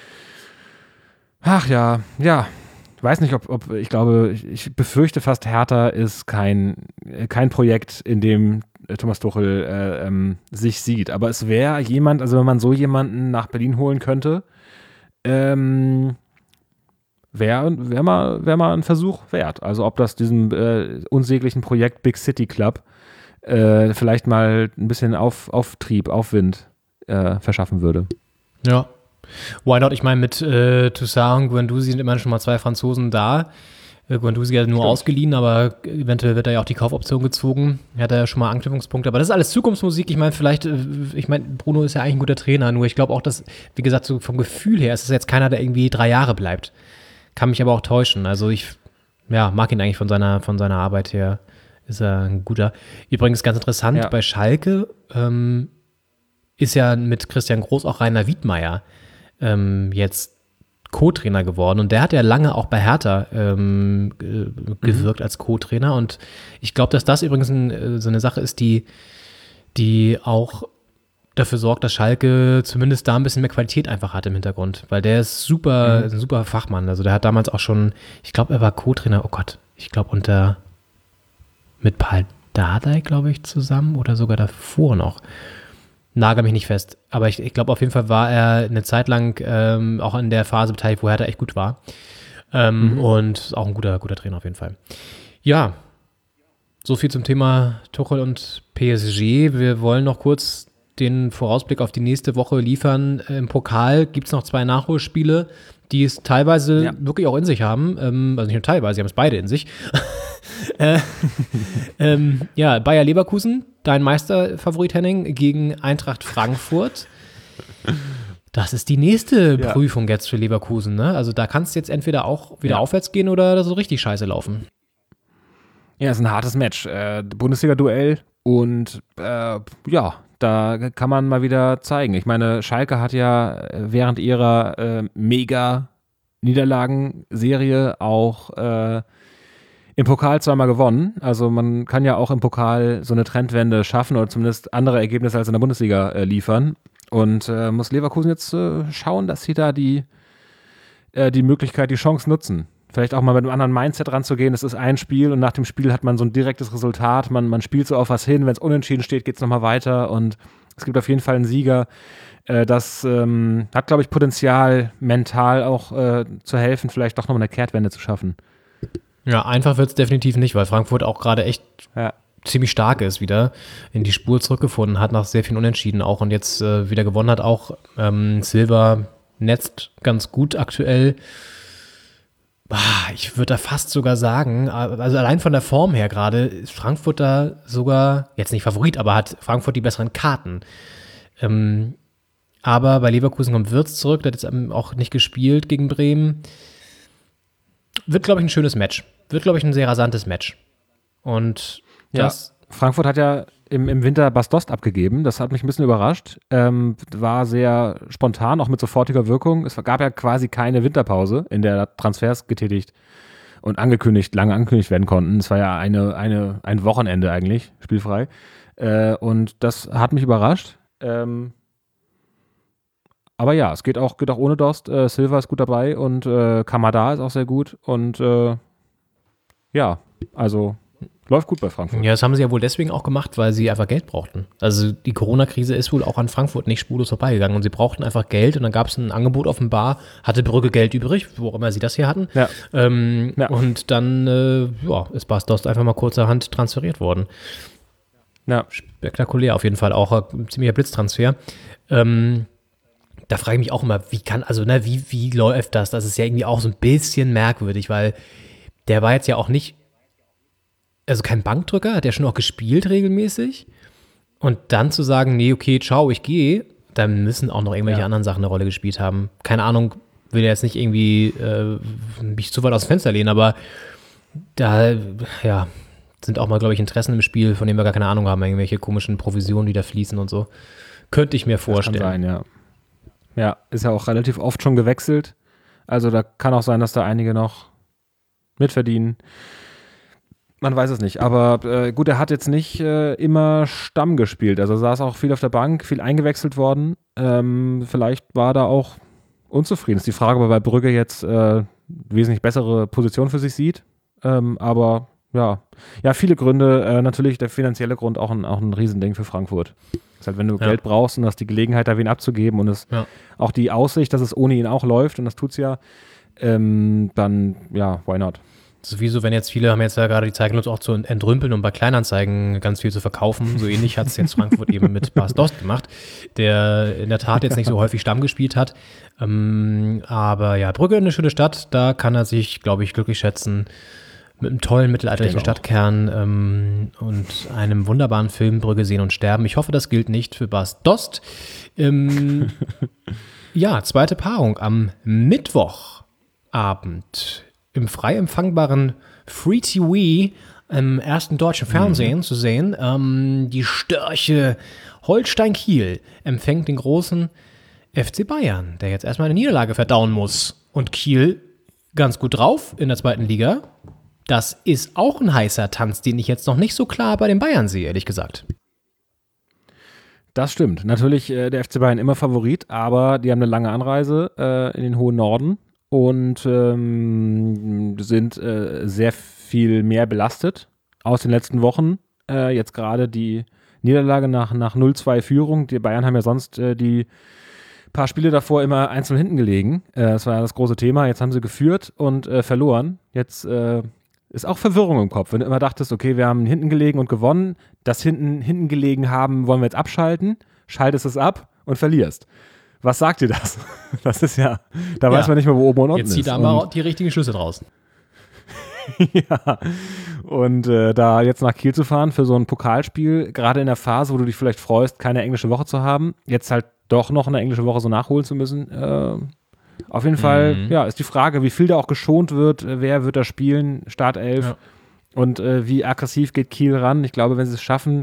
Ach ja, ja. Weiß nicht, ob, ob ich glaube, ich, ich befürchte fast, Hertha ist kein, kein Projekt, in dem Thomas Tuchel äh, ähm, sich sieht. Aber es wäre jemand, also wenn man so jemanden nach Berlin holen könnte, ähm, wäre wär mal, wär mal ein Versuch wert. Also ob das diesem äh, unsäglichen Projekt Big City Club Äh, vielleicht mal ein bisschen auf, Auftrieb, Aufwind äh, verschaffen würde. Ja. Why not? Ich meine, mit äh, Toussaint und Guendouzi sind immerhin schon mal zwei Franzosen da. Äh, Guendouzi hat nur Stimmt. ausgeliehen, aber eventuell wird da ja auch die Kaufoption gezogen. Er hat da ja schon mal Anknüpfungspunkte. Aber das ist alles Zukunftsmusik. Ich meine, vielleicht, äh, ich meine, Bruno ist ja eigentlich ein guter Trainer, nur ich glaube auch, dass, wie gesagt, so vom Gefühl her ist es jetzt keiner, der irgendwie drei Jahre bleibt. Kann mich aber auch täuschen. Also ich, ja, mag ihn eigentlich von seiner, von seiner Arbeit her. Ist er ein guter. Übrigens ganz interessant, Ja. bei Schalke ähm, ist ja mit Christian Groß auch Rainer Wiedmeier ähm, jetzt Co-Trainer geworden. Und der hat ja lange auch bei Hertha ähm, ge- gewirkt als Co-Trainer. Und ich glaube, dass das übrigens ein, so eine Sache ist, die, die auch dafür sorgt, dass Schalke zumindest da ein bisschen mehr Qualität einfach hat im Hintergrund. Weil der ist super, Mhm. ein super Fachmann. Also der hat damals auch schon, ich glaube, er war Co-Trainer, oh Gott, ich glaube unter mit Paul Dardai, glaube ich, zusammen oder sogar davor noch. Nagel mich nicht fest. Aber ich, ich glaube, auf jeden Fall war er eine Zeit lang ähm, auch in der Phase beteiligt, wo Hertha echt gut war. Ähm, Mhm. Und auch ein guter, guter Trainer auf jeden Fall. Ja, so viel zum Thema Tuchel und P S G. Wir wollen noch kurz den Vorausblick auf die nächste Woche liefern. Im Pokal gibt es noch zwei Nachholspiele, die es teilweise Ja. wirklich auch in sich haben. Ähm, also nicht nur teilweise, sie haben es beide in sich. äh, ähm, ja, Bayer Leverkusen, dein Meisterfavorit Henning, gegen Eintracht Frankfurt. Das ist die nächste Ja. Prüfung jetzt für Leverkusen. Ne? Also da kann es jetzt entweder auch wieder Ja. aufwärts gehen oder so richtig scheiße laufen. Ja, es ist ein hartes Match. Äh, Bundesliga-Duell und äh, ja, da kann man mal wieder zeigen. Ich meine, Schalke hat ja äh, während ihrer äh, Mega-Niederlagenserie auch äh, im Pokal zweimal gewonnen. Also man kann ja auch im Pokal so eine Trendwende schaffen oder zumindest andere Ergebnisse als in der Bundesliga äh, liefern. Und äh, muss Leverkusen jetzt äh, schauen, dass sie da die, äh, die Möglichkeit, die Chance nutzen. Vielleicht auch mal mit einem anderen Mindset ranzugehen. Es ist ein Spiel und nach dem Spiel hat man so ein direktes Resultat. Man, man spielt so auf was hin. Wenn es unentschieden steht, geht es nochmal weiter. Und es gibt auf jeden Fall einen Sieger. Äh, das ähm, hat, glaube ich, Potenzial, mental auch äh, zu helfen, vielleicht doch nochmal eine Kehrtwende zu schaffen. Ja, einfach wird es definitiv nicht, weil Frankfurt auch gerade echt Ja. ziemlich stark ist wieder, in die Spur zurückgefunden hat, nach sehr vielen Unentschieden auch und jetzt äh, wieder gewonnen hat auch. Ähm, Silva netzt ganz gut aktuell. Bah, ich würde da fast sogar sagen, also allein von der Form her gerade, ist Frankfurt da sogar, jetzt nicht Favorit, aber hat Frankfurt die besseren Karten. Ähm, aber bei Leverkusen kommt Wirtz zurück, der hat jetzt auch nicht gespielt gegen Bremen. wird, glaube ich, ein schönes Match. Wird, glaube ich, ein sehr rasantes Match. Und das... Ja, Frankfurt hat ja im, im Winter Bas Dost abgegeben. Das hat mich ein bisschen überrascht. Ähm, war sehr spontan, auch mit sofortiger Wirkung. Es gab ja quasi keine Winterpause, in der Transfers getätigt und angekündigt, lange angekündigt werden konnten. Es war ja eine, eine, ein Wochenende eigentlich, spielfrei. Äh, und das hat mich überrascht. Ähm, aber ja, es geht auch, geht auch ohne Dost. Äh, Silva ist gut dabei und äh, Kamada ist auch sehr gut. Und äh, ja, also läuft gut bei Frankfurt. Ja, das haben sie ja wohl deswegen auch gemacht, weil sie einfach Geld brauchten. Also die Corona-Krise ist wohl auch an Frankfurt nicht spurlos vorbeigegangen und sie brauchten einfach Geld und dann gab es ein Angebot offenbar, hatte Brügge Geld übrig, wo auch immer sie das hier hatten. Ja. Ähm, ja. Und dann äh, ja, ist Bas Dost einfach mal kurzerhand transferiert worden. Ja. Spektakulär auf jeden Fall, auch ein ziemlicher Blitztransfer. Ähm, da frage ich mich auch immer, wie kann, also ne, wie, wie läuft das? Das ist ja irgendwie auch so ein bisschen merkwürdig, weil der war jetzt ja auch nicht also kein Bankdrücker, hat ja schon auch gespielt regelmäßig. Und dann zu sagen, nee, okay, ciao, ich gehe, dann müssen auch noch irgendwelche ja. anderen Sachen eine Rolle gespielt haben. Keine Ahnung, will ja jetzt nicht irgendwie äh, mich zu weit aus dem Fenster lehnen, aber da, ja, sind auch mal, glaube ich, Interessen im Spiel, von denen wir gar keine Ahnung haben, irgendwelche komischen Provisionen, die da fließen und so. Könnte ich mir vorstellen. Das kann sein, ja. Ja, ist ja auch relativ oft schon gewechselt. Also da kann auch sein, dass da einige noch mitverdienen. Man weiß es nicht, aber äh, gut, er hat jetzt nicht äh, immer Stamm gespielt, also saß auch viel auf der Bank, viel eingewechselt worden. Ähm, vielleicht war da auch unzufrieden. Ist die Frage, ob er bei Brügge jetzt äh, wesentlich bessere Position für sich sieht. Ähm, aber ja, ja, viele Gründe. Äh, natürlich der finanzielle Grund auch ein, auch ein Riesending für Frankfurt. Ist halt, wenn du ja. Geld brauchst und hast die Gelegenheit, da wen abzugeben und es ja. auch die Aussicht, dass es ohne ihn auch läuft und das tut's ja, ähm, dann ja, why not? Sowieso, wenn jetzt viele haben jetzt ja gerade die Zeit genutzt, auch zu entrümpeln und bei Kleinanzeigen ganz viel zu verkaufen. So ähnlich hat es jetzt Frankfurt eben mit Bas Dost gemacht, der in der Tat jetzt nicht so häufig Stamm gespielt hat. Ähm, aber ja, Brügge, eine schöne Stadt, da kann er sich, glaube ich, glücklich schätzen. Mit einem tollen mittelalterlichen Stadtkern ähm, und einem wunderbaren Film Brügge sehen und sterben. Ich hoffe, das gilt nicht für Bas Dost. Ähm, ja, zweite Paarung am Mittwochabend. Im frei empfangbaren Free-T V im ersten deutschen Fernsehen mhm. zu sehen. Ähm, die Störche Holstein Kiel empfängt den großen F C Bayern, der jetzt erstmal eine Niederlage verdauen muss. Und Kiel ganz gut drauf in der zweiten Liga. Das ist auch ein heißer Tanz, den ich jetzt noch nicht so klar bei den Bayern sehe, ehrlich gesagt. Das stimmt. Natürlich äh, der F C Bayern immer Favorit, aber die haben eine lange Anreise äh, in den hohen Norden. Und ähm, sind äh, sehr viel mehr belastet aus den letzten Wochen. Äh, jetzt gerade die Niederlage nach, nach null zwei Führung. Die Bayern haben ja sonst äh, die paar Spiele davor immer einzeln hinten gelegen. Äh, das war ja das große Thema. Jetzt haben sie geführt und äh, verloren. Jetzt äh, ist auch Verwirrung im Kopf. Wenn du immer dachtest, okay, wir haben hinten gelegen und gewonnen. Das hinten, hinten gelegen haben wollen wir jetzt abschalten. Schaltest es ab und verlierst. Was sagt dir das? Das ist ja, da ja. weiß man nicht mehr, wo oben und unten ist. Jetzt zieht da mal die richtigen Schlüsse draus. Ja, und äh, da jetzt nach Kiel zu fahren für so ein Pokalspiel, gerade in der Phase, wo du dich vielleicht freust, keine englische Woche zu haben, jetzt halt doch noch eine englische Woche so nachholen zu müssen. Äh, auf jeden mhm. Fall, ja, ist die Frage, wie viel da auch geschont wird, wer wird da spielen, Startelf ja. und äh, wie aggressiv geht Kiel ran. Ich glaube, wenn sie es schaffen,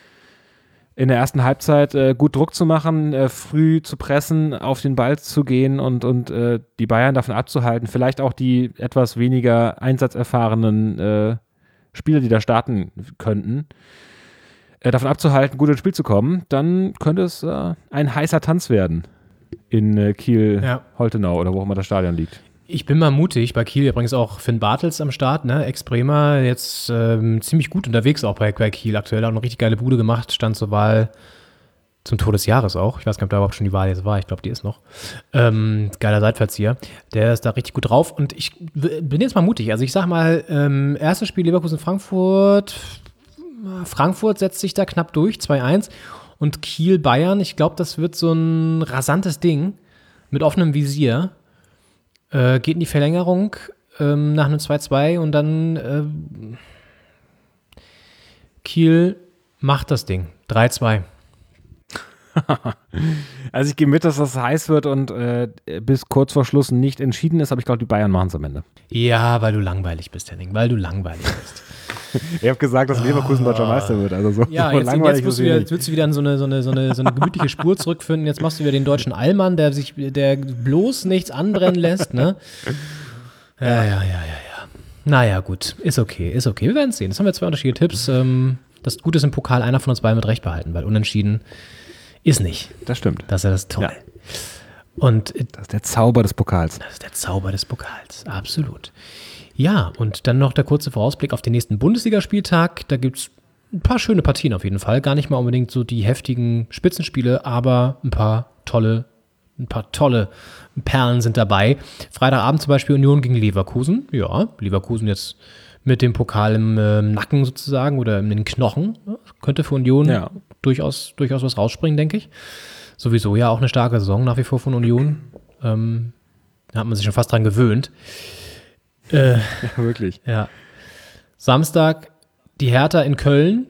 in der ersten Halbzeit äh, gut Druck zu machen, äh, früh zu pressen, auf den Ball zu gehen und, und äh, die Bayern davon abzuhalten. Vielleicht auch die etwas weniger einsatzerfahrenen äh, Spieler, die da starten könnten, äh, davon abzuhalten, gut ins Spiel zu kommen. Dann könnte es äh, ein heißer Tanz werden in äh, Kiel-Holtenau ja. oder wo auch immer das Stadion liegt. Ich bin mal mutig, bei Kiel übrigens auch Finn Bartels am Start, ne? Ex-Bremer, jetzt ähm, ziemlich gut unterwegs auch bei, bei Kiel aktuell, auch eine richtig geile Bude gemacht, stand zur Wahl zum Tor des Jahres auch. Ich weiß gar nicht, ob da überhaupt schon die Wahl jetzt war, ich glaube, die ist noch. Ähm, geiler Seitverzieher, der ist da richtig gut drauf und ich w- bin jetzt mal mutig, also ich sag mal, ähm, erstes Spiel Leverkusen-Frankfurt, Frankfurt setzt sich da knapp durch, zwei eins und Kiel-Bayern, ich glaube, das wird so ein rasantes Ding mit offenem Visier. Äh, geht in die Verlängerung ähm, nach einem zwei zwei und dann äh, Kiel macht das Ding. drei zwei. Also ich gehe mit, dass das heiß wird und äh, bis kurz vor Schluss nicht entschieden ist, aber ich glaube, die Bayern machen es am Ende. Ja, weil du langweilig bist, Henning, weil du langweilig bist. Ich habe gesagt, dass Leverkusen oh. deutscher Meister wird. Also so, ja, so jetzt, langweilig jetzt, wirst du wieder, jetzt willst du wieder in so eine, so, eine, so, eine, so eine gemütliche Spur zurückfinden. Jetzt machst du wieder den deutschen Allmann, der sich, der bloß nichts anbrennen lässt, ne? Ja, ja, ja, ja, ja. Naja, gut, ist okay, ist okay. Wir werden es sehen. Jetzt haben wir zwei unterschiedliche Tipps. Das Gute ist im Pokal, einer von uns beiden wird recht behalten, weil unentschieden ist nicht. Das stimmt. Das ist ja das Tolle. Ja. Und das ist der Zauber des Pokals. Das ist der Zauber des Pokals, absolut. Ja, und dann noch der kurze Vorausblick auf den nächsten Bundesligaspieltag. Da gibt es ein paar schöne Partien auf jeden Fall. Gar nicht mal unbedingt so die heftigen Spitzenspiele, aber ein paar tolle, ein paar tolle Perlen sind dabei. Freitagabend zum Beispiel Union gegen Leverkusen. Ja, Leverkusen jetzt mit dem Pokal im äh, Nacken sozusagen oder in den Knochen. Ja, könnte für Union ja. durchaus, durchaus was rausspringen, denke ich. Sowieso ja auch eine starke Saison nach wie vor von Union. Ähm, da hat man sich schon fast dran gewöhnt. Äh, ja, wirklich. Ja. Samstag die Hertha in Köln.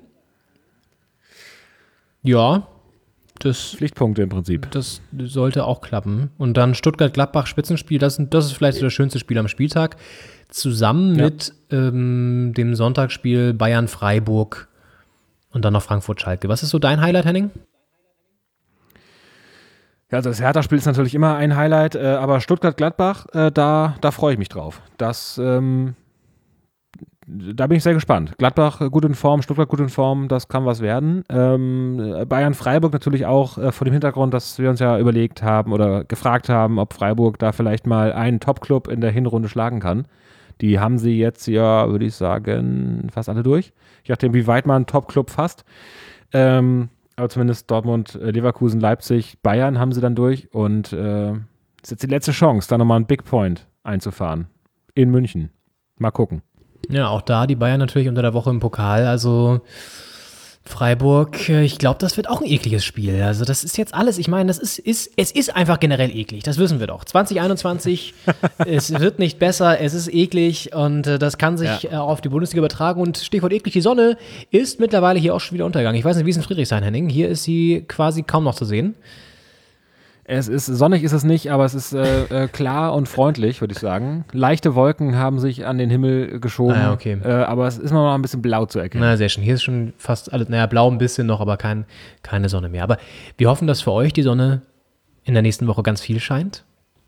Ja. Das, Pflichtpunkte im Prinzip. Das sollte auch klappen. Und dann Stuttgart-Gladbach Spitzenspiel. Das, das ist vielleicht so das schönste Spiel am Spieltag. Zusammen ja. mit ähm, dem Sonntagsspiel Bayern-Freiburg und dann noch Frankfurt-Schalke. Was ist so dein Highlight, Henning? Ja, also das Hertha-Spiel ist natürlich immer ein Highlight, äh, aber Stuttgart-Gladbach, äh, da, da freue ich mich drauf. Das, ähm, da bin ich sehr gespannt. Gladbach gut in Form, Stuttgart gut in Form, das kann was werden. Ähm, Bayern-Freiburg natürlich auch äh, vor dem Hintergrund, dass wir uns ja überlegt haben oder gefragt haben, ob Freiburg da vielleicht mal einen Top-Club in der Hinrunde schlagen kann. Die haben sie jetzt ja, würde ich sagen, fast alle durch. Je nachdem, wie weit man einen Top-Club fasst. Ähm, aber zumindest Dortmund, Leverkusen, Leipzig, Bayern haben sie dann durch und äh, ist jetzt die letzte Chance, da nochmal einen Big Point einzufahren. In München. Mal gucken. Ja, auch da die Bayern natürlich unter der Woche im Pokal, also Freiburg, ich glaube, das wird auch ein ekliges Spiel. Also das ist jetzt alles, ich meine, das ist, ist, es ist einfach generell eklig, das wissen wir doch. zwanzig einundzwanzig, es wird nicht besser, es ist eklig und äh, das kann sich ja. äh, auf die Bundesliga übertragen und Stichwort eklig, die Sonne ist mittlerweile hier auch schon wieder untergegangen. Ich weiß nicht, wie es in Friedrichshain, Henning, hier ist sie quasi kaum noch zu sehen. Es ist, sonnig ist es nicht, aber es ist äh, äh, klar und freundlich, würde ich sagen. Leichte Wolken haben sich an den Himmel geschoben, ah, okay. äh, aber es ist noch ein bisschen blau zu erkennen. Na, sehr schön. Hier ist schon fast alles, naja, blau ein bisschen noch, aber kein, keine Sonne mehr. Aber wir hoffen, dass für euch die Sonne in der nächsten Woche ganz viel scheint.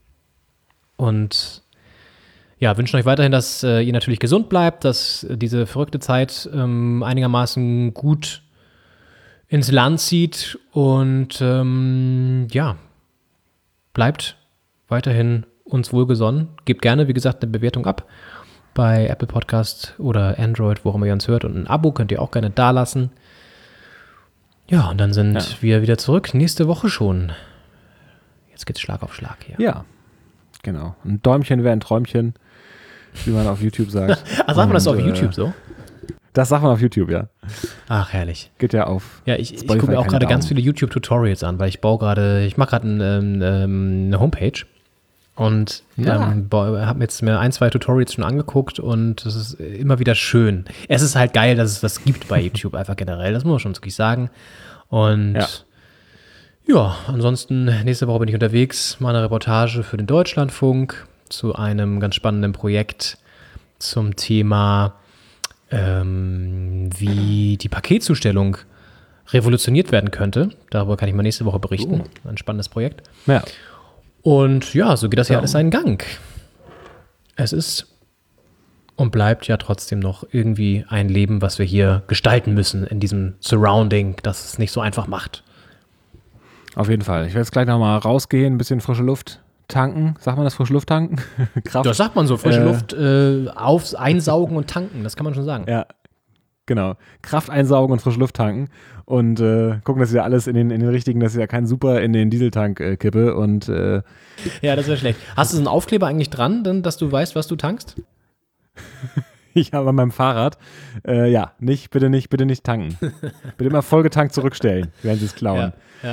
Und ja, wünschen euch weiterhin, dass äh, ihr natürlich gesund bleibt, dass äh, diese verrückte Zeit ähm, einigermaßen gut ins Land zieht und ähm, ja, bleibt weiterhin uns wohlgesonnen. Gebt gerne, wie gesagt, eine Bewertung ab bei Apple Podcast oder Android, wo auch immer ihr uns hört. Und ein Abo könnt ihr auch gerne dalassen. Ja, und dann sind ja. wir wieder zurück. Nächste Woche schon. Jetzt geht's Schlag auf Schlag hier. Ja, genau. Ein Däumchen wäre ein Träumchen, wie man auf YouTube sagt. Ach, sagt man das auf äh, YouTube so? Das sagt man auf YouTube, ja. Ach, herrlich. Geht ja auf. Ja, ich, ich gucke mir auch gerade ganz viele YouTube-Tutorials an, weil ich baue gerade, ich mache gerade ein, ähm, eine Homepage und ja. ähm, habe jetzt mir ein, zwei Tutorials schon angeguckt und es ist immer wieder schön. Es ist halt geil, dass es das gibt bei YouTube einfach generell, das muss man schon wirklich sagen. Und ja. ja, ansonsten nächste Woche bin ich unterwegs, mal eine Reportage für den Deutschlandfunk zu einem ganz spannenden Projekt zum Thema Ähm, wie die Paketzustellung revolutioniert werden könnte. Darüber kann ich mal nächste Woche berichten. Oh. Ein spannendes Projekt. Ja. Und ja, so geht das ja, ja alles seinen Gang. Es ist und bleibt ja trotzdem noch irgendwie ein Leben, was wir hier gestalten müssen in diesem Surrounding, das es nicht so einfach macht. Auf jeden Fall. Ich werde jetzt gleich nochmal rausgehen, ein bisschen frische Luft tanken. Sagt man das, frische Luft tanken? Kraft. Das sagt man so, frische äh, Luft äh, auf, einsaugen und tanken, das kann man schon sagen. Ja, genau. Kraft einsaugen und frische Luft tanken und äh, gucken, dass ich da alles in den, in den richtigen, dass ich ja keinen Super in den Dieseltank äh, kippe und äh, ja, das wäre schlecht. Hast du so einen Aufkleber eigentlich dran, denn, dass du weißt, was du tankst? Ich habe an meinem Fahrrad, äh, ja, nicht, bitte nicht, bitte nicht tanken. Bitte immer vollgetankt zurückstellen, werden sie es klauen. Ja, ja.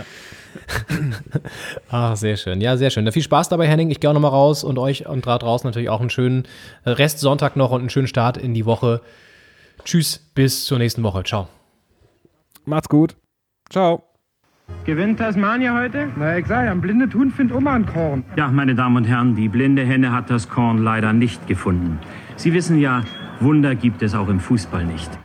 Ach, sehr schön. Ja, sehr schön. Da viel Spaß dabei, Henning. Ich gehe auch nochmal raus und euch und da draußen natürlich auch einen schönen Rest Sonntag noch und einen schönen Start in die Woche. Tschüss, bis zur nächsten Woche. Ciao. Macht's gut. Ciao. Gewinnt Tasmania heute? Na, ich sag ja, ein blindes Huhn findet immer ein Korn. Ja, meine Damen und Herren, die blinde Henne hat das Korn leider nicht gefunden. Sie wissen ja, Wunder gibt es auch im Fußball nicht.